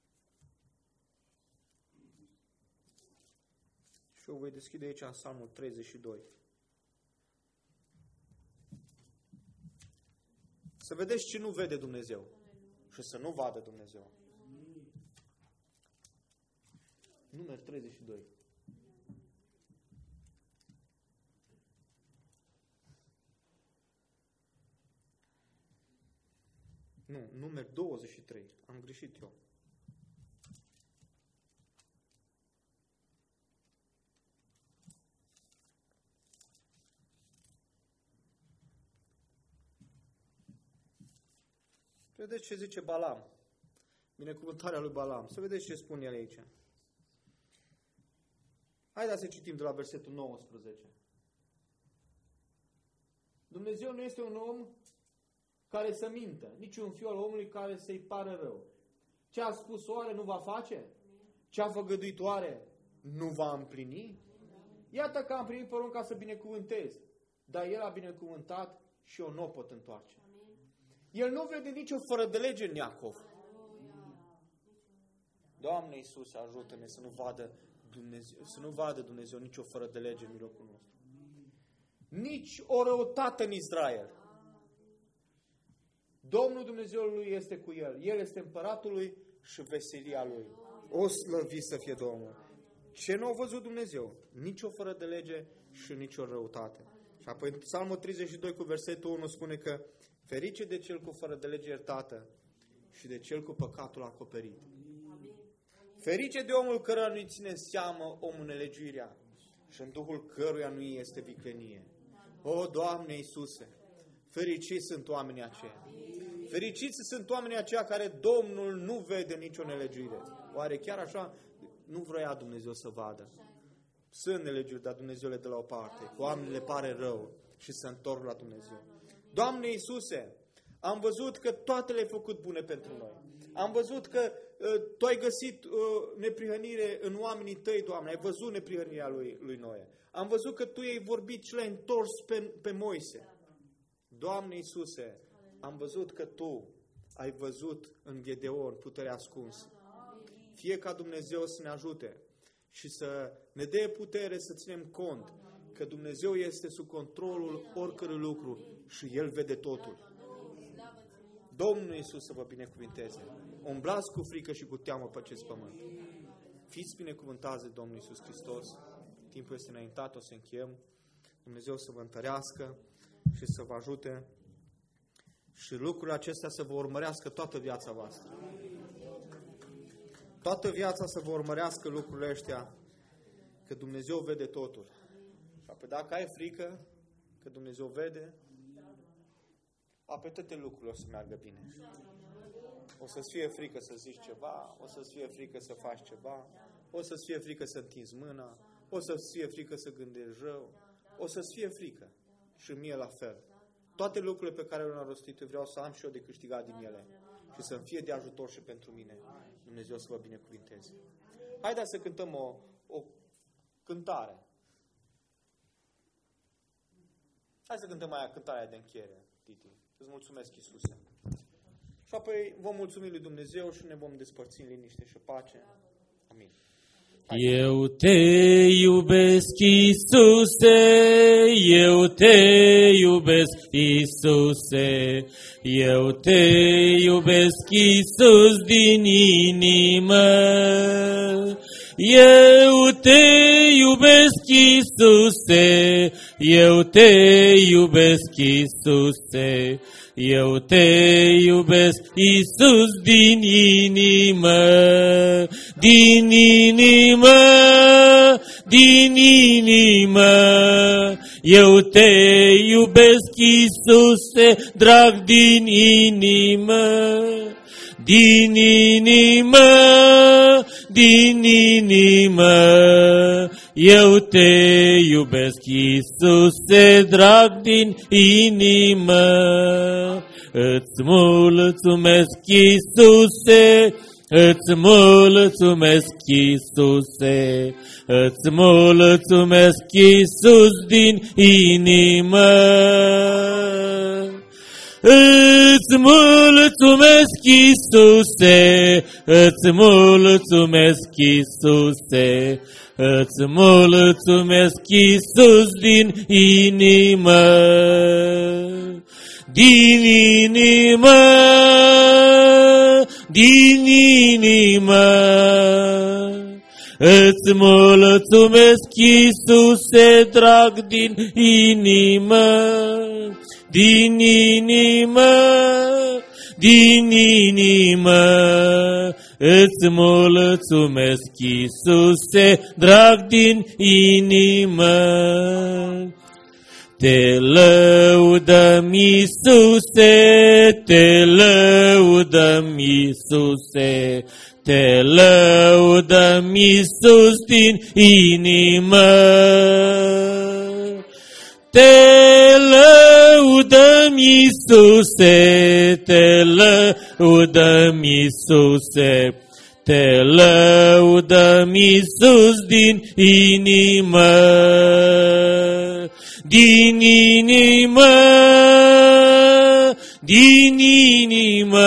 Și eu voi deschide aici în Psalmul treizeci și doi. Să vedeți ce nu vede Dumnezeu. Și să nu vadă Dumnezeu. Numeri treizeci și doi. Nu, numeri douăzeci și trei. Am greșit eu. Vedeți ce zice Balam. Binecuvântarea lui Balam. Să vedeți ce spune el aici. Haideți să citim de la versetul nouăsprezece. Dumnezeu nu este un om care să mintă, nici un fiu al omului care să-i pară rău. Ce a spus oare nu va face? Ce a făgăduit oare nu va împlini? Iată că am primit porunca să binecuvântez, dar El a binecuvântat și eu nu o pot întoarce. El nu vede nicio fără de lege în Iacov. Doamne Iisuse, ajută-ne să nu vadă Dumnezeu, să nu vadă Dumnezeu nicio fără de lege în mijlocul nostru. Nici o răutate în Israel. Domnul Dumnezeului este cu el. El este împăratul lui și veselia lui. O slăvi să fie Domnul. Ce nu a văzut Dumnezeu? Nici o fără de lege și nici o răutate. Și apoi în Psalmul treizeci și doi cu versetul unu spune că ferice de cel cu fără de lege iertată și de cel cu păcatul acoperit. Ferice de omul căruia nu-i ține în seamă omul nelegiuirea și în duhul căruia nu este viclenie. O, Doamne Iisuse, fericiți sunt oamenii aceia. Fericiți sunt oamenii aceia care Domnul nu vede nicio nelegiuire. Oare chiar așa nu vrea Dumnezeu să vadă? Sunt nelegiuri, dar Dumnezeu le dă la o parte. Cu oamenii le pare rău și se întorc la Dumnezeu. Doamne Iisuse, am văzut că toate le-ai făcut bune pentru noi. Am văzut că uh, Tu ai găsit uh, neprihănire în oamenii Tăi, Doamne. Ai văzut neprihănirea lui, lui Noe. Am văzut că Tu i-ai vorbit și l-ai întors pe, pe Moise. Doamne Iisuse, am văzut că Tu ai văzut în Gedeon puterea ascunsă. Fie ca Dumnezeu să ne ajute și să ne dea putere să ținem cont că Dumnezeu este sub controlul oricărui lucru și El vede totul. Domnul Iisus să vă binecuvinteze. Umblați cu frică și cu teamă pe acest pământ. Fiți binecuvântați de Domnul Iisus Hristos. Timpul este înaintat, o să încheiem. Dumnezeu să vă întărească și să vă ajute și lucrurile acestea să vă urmărească toată viața voastră. Toată viața să vă urmărească lucrurile astea, că Dumnezeu vede totul. Și apoi dacă ai frică că Dumnezeu vede, apoi toate lucrurile o să meargă bine. O să-ți fie frică să zici ceva, o să-ți fie frică să faci ceva, o să-ți fie frică să întinzi mâna, o să-ți fie frică să gândești rău, o să-ți fie frică. Și mie la fel. Toate lucrurile pe care le-am rostit, eu vreau să am și eu de câștigat din ele și să-mi fie de ajutor și pentru mine. Dumnezeu să vă binecuvinteze. Haideți să cântăm o, o cântare. Hai să cântăm aia cântarea de încheiere, Titi. Îți mulțumesc, Iisuse. Și apoi vom mulțumi lui Dumnezeu și ne vom despărți în liniște și pace. Amin. Hai. Eu te iubesc, Iisuse, eu te iubesc, Iisuse, eu te iubesc, Iisus, din inimă. Eu te iubesc, Iisuse, eu te iubesc, Iisuse, eu te iubesc, Iisus, din inimă, din inimă, din inimă. Eu te iubesc, Iisuse, drag, din inimă, din inimă, din inimă. Eu te iubesc, Iisuse, drag, din inimă. Îți mulțumesc, Iisuse, îți mulțumesc, Iisuse, îți mulțumesc, Iisus, din inimă. Îți mulțumesc, Iisuse, îți mulțumesc, Iisuse, îți mulțumesc, Iisus, din inimă, din inimă, din inimă. Îți mulțumesc, Iisuse, drag, din inimă, din inimă, din inimă. Îți mulțumesc, Iisuse, drag, din inimă. Te lăudăm, Iisuse, te lăudăm, Iisuse, te lăudăm, Iisus, din inimă. Te lăudăm, Iisuse, te lăudăm, Iisuse, te lăudăm, Iisus, din inimă, din inimă, din inimă.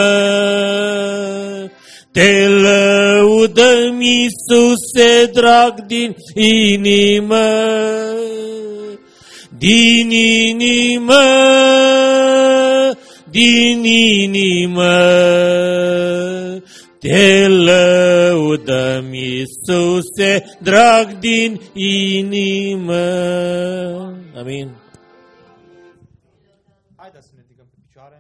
Te lăudăm, Iisuse, drag, din inimă, din inimă, din inimă. Te lăudăm, Iisuse, drag, din inimă. Amin. Haideți să ne ridicăm pe picioare.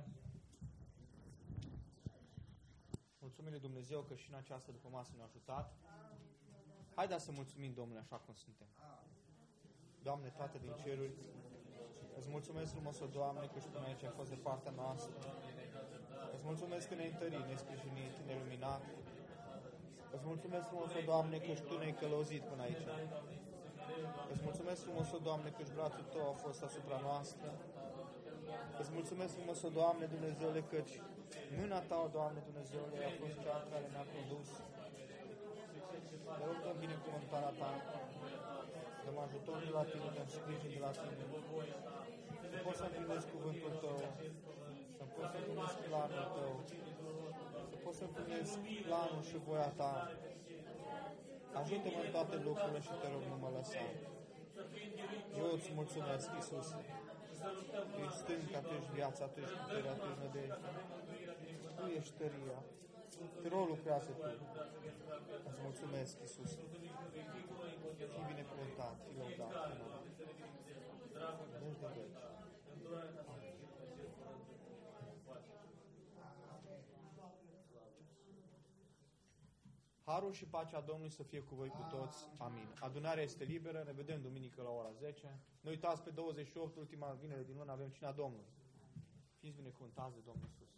Mulțumim lui Dumnezeu că și în această după masă ne-a ajutat. Haideți să mulțumim Domnului așa cum suntem. Doamne, Tată din ceruri, îți mulțumesc frumos, o Doamne, că și până aici ai fost de partea noastră. Îți mulțumesc că ne-ai întărit, ne-ai sprijinit, ne-ai luminat. Îți mulțumesc frumos, o Doamne, că și Tu ne-ai călăuzit până aici. Îți mulțumesc frumos, o Doamne, că și brațul Tău a fost asupra noastră. Îți mulțumesc frumos, o Doamne, Dumnezeule, căci mâna Ta, o Doamne, Dumnezeule, a fost cea care ne-a condus. Te rog, dăm binecuvântarea Ta. Dăm ajutor de la Tine, dăm sprijin de la Tine. Să pot să împlinesc cuvântul Tău, să pot să împlinesc planul Tău, să pot să împlinesc planul și voia Ta. Ajută-mă în toate lucrurile și Te rog, nu mă lăsa. Eu îți mulțumesc, Iisus. Tu ești stânca, Tu ești viața, Tu ești puterea, Tu ești nădejdea. Tu ești tăria. Te rog, lucrează Tu. Îți mulțumesc, Iisus. Fii binecuvântat, fii lăudat. Veci de veci. Harul și pacea Domnului să fie cu voi cu toți. Amin. Adunarea este liberă. Ne vedem duminică la ora zece. Nu uitați, pe douăzeci și opt, ultima vinere din lună, avem cina Domnului. Fiți binecuvântați de Domnul Iisus.